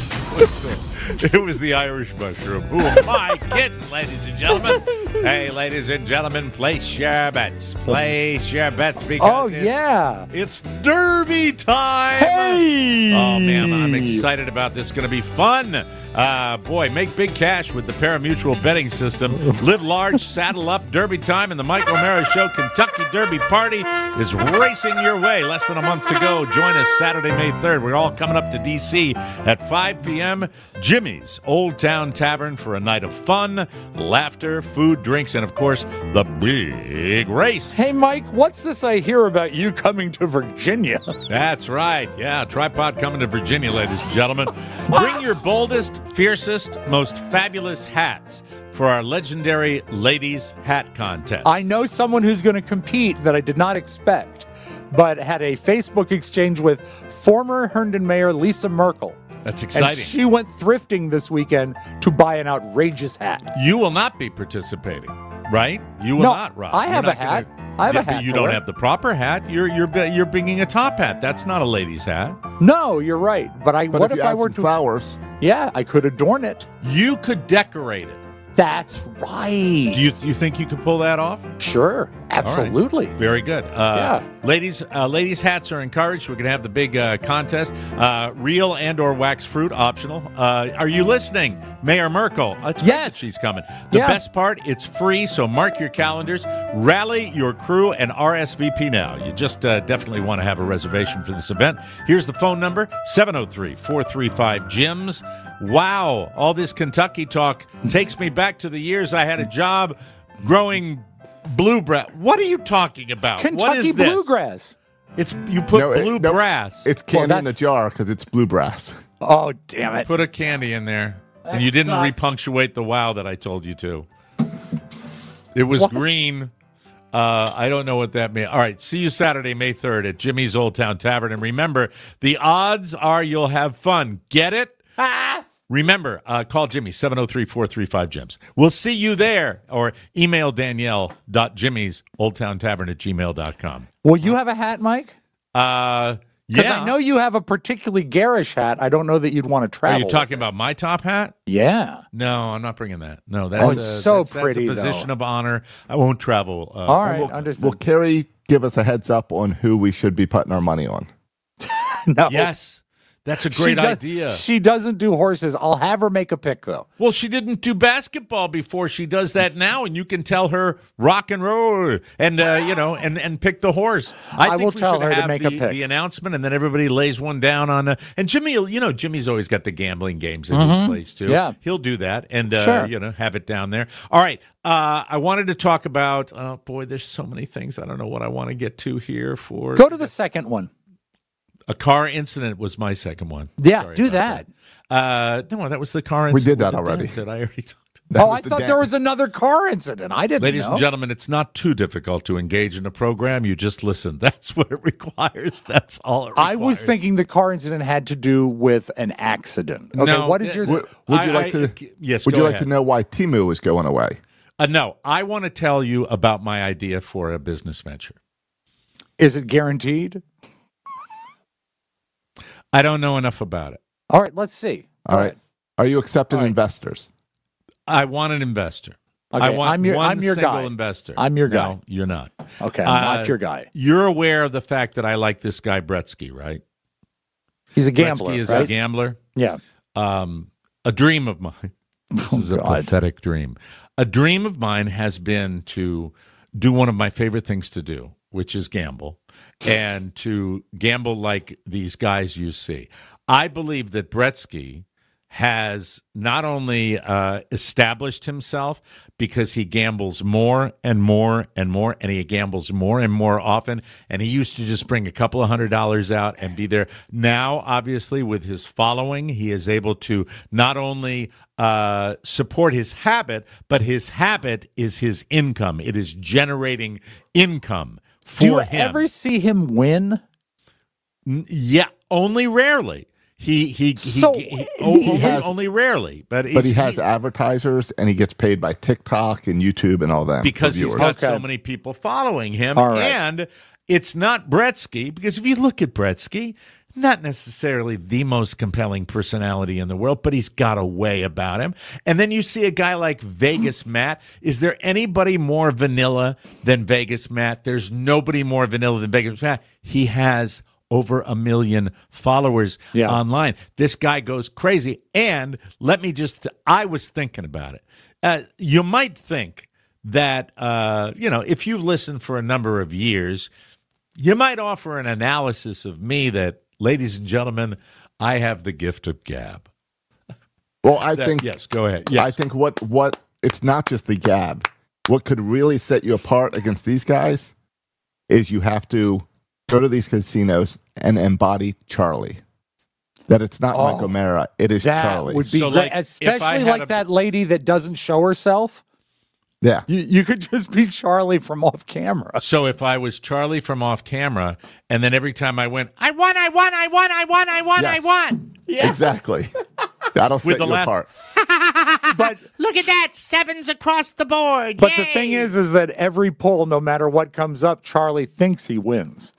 [SPEAKER 6] It was the Irish mushroom. Who am I kidding, ladies and gentlemen? Hey, ladies and gentlemen, place your bets. Place your bets because
[SPEAKER 4] Oh
[SPEAKER 6] it's,
[SPEAKER 4] yeah.
[SPEAKER 6] it's Derby time.
[SPEAKER 4] Hey.
[SPEAKER 6] Oh, man, I'm excited about this. It's going to be fun. Uh, boy, make big cash with the Parimutuel betting system. Live large, saddle up. Derby time and the Mike O'Mara Show Kentucky Derby Party is racing your way. Less than a month to go. Join us Saturday, May third. We're all coming up to D C at five p.m. Jimmy's Old Town Tavern for a night of fun, laughter, food, drinks, and, of course, the big race.
[SPEAKER 4] Hey Mike, what's this I hear about you coming to Virginia?
[SPEAKER 6] That's right. Yeah, Tripod coming to Virginia, ladies and gentlemen. Bring your boldest, fiercest, most fabulous hats for our legendary Ladies Hat Contest.
[SPEAKER 4] I know someone who's going to compete that I did not expect, but had a Facebook exchange with former Herndon Mayor Lisa Merkel.
[SPEAKER 6] That's
[SPEAKER 4] And
[SPEAKER 6] exciting.
[SPEAKER 4] she went thrifting this weekend to buy an outrageous hat.
[SPEAKER 6] You will not be participating, right? You will
[SPEAKER 4] No,
[SPEAKER 6] not, Rob.
[SPEAKER 4] I
[SPEAKER 6] You're
[SPEAKER 4] have
[SPEAKER 6] not
[SPEAKER 4] a hat.
[SPEAKER 6] gonna-
[SPEAKER 4] I have
[SPEAKER 6] Yeah,
[SPEAKER 4] a
[SPEAKER 6] but
[SPEAKER 4] hat
[SPEAKER 6] You
[SPEAKER 4] for
[SPEAKER 6] don't
[SPEAKER 4] it.
[SPEAKER 6] have the proper hat. You're you're you're bringing a top hat. That's not a lady's hat.
[SPEAKER 4] No, you're right. But I
[SPEAKER 7] But
[SPEAKER 4] what
[SPEAKER 7] if
[SPEAKER 4] if,
[SPEAKER 7] you
[SPEAKER 4] I
[SPEAKER 7] add
[SPEAKER 4] were
[SPEAKER 7] some
[SPEAKER 4] to
[SPEAKER 7] flowers,
[SPEAKER 4] Yeah, I could adorn it.
[SPEAKER 6] You could decorate it.
[SPEAKER 4] That's right.
[SPEAKER 6] Do you you think you could pull that off?
[SPEAKER 4] Sure. Absolutely.
[SPEAKER 6] All right. Very good. Uh,
[SPEAKER 4] Yeah.
[SPEAKER 6] Ladies, uh, ladies' hats are encouraged. We're going to have the big uh, contest. Uh, real and or wax fruit optional. Uh, are you listening, Mayor Merkel? It's great
[SPEAKER 4] Yes.
[SPEAKER 6] that she's coming. The
[SPEAKER 4] Yeah.
[SPEAKER 6] best part, it's free, so mark your calendars. Rally your crew and R S V P now. You just uh, definitely want to have a reservation for this event. Here's the phone number, seven oh three, four three five, J I M S. Wow, all this Kentucky talk takes me back to the years I had a job growing bluegrass. What are you talking about? what
[SPEAKER 4] Kentucky
[SPEAKER 6] is this?
[SPEAKER 4] bluegrass.
[SPEAKER 6] It's you put
[SPEAKER 7] No, it- no,
[SPEAKER 6] bluegrass.
[SPEAKER 7] It's candy
[SPEAKER 4] Well,
[SPEAKER 7] in the
[SPEAKER 4] that's-
[SPEAKER 7] jar because it's bluegrass.
[SPEAKER 4] Oh, damn it.
[SPEAKER 6] Put a candy in there, and
[SPEAKER 4] That
[SPEAKER 6] you didn't
[SPEAKER 4] sucks.
[SPEAKER 6] repunctuate the wow that I told you to. It was
[SPEAKER 4] What?
[SPEAKER 6] green. Uh, I don't know what that means. All right, see you Saturday, May third at Jimmy's Old Town Tavern. And remember, the odds are you'll have fun. Get it?
[SPEAKER 4] Ah!
[SPEAKER 6] Remember, uh, call Jimmy, seven oh three, four three five, J I M S. We'll see you there. Or email Danielle dot jimmys old town tavern at gmail dot com.
[SPEAKER 4] Will you have a hat, Mike?
[SPEAKER 6] Uh,
[SPEAKER 4] Because
[SPEAKER 6] yeah.
[SPEAKER 4] I know you have a particularly garish hat. I don't know that you'd want to travel.
[SPEAKER 6] Are you talking
[SPEAKER 4] with it.
[SPEAKER 6] about my top hat?
[SPEAKER 4] Yeah.
[SPEAKER 6] No, I'm not bringing that. No, that's,
[SPEAKER 4] Oh, it's
[SPEAKER 6] a,
[SPEAKER 4] so
[SPEAKER 6] that's,
[SPEAKER 4] pretty,
[SPEAKER 6] That's a position
[SPEAKER 4] though.
[SPEAKER 6] of honor. I won't travel. Uh,
[SPEAKER 4] All right.
[SPEAKER 7] Will,
[SPEAKER 4] understood.
[SPEAKER 7] will Carrie give us a heads up on who we should be putting our money on?
[SPEAKER 4] no.
[SPEAKER 6] Yes, that's a
[SPEAKER 4] She
[SPEAKER 6] great
[SPEAKER 4] does-
[SPEAKER 6] idea.
[SPEAKER 4] She doesn't do horses. I'll have her make a pick, though.
[SPEAKER 6] Well, she didn't do basketball before. She does that now, and you can tell her rock and roll and uh, you know and, and pick the horse. I,
[SPEAKER 4] I
[SPEAKER 6] think
[SPEAKER 4] will
[SPEAKER 6] we
[SPEAKER 4] tell
[SPEAKER 6] should
[SPEAKER 4] her to
[SPEAKER 6] have
[SPEAKER 4] make
[SPEAKER 6] the,
[SPEAKER 4] a pick.
[SPEAKER 6] the announcement, and then everybody lays one down on. Uh, and Jimmy, you know, Jimmy's always got the gambling games at his place too.
[SPEAKER 4] Yeah.
[SPEAKER 6] He'll do that, and uh,
[SPEAKER 4] Sure.
[SPEAKER 6] you know, have it down there. All right, uh, I wanted to talk about. Oh boy, there's so many things. I don't know what I want to get to here for.
[SPEAKER 4] Go to the second one.
[SPEAKER 6] A car incident was my second one.
[SPEAKER 4] Yeah,
[SPEAKER 6] Sorry
[SPEAKER 4] do
[SPEAKER 6] about
[SPEAKER 4] that.
[SPEAKER 6] Uh, no, that was the car
[SPEAKER 7] We
[SPEAKER 6] incident.
[SPEAKER 7] did that
[SPEAKER 6] with the
[SPEAKER 7] already.
[SPEAKER 6] dent that I already talked about.
[SPEAKER 7] That
[SPEAKER 4] oh,
[SPEAKER 7] was
[SPEAKER 4] I
[SPEAKER 7] the
[SPEAKER 4] thought
[SPEAKER 7] dent.
[SPEAKER 4] there was another car incident. I didn't
[SPEAKER 6] Ladies
[SPEAKER 4] know.
[SPEAKER 6] and gentlemen, it's not too difficult to engage in a program. You just listen. That's what it requires. That's all it requires.
[SPEAKER 4] I was thinking the car incident had to do with an accident. Okay,
[SPEAKER 6] No,
[SPEAKER 4] what is your...
[SPEAKER 7] Would, would you
[SPEAKER 6] I-
[SPEAKER 7] like
[SPEAKER 6] I-
[SPEAKER 7] to?
[SPEAKER 6] yes,
[SPEAKER 7] Would
[SPEAKER 6] go
[SPEAKER 7] you like
[SPEAKER 6] ahead.
[SPEAKER 7] to know why Temu is going away?
[SPEAKER 6] Uh, no, I want to tell you about my idea for a business venture.
[SPEAKER 4] Is it guaranteed?
[SPEAKER 6] I don't know enough about it.
[SPEAKER 4] All right, let's see.
[SPEAKER 7] All right. Are you accepting
[SPEAKER 6] All right.
[SPEAKER 7] investors?
[SPEAKER 6] I want an investor.
[SPEAKER 4] Okay,
[SPEAKER 6] I want
[SPEAKER 4] I'm your-
[SPEAKER 6] one
[SPEAKER 4] I'm your
[SPEAKER 6] single
[SPEAKER 4] guy.
[SPEAKER 6] investor.
[SPEAKER 4] I'm your
[SPEAKER 6] No,
[SPEAKER 4] guy.
[SPEAKER 6] you're not.
[SPEAKER 4] Okay, I'm
[SPEAKER 6] Uh,
[SPEAKER 4] not your guy.
[SPEAKER 6] You're aware of the fact that I like this guy Bretsky, right?
[SPEAKER 4] He's a gambler,
[SPEAKER 6] Bretsky is
[SPEAKER 4] right?
[SPEAKER 6] a gambler.
[SPEAKER 4] Yeah.
[SPEAKER 6] Um, a dream of mine. This is a
[SPEAKER 4] Oh, God.
[SPEAKER 6] pathetic dream. A dream of mine has been to do one of my favorite things to do, which is gamble, and to gamble like these guys you see. I believe that Bretsky has not only uh, established himself because he gambles more and more and more, and he gambles more and more often. And he used to just bring a couple of hundred dollars out and be there. Now, obviously, with his following, he is able to not only uh, support his habit, but his habit is his income. It is generating income for
[SPEAKER 4] Do you
[SPEAKER 6] him.
[SPEAKER 4] ever see him win?
[SPEAKER 6] N- Yeah, only rarely. He he, he,
[SPEAKER 4] So,
[SPEAKER 6] he,
[SPEAKER 4] he
[SPEAKER 6] only,
[SPEAKER 7] has-
[SPEAKER 6] only rarely, but
[SPEAKER 7] But
[SPEAKER 6] he's-
[SPEAKER 7] he has
[SPEAKER 6] he-
[SPEAKER 7] advertisers and he gets paid by TikTok and YouTube and all that.
[SPEAKER 6] because
[SPEAKER 7] for
[SPEAKER 6] he's
[SPEAKER 7] viewers.
[SPEAKER 6] got so
[SPEAKER 4] Okay.
[SPEAKER 6] many people following him,
[SPEAKER 4] All right.
[SPEAKER 6] and it's not Bretsky. Because if you look at Bretsky, not necessarily the most compelling personality in the world, but he's got a way about him. And then you see a guy like Vegas Matt. Is there anybody more vanilla than Vegas Matt? There's nobody more vanilla than Vegas Matt. He has over a million followers
[SPEAKER 4] Yeah.
[SPEAKER 6] online. This guy goes crazy. And let me just, I was thinking about it. Uh, you might think that, uh, you know, if you've listened for a number of years, you might offer an analysis of me that, ladies and gentlemen, I have the gift of gab.
[SPEAKER 7] Well, I
[SPEAKER 6] That-
[SPEAKER 7] think
[SPEAKER 6] yes, go ahead. Yes.
[SPEAKER 7] I think what what it's not just the gab. What could really set you apart against these guys is you have to go to these casinos and embody Charlie. That it's not
[SPEAKER 4] Oh,
[SPEAKER 7] Mike O'Mara, it is
[SPEAKER 4] That
[SPEAKER 7] Charlie.
[SPEAKER 4] would be
[SPEAKER 6] So,
[SPEAKER 4] great,
[SPEAKER 6] like, if I
[SPEAKER 4] especially
[SPEAKER 6] had
[SPEAKER 4] like
[SPEAKER 6] a-
[SPEAKER 4] that lady that doesn't show herself.
[SPEAKER 7] yeah.
[SPEAKER 4] You, you could just be Charlie from off camera.
[SPEAKER 6] So if I was Charlie from off camera, and then every time I went, I won, I won, I won, I won, I won, I
[SPEAKER 7] Yes.
[SPEAKER 6] won.
[SPEAKER 7] Exactly. That'll
[SPEAKER 6] With
[SPEAKER 7] set
[SPEAKER 6] the
[SPEAKER 7] you
[SPEAKER 6] laugh-
[SPEAKER 7] apart.
[SPEAKER 4] But
[SPEAKER 6] Look at that, sevens across the board.
[SPEAKER 4] but the thing is, is that every poll, no matter what comes up, Charlie thinks he wins.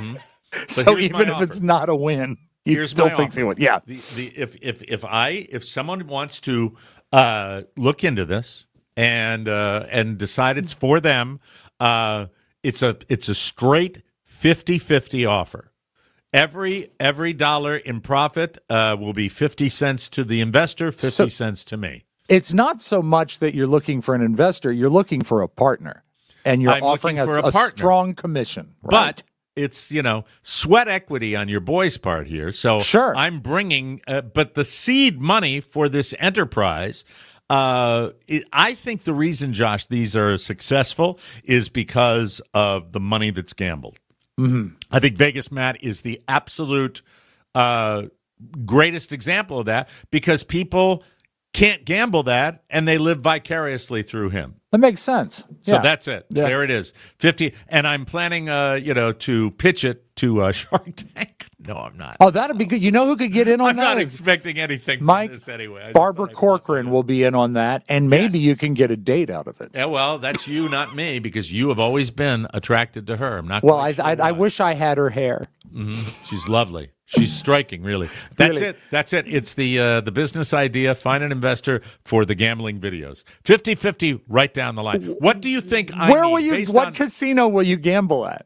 [SPEAKER 4] So
[SPEAKER 6] here's
[SPEAKER 4] even
[SPEAKER 6] my
[SPEAKER 4] if it's
[SPEAKER 6] offer.
[SPEAKER 4] not a win, he
[SPEAKER 6] Here's
[SPEAKER 4] still
[SPEAKER 6] my
[SPEAKER 4] thinks
[SPEAKER 6] offer.
[SPEAKER 4] he wins. Yeah.
[SPEAKER 6] The, the, if if if I if someone wants to uh, look into this and uh, and decide it's for them, uh, it's a it's a straight fifty-fifty offer. Every every dollar in profit uh, will be fifty cents to the investor, fifty so, cents to me.
[SPEAKER 4] It's not so much that you're looking for an investor; you're looking for a partner, and you're
[SPEAKER 6] I'm
[SPEAKER 4] offering
[SPEAKER 6] looking
[SPEAKER 4] a,
[SPEAKER 6] for a,
[SPEAKER 4] a strong commission. Right?
[SPEAKER 6] But it's, you know, sweat equity on your boy's part here. So
[SPEAKER 4] sure.
[SPEAKER 6] I'm bringing, uh, but the seed money for this enterprise. Uh, it, I think the reason, Josh, these are successful is because of the money that's gambled.
[SPEAKER 4] Mm-hmm.
[SPEAKER 6] I think Vegas Matt is the absolute uh, greatest example of that because people can't gamble that and they live vicariously through him.
[SPEAKER 4] That makes sense.
[SPEAKER 6] So
[SPEAKER 4] yeah.
[SPEAKER 6] that's it.
[SPEAKER 4] Yeah.
[SPEAKER 6] There it is. fifty. And I'm planning, uh, you know, to pitch it to uh, Shark Tank. No, I'm not.
[SPEAKER 4] Oh, that'd be good. You know who could get in on
[SPEAKER 6] I'm
[SPEAKER 4] that?
[SPEAKER 6] not
[SPEAKER 4] is
[SPEAKER 6] expecting anything from
[SPEAKER 4] Mike,
[SPEAKER 6] this anyway. I
[SPEAKER 4] Barbara Corcoran will be in on that, and maybe
[SPEAKER 6] Yes.
[SPEAKER 4] you can get a date out of it.
[SPEAKER 6] Yeah, well, that's you, not me, because you have always been attracted to her. I'm not.
[SPEAKER 4] Well, I,
[SPEAKER 6] quite sure
[SPEAKER 4] I, I
[SPEAKER 6] why.
[SPEAKER 4] wish I had her hair.
[SPEAKER 6] Mm-hmm. She's lovely. She's striking, really. That's
[SPEAKER 4] Really?
[SPEAKER 6] it. That's it. It's the uh, the business idea. Find an investor for the gambling videos. fifty-fifty right down the line. What do you think I
[SPEAKER 4] Where
[SPEAKER 6] need
[SPEAKER 4] will you?
[SPEAKER 6] based
[SPEAKER 4] What
[SPEAKER 6] on,
[SPEAKER 4] casino will you gamble at?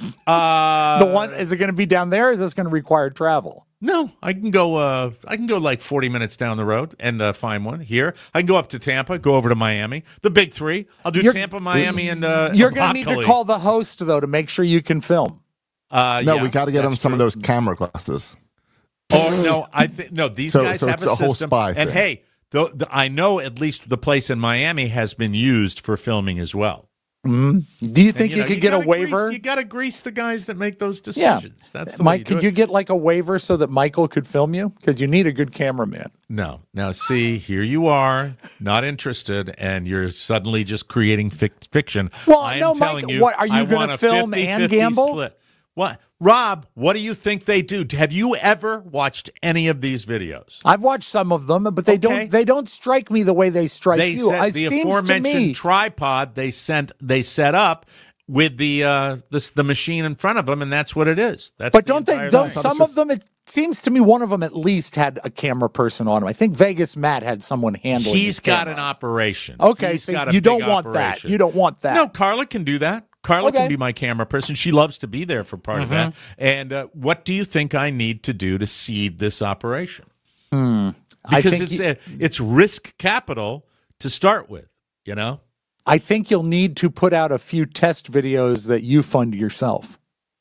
[SPEAKER 6] uh,
[SPEAKER 4] The one is it going to be down there? Or is this going to require travel?
[SPEAKER 6] No, I can go. Uh, I can go like forty minutes down the road and uh, find one here. I can go up to Tampa, go over to Miami. The big three. I'll do
[SPEAKER 4] You're-
[SPEAKER 6] Tampa, Miami, and uh,
[SPEAKER 4] You're going to need to
[SPEAKER 6] Immokalee.
[SPEAKER 4] call the host though to make sure you can film.
[SPEAKER 6] Uh,
[SPEAKER 7] No,
[SPEAKER 6] yeah,
[SPEAKER 7] we got to get them
[SPEAKER 6] that's
[SPEAKER 7] some of
[SPEAKER 6] true.
[SPEAKER 7] those camera glasses.
[SPEAKER 6] Oh no, I think no. These
[SPEAKER 7] So-
[SPEAKER 6] guys
[SPEAKER 7] so
[SPEAKER 6] have
[SPEAKER 7] it's
[SPEAKER 6] a
[SPEAKER 7] a whole
[SPEAKER 6] system,
[SPEAKER 7] spy
[SPEAKER 6] and
[SPEAKER 7] thing.
[SPEAKER 6] hey, the, the, I know at least the place in Miami has been used for filming as well.
[SPEAKER 4] Mm-hmm. Do you think
[SPEAKER 6] And,
[SPEAKER 4] you,
[SPEAKER 6] know,
[SPEAKER 4] could get a
[SPEAKER 6] gotta
[SPEAKER 4] waiver?
[SPEAKER 6] Grease, you got to grease the guys that make those
[SPEAKER 4] Yeah.
[SPEAKER 6] decisions. That's the
[SPEAKER 4] Mike,
[SPEAKER 6] way you
[SPEAKER 4] could
[SPEAKER 6] do
[SPEAKER 4] you
[SPEAKER 6] it.
[SPEAKER 4] get like a waiver so that Michael could film you? Because you need a good cameraman.
[SPEAKER 6] No. Now, see, here you are, not interested, and you're suddenly just creating fic- fiction.
[SPEAKER 4] Well,
[SPEAKER 6] I am
[SPEAKER 4] no, Mike,
[SPEAKER 6] telling you,
[SPEAKER 4] what, are you
[SPEAKER 6] I
[SPEAKER 4] gonna
[SPEAKER 6] want a
[SPEAKER 4] film and
[SPEAKER 6] fifty-fifty
[SPEAKER 4] gamble?
[SPEAKER 6] Split. What, Rob? What do you think they do? Have you ever watched any of these videos?
[SPEAKER 4] I've watched some of them, but they
[SPEAKER 6] Okay.
[SPEAKER 4] don't. They don't strike me the way they strike
[SPEAKER 6] They
[SPEAKER 4] you.
[SPEAKER 6] set
[SPEAKER 4] It
[SPEAKER 6] the
[SPEAKER 4] seems to
[SPEAKER 6] aforementioned
[SPEAKER 4] me.
[SPEAKER 6] tripod. They sent. They set up with the uh, this the machine in front of them, and that's what it is. That's
[SPEAKER 4] But
[SPEAKER 6] the
[SPEAKER 4] don't they?
[SPEAKER 6] entire
[SPEAKER 4] Don't
[SPEAKER 6] thing.
[SPEAKER 4] some of them? It seems to me one of them at least had a camera person on him. I think Vegas Matt had someone handling.
[SPEAKER 6] He's
[SPEAKER 4] his
[SPEAKER 6] got
[SPEAKER 4] camera.
[SPEAKER 6] an operation.
[SPEAKER 4] Okay,
[SPEAKER 6] He's
[SPEAKER 4] so
[SPEAKER 6] got a
[SPEAKER 4] you don't
[SPEAKER 6] big
[SPEAKER 4] want
[SPEAKER 6] operation.
[SPEAKER 4] that. You don't want that.
[SPEAKER 6] No, Carla can do that. Carla
[SPEAKER 4] Okay.
[SPEAKER 6] can be my camera person. She loves to be there for part of that. And uh, what do you think I need to do to seed this operation?
[SPEAKER 4] Hmm. I
[SPEAKER 6] Because
[SPEAKER 4] think
[SPEAKER 6] it's
[SPEAKER 4] you-
[SPEAKER 6] a, it's risk capital to start with. You know.
[SPEAKER 4] I think you'll need to put out a few test videos that you fund yourself.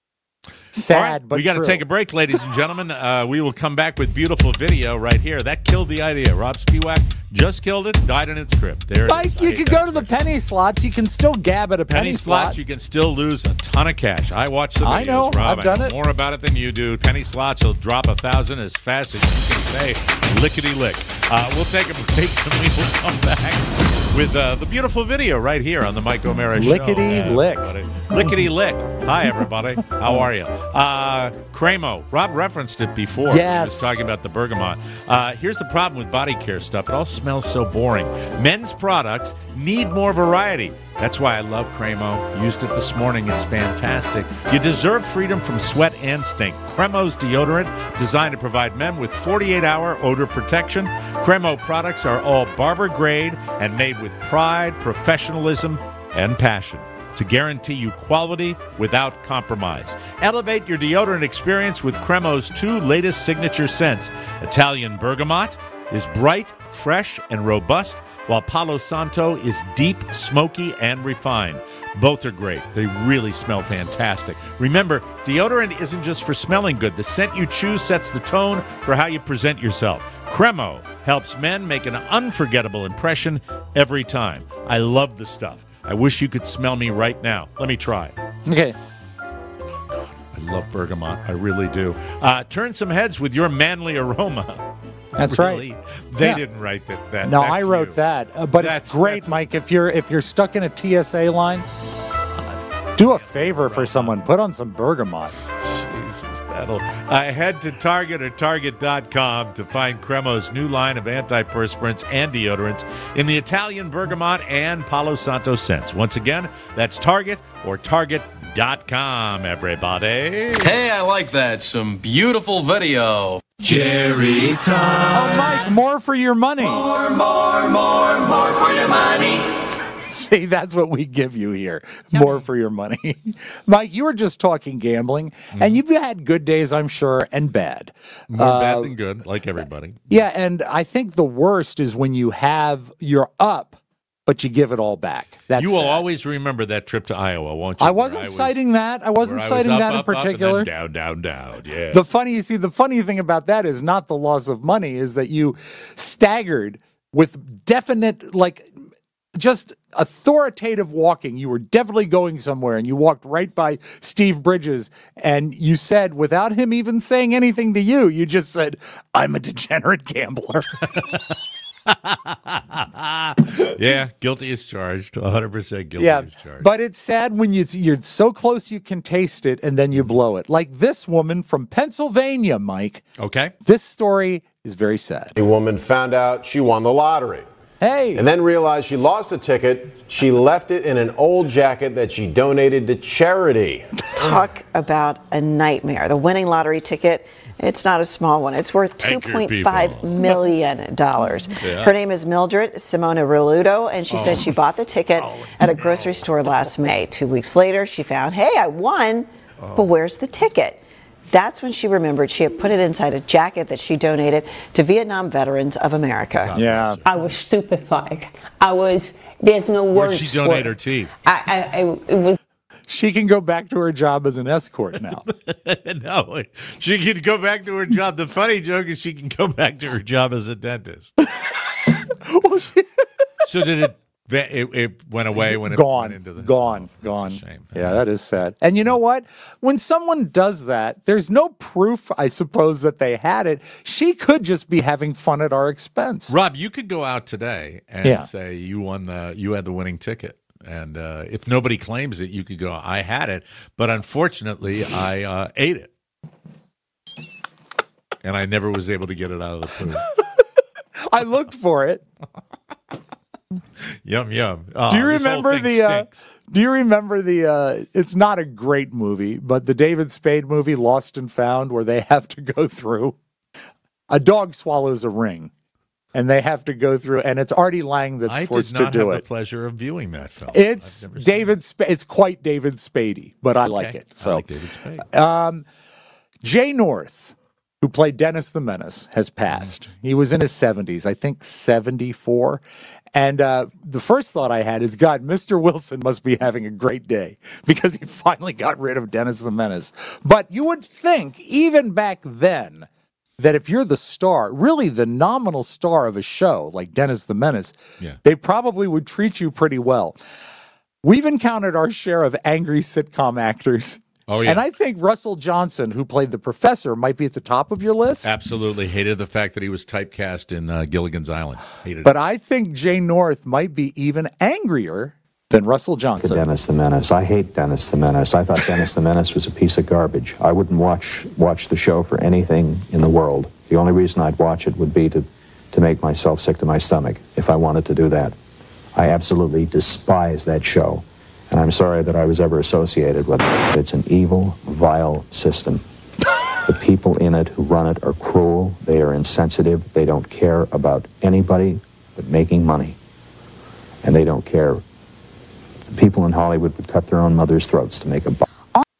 [SPEAKER 4] Sad,
[SPEAKER 6] All right,
[SPEAKER 4] but
[SPEAKER 6] we got to
[SPEAKER 4] true.
[SPEAKER 6] take a break, ladies and gentlemen. Uh, we will come back with beautiful video right here. That killed the idea. Rob Spiewak just killed it, died in its grip. There it
[SPEAKER 4] Mike,
[SPEAKER 6] is. I
[SPEAKER 4] you
[SPEAKER 6] hate
[SPEAKER 4] could
[SPEAKER 6] that
[SPEAKER 4] go to the
[SPEAKER 6] expression.
[SPEAKER 4] penny slots. You can still gab at a penny,
[SPEAKER 6] penny slots.
[SPEAKER 4] slot.
[SPEAKER 6] You can still lose a ton of cash. I watch the videos,
[SPEAKER 4] I know.
[SPEAKER 6] Rob.
[SPEAKER 4] I've done
[SPEAKER 6] I know
[SPEAKER 4] it.
[SPEAKER 6] more about it than you do. Penny slots will drop a thousand as fast as you can say lickety lick. Uh, we'll take a break and we will come back with uh, the beautiful video right here on the Mike O'Mara Show.
[SPEAKER 4] Lickety
[SPEAKER 6] Uh,
[SPEAKER 4] lick.
[SPEAKER 6] everybody. Lickety lick. Hi, everybody. How are you? Uh, Cremo. Rob referenced it before.
[SPEAKER 4] Yes.
[SPEAKER 6] He was talking about the bergamot. Uh, here's the problem with body care stuff. It all smells so boring. Men's products need more variety. That's why I love Cremo. Used it this morning. It's fantastic. You deserve freedom from sweat and stink. Cremo's deodorant, designed to provide men with forty-eight hour odor protection. Cremo products are all barber grade and made with pride, professionalism, and passion to guarantee you quality without compromise. Elevate your deodorant experience with Cremo's two latest signature scents. Italian Bergamot is bright, fresh, and robust, while Palo Santo is deep, smoky, and refined. Both are great. They really smell fantastic. Remember, deodorant isn't just for smelling good. The scent you choose sets the tone for how you present yourself. Cremo helps men make an unforgettable impression every time. I love the stuff. I wish you could smell me right now. Let me try.
[SPEAKER 4] Okay.
[SPEAKER 6] I love bergamot. I really do. Uh, turn some heads with your manly aroma.
[SPEAKER 4] That's
[SPEAKER 6] Really?
[SPEAKER 4] right.
[SPEAKER 6] They
[SPEAKER 4] Yeah.
[SPEAKER 6] didn't write that. that
[SPEAKER 4] No,
[SPEAKER 6] that's
[SPEAKER 4] I wrote
[SPEAKER 6] you.
[SPEAKER 4] that. Uh, but
[SPEAKER 6] That's-
[SPEAKER 4] it's great,
[SPEAKER 6] that's-
[SPEAKER 4] Mike. If you're if you're stuck in a T S A line, do a favor for someone. Put on some bergamot.
[SPEAKER 6] Jesus, that'll. Uh, head to Target or Target dot com to find Cremo's new line of antiperspirants and deodorants in the Italian Bergamot and Palo Santo scents. Once again, that's Target or Target dot com, everybody.
[SPEAKER 10] Hey, I like that. Some beautiful video.
[SPEAKER 11] Jerry time.
[SPEAKER 4] Oh, Mike, more for your money.
[SPEAKER 11] More, more, more, more for your money.
[SPEAKER 4] See, that's what we give you here. More for your money. Mike, you were just talking gambling, mm-hmm. and you've had good days, I'm sure, and bad.
[SPEAKER 6] More
[SPEAKER 4] uh,
[SPEAKER 6] bad than good, like everybody.
[SPEAKER 4] Yeah, and I think the worst is when you have, you're up, but you give it all back. That's
[SPEAKER 6] you will
[SPEAKER 4] sad.
[SPEAKER 6] always remember that trip to Iowa, won't you?
[SPEAKER 4] I wasn't I was, citing that. I wasn't citing
[SPEAKER 6] I was up,
[SPEAKER 4] that in
[SPEAKER 6] up, up,
[SPEAKER 4] particular.
[SPEAKER 6] and then down, down, down. Yeah.
[SPEAKER 4] The funny, you see, the funny thing about that is not the loss of money, is that you staggered with definite, like, just authoritative walking. You were definitely going somewhere, and you walked right by Steve Bridges, and you said, without him even saying anything to you, you just said, I'm a degenerate gambler.
[SPEAKER 6] Yeah, guilty as charged. one hundred percent guilty
[SPEAKER 4] yeah,
[SPEAKER 6] as charged.
[SPEAKER 4] But it's sad when you, you're so close you can taste it, and then you blow it. Like this woman from Pennsylvania, Mike.
[SPEAKER 6] Okay.
[SPEAKER 4] This story is very sad.
[SPEAKER 11] A woman found out she won the lottery.
[SPEAKER 4] Hey.
[SPEAKER 11] And then realized she lost the ticket. She left it in an old jacket that she donated to charity.
[SPEAKER 5] Talk about a nightmare. The winning lottery ticket, it's not a small one. It's worth two point five million dollars. Yeah. Her name is Mildred Simona Reludo, and she oh. said she bought the ticket oh, at a grocery store last May. Two weeks later, she found, hey, I won, oh. but where's the ticket? That's when she remembered she had put it inside a jacket that she donated to Vietnam Veterans of America.
[SPEAKER 4] God yeah.
[SPEAKER 12] I was stupefied. I was, there's no words.
[SPEAKER 6] Where'd she donate her teeth?
[SPEAKER 12] I, I, I, it was.
[SPEAKER 4] She can go back to her job as an escort now.
[SPEAKER 6] No, she can go back to her job. The funny joke is she can go back to her job as a dentist.
[SPEAKER 4] Well, she...
[SPEAKER 6] So did it, it? It went away when it
[SPEAKER 4] gone,
[SPEAKER 6] went into the
[SPEAKER 4] gone,
[SPEAKER 6] oh,
[SPEAKER 4] gone.
[SPEAKER 6] That's a shame.
[SPEAKER 4] Yeah, that is sad. And you know what? When someone does that, there's no proof, I suppose, that they had it. She could just be having fun at our expense.
[SPEAKER 6] Rob, you could go out today and
[SPEAKER 4] yeah.
[SPEAKER 6] say you won the, you had the winning ticket. And uh, if nobody claims it, you could go, I had it, but unfortunately, I uh, ate it. And I never was able to get it out of the food.
[SPEAKER 4] I looked for it.
[SPEAKER 6] Yum, yum. Oh,
[SPEAKER 4] do you remember the, uh, do you remember the, uh, it's not a great movie, but the David Spade movie, Lost and Found, where they have to go through, a dog swallows a ring. And they have to go through, and it's Artie Lang that's
[SPEAKER 6] I
[SPEAKER 4] forced
[SPEAKER 6] did not
[SPEAKER 4] to do
[SPEAKER 6] have
[SPEAKER 4] it.
[SPEAKER 6] the pleasure of viewing that film.
[SPEAKER 4] It's David. Sp- it's quite David Spady, but I
[SPEAKER 6] okay.
[SPEAKER 4] like it. So,
[SPEAKER 6] I like David Spade.
[SPEAKER 4] Um, Jay North, who played Dennis the Menace, has passed. Mm-hmm. He was in his seventies, I think seventy-four. And uh, the first thought I had is, God, Mister Wilson must be having a great day because he finally got rid of Dennis the Menace. But you would think, even back then, that if you're the star, really the nominal star of a show like Dennis the Menace,
[SPEAKER 6] yeah.
[SPEAKER 4] they probably would treat you pretty well. We've encountered our share of angry sitcom actors.
[SPEAKER 6] Oh, yeah.
[SPEAKER 4] And I think Russell Johnson, who played the professor, might be at the top of your list.
[SPEAKER 6] Absolutely. Hated the fact that he was typecast in uh, Gilligan's Island. Hated
[SPEAKER 4] but
[SPEAKER 6] it.
[SPEAKER 4] I think Jay North might be even angrier than Russell Johnson.
[SPEAKER 13] Dennis the Menace. I hate Dennis the Menace. I thought Dennis the Menace was a piece of garbage. I wouldn't watch watch the show for anything in the world. The only reason I'd watch it would be to, to make myself sick to my stomach, if I wanted to do that. I absolutely despise that show, and I'm sorry that I was ever associated with it. It's an evil, vile system. The people in it who run it are cruel, they are insensitive, they don't care about anybody but making money. And they don't care. The people in Hollywood would cut their own mother's throats to make a buck.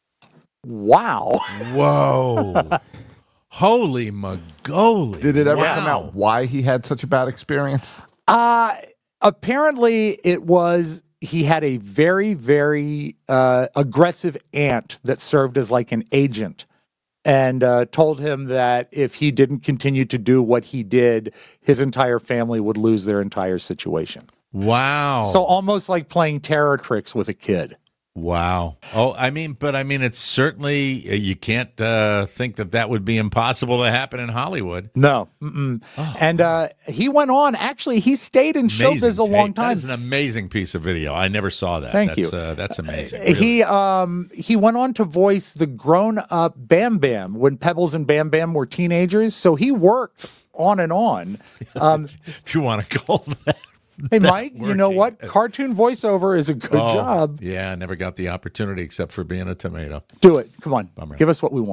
[SPEAKER 4] Wow.
[SPEAKER 6] Whoa. Holy magoli.
[SPEAKER 7] Did it ever
[SPEAKER 6] wow.
[SPEAKER 7] come out why he had such a bad experience?
[SPEAKER 4] Uh, apparently it was, he had a very, very uh, aggressive aunt that served as like an agent and uh, told him that if he didn't continue to do what he did, his entire family would lose their entire situation.
[SPEAKER 6] Wow.
[SPEAKER 4] So almost like playing terror tricks with a kid.
[SPEAKER 6] Wow. Oh, I mean, but I mean, it's certainly, you can't uh, think that that would be impossible to happen in Hollywood.
[SPEAKER 4] No. Oh. And uh, he went on, actually, he stayed in amazing showbiz a long time.
[SPEAKER 6] That is an amazing piece of video. I never saw that.
[SPEAKER 4] Thank
[SPEAKER 6] that's,
[SPEAKER 4] you.
[SPEAKER 6] Uh, that's amazing. Really.
[SPEAKER 4] He um, he went on to voice the grown-up Bam Bam when Pebbles and Bam Bam were teenagers. So he worked on and on. Um,
[SPEAKER 6] if you want to call that.
[SPEAKER 4] Hey, Mike, you know what? Cartoon voiceover is a good
[SPEAKER 6] oh,
[SPEAKER 4] job.
[SPEAKER 6] Yeah, I never got the opportunity except for being a tomato.
[SPEAKER 4] Do it. Come on.
[SPEAKER 6] Bummer.
[SPEAKER 4] Give us what we want.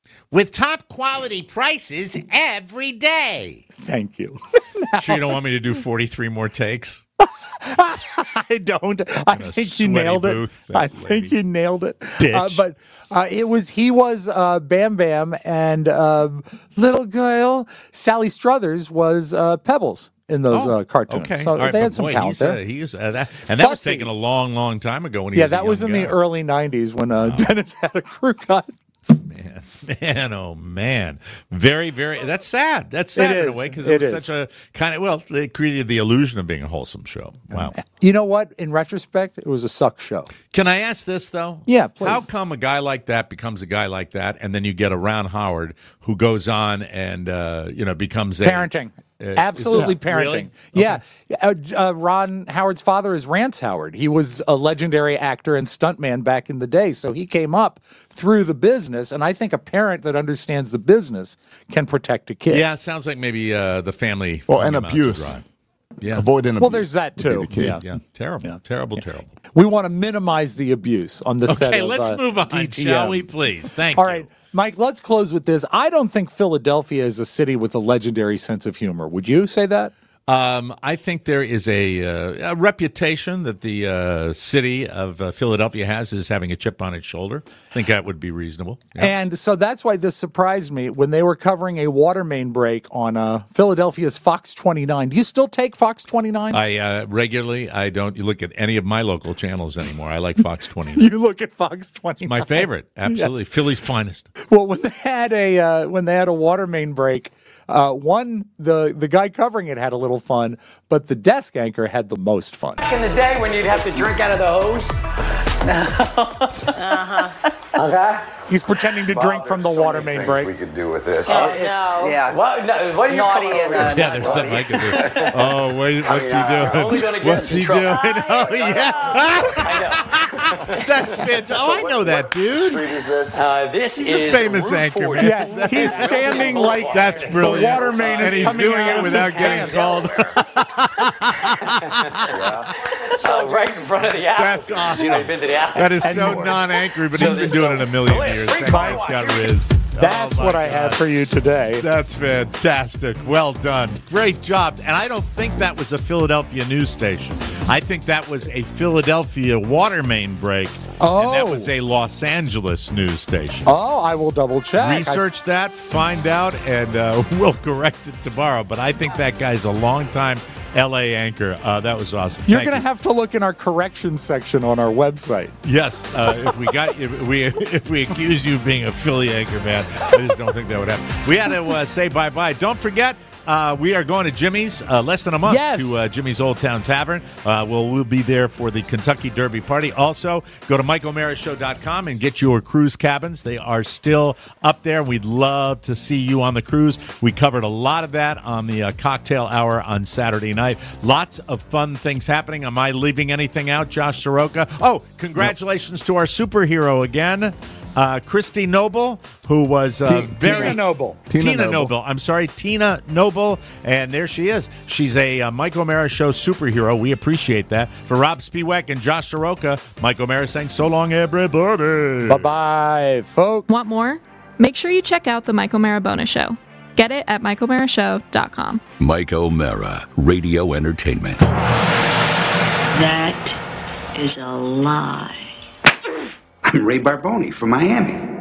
[SPEAKER 6] with top quality prices every day.
[SPEAKER 4] Thank you.
[SPEAKER 6] Sure you don't want me to do forty-three more takes?
[SPEAKER 4] I don't. I think you nailed
[SPEAKER 6] booth,
[SPEAKER 4] it. I
[SPEAKER 6] lady.
[SPEAKER 4] think you nailed it.
[SPEAKER 6] Bitch.
[SPEAKER 4] Uh, but uh, it was he was uh, Bam Bam, and uh, little girl Sally Struthers was uh, Pebbles in those
[SPEAKER 6] Oh,
[SPEAKER 4] uh, cartoons.
[SPEAKER 6] Okay.
[SPEAKER 4] So
[SPEAKER 6] All right,
[SPEAKER 4] they
[SPEAKER 6] but
[SPEAKER 4] had some
[SPEAKER 6] boy,
[SPEAKER 4] talent
[SPEAKER 6] he's,
[SPEAKER 4] there.
[SPEAKER 6] uh, he was, uh, that, and that was
[SPEAKER 4] Fussy.
[SPEAKER 6] taken a long, long time ago when he
[SPEAKER 4] yeah,
[SPEAKER 6] was a
[SPEAKER 4] that was
[SPEAKER 6] young
[SPEAKER 4] in
[SPEAKER 6] guy.
[SPEAKER 4] the early nineties when uh, Dennis had a crew cut.
[SPEAKER 6] Man, man, oh man, very, very. That's sad. That's sad
[SPEAKER 4] It
[SPEAKER 6] in a
[SPEAKER 4] is.
[SPEAKER 6] way because it,
[SPEAKER 4] It
[SPEAKER 6] was
[SPEAKER 4] is.
[SPEAKER 6] such a kind of well, it created the illusion of being a wholesome show. Wow.
[SPEAKER 4] You know what? In retrospect, it was a suck show.
[SPEAKER 6] Can I ask this though?
[SPEAKER 4] Yeah, please.
[SPEAKER 6] How come a guy like that becomes a guy like that, and then you get a Ron Howard who goes on and uh, you know becomes a
[SPEAKER 4] Parenting.
[SPEAKER 6] Uh,
[SPEAKER 4] Absolutely
[SPEAKER 6] is that-
[SPEAKER 4] parenting.
[SPEAKER 6] really?
[SPEAKER 4] Yeah. Uh, uh, Ron Howard's father is Rance Howard. He was a legendary actor and stuntman back in the day. So he came up through the business. And I think a parent that understands the business can protect a kid.
[SPEAKER 6] Yeah, it sounds like maybe uh, the family.
[SPEAKER 7] Well,
[SPEAKER 6] hung
[SPEAKER 7] and
[SPEAKER 6] him out to
[SPEAKER 7] abuse.
[SPEAKER 6] dry. Yeah.
[SPEAKER 7] Avoiding
[SPEAKER 4] Well,
[SPEAKER 7] abuse
[SPEAKER 4] there's that
[SPEAKER 7] would be
[SPEAKER 4] too.
[SPEAKER 7] the key.
[SPEAKER 4] Yeah.
[SPEAKER 6] Yeah, terrible, terrible, terrible.
[SPEAKER 4] We want to minimize the abuse on the set
[SPEAKER 6] Okay,
[SPEAKER 4] of
[SPEAKER 6] let's
[SPEAKER 4] uh,
[SPEAKER 6] move on,
[SPEAKER 4] D T M.
[SPEAKER 6] shall we, please? Thank
[SPEAKER 4] All
[SPEAKER 6] you.
[SPEAKER 4] right, Mike, let's close with this. I don't think Philadelphia is a city with a legendary sense of humor. Would you say that?
[SPEAKER 6] Um, I think there is a, uh, a reputation that the uh, city of uh, Philadelphia has as having a chip on its shoulder. I think that would be reasonable. Yeah.
[SPEAKER 4] And so that's why this surprised me when they were covering a water main break on uh, Philadelphia's Fox twenty-nine. Do you still take Fox twenty-nine?
[SPEAKER 6] I uh, regularly, I don't look at any of my local channels anymore. I like Fox twenty-nine.
[SPEAKER 4] You look at Fox twenty-nine.
[SPEAKER 6] My favorite, absolutely.
[SPEAKER 4] Yes.
[SPEAKER 6] Philly's finest.
[SPEAKER 4] Well, when they had a uh, when they had a water main break, uh, one the the guy covering it had a little fun, but the desk anchor had the most fun.
[SPEAKER 14] Back in the day when you'd have to drink out of the hose. uh-huh. Okay.
[SPEAKER 4] He's pretending to
[SPEAKER 15] Bob,
[SPEAKER 4] drink from the
[SPEAKER 15] there's so
[SPEAKER 4] water
[SPEAKER 15] many
[SPEAKER 4] main
[SPEAKER 15] things
[SPEAKER 4] break.
[SPEAKER 15] we could do with this.
[SPEAKER 14] Oh, no. Yeah. What, no, what are you
[SPEAKER 12] Naughty
[SPEAKER 14] coming over
[SPEAKER 12] and,
[SPEAKER 14] with?
[SPEAKER 12] uh,
[SPEAKER 6] Yeah, there's something I could do. Oh, wait, what's
[SPEAKER 15] Yeah.
[SPEAKER 6] he
[SPEAKER 14] Only
[SPEAKER 6] doing?
[SPEAKER 14] gonna get
[SPEAKER 6] What's
[SPEAKER 14] us in
[SPEAKER 6] he
[SPEAKER 14] trouble.
[SPEAKER 6] doing? Oh, yeah.
[SPEAKER 14] I know.
[SPEAKER 6] That's fantastic. Oh, I know that,
[SPEAKER 15] What
[SPEAKER 6] dude.
[SPEAKER 15] street is this?
[SPEAKER 14] Uh, this
[SPEAKER 6] He's
[SPEAKER 14] is
[SPEAKER 6] a famous
[SPEAKER 14] Route
[SPEAKER 6] anchor,
[SPEAKER 14] forty.
[SPEAKER 6] man.
[SPEAKER 4] Yeah, he's standing like
[SPEAKER 6] That's brilliant.
[SPEAKER 4] The water main is
[SPEAKER 6] and he's
[SPEAKER 4] coming
[SPEAKER 6] doing
[SPEAKER 4] out
[SPEAKER 6] it
[SPEAKER 4] of
[SPEAKER 6] without
[SPEAKER 4] his
[SPEAKER 6] getting
[SPEAKER 4] pants.
[SPEAKER 6] called.
[SPEAKER 14] Uh, right in front of the apple.
[SPEAKER 6] That's awesome.
[SPEAKER 14] You know, you've been to the apple.
[SPEAKER 6] That is
[SPEAKER 4] And
[SPEAKER 6] so
[SPEAKER 4] more.
[SPEAKER 6] non-anchory, but
[SPEAKER 14] So
[SPEAKER 6] he's been
[SPEAKER 14] there's
[SPEAKER 6] doing
[SPEAKER 14] so-
[SPEAKER 6] it a million
[SPEAKER 14] Oh, yeah,
[SPEAKER 6] years.
[SPEAKER 14] street
[SPEAKER 6] That
[SPEAKER 14] car
[SPEAKER 6] guy's
[SPEAKER 14] wash.
[SPEAKER 6] got Riz.
[SPEAKER 4] That's
[SPEAKER 6] Oh,
[SPEAKER 4] what
[SPEAKER 6] my
[SPEAKER 4] I had
[SPEAKER 6] God.
[SPEAKER 4] for you today.
[SPEAKER 6] That's fantastic. Well done. Great job. And I don't think that was a Philadelphia news station. I think that was a Philadelphia water main break.
[SPEAKER 4] Oh.
[SPEAKER 6] And that was a Los Angeles news station.
[SPEAKER 4] Oh, I will double check.
[SPEAKER 6] Research that, find out, and uh, we'll correct it tomorrow. But I think that guy's a longtime L A anchor. Uh, that was awesome.
[SPEAKER 4] You're
[SPEAKER 6] Thank
[SPEAKER 4] going to
[SPEAKER 6] you.
[SPEAKER 4] have to look in our corrections section on our website.
[SPEAKER 6] Yes, uh, if we got if we if we accuse you of being a Philly anchor, man, I just don't think that would happen. We had to uh, say bye bye. Don't forget. Uh, we are going to Jimmy's uh, less than a month
[SPEAKER 4] Yes.
[SPEAKER 6] to uh, Jimmy's Old Town Tavern. Uh, we'll, we'll be there for the Kentucky Derby party. Also, go to mike o'mara show dot com and get your cruise cabins. They are still up there. We'd love to see you on the cruise. We covered a lot of that on the uh, cocktail hour on Saturday night. Lots of fun things happening. Am I leaving anything out, Josh Soroka? Oh, congratulations to our superhero again. Uh, Christy Noble, who was uh,
[SPEAKER 7] T-
[SPEAKER 6] very
[SPEAKER 4] Tina Noble.
[SPEAKER 6] Tina,
[SPEAKER 7] Tina
[SPEAKER 6] Noble.
[SPEAKER 7] Noble.
[SPEAKER 6] I'm sorry, Tina Noble, and there she is. She's a uh, Mike O'Mara Show superhero. We appreciate that. For Rob Spiewak and Josh Soroka, Mike O'Mara saying so long, everybody.
[SPEAKER 4] Bye-bye, folks.
[SPEAKER 16] Want more? Make sure you check out the Mike O'Mara Bonus Show. Get it at mike o'mara show dot com.
[SPEAKER 1] Mike O'Mara, Radio Entertainment.
[SPEAKER 9] That is a lie.
[SPEAKER 17] I'm Ray Barboni from Miami.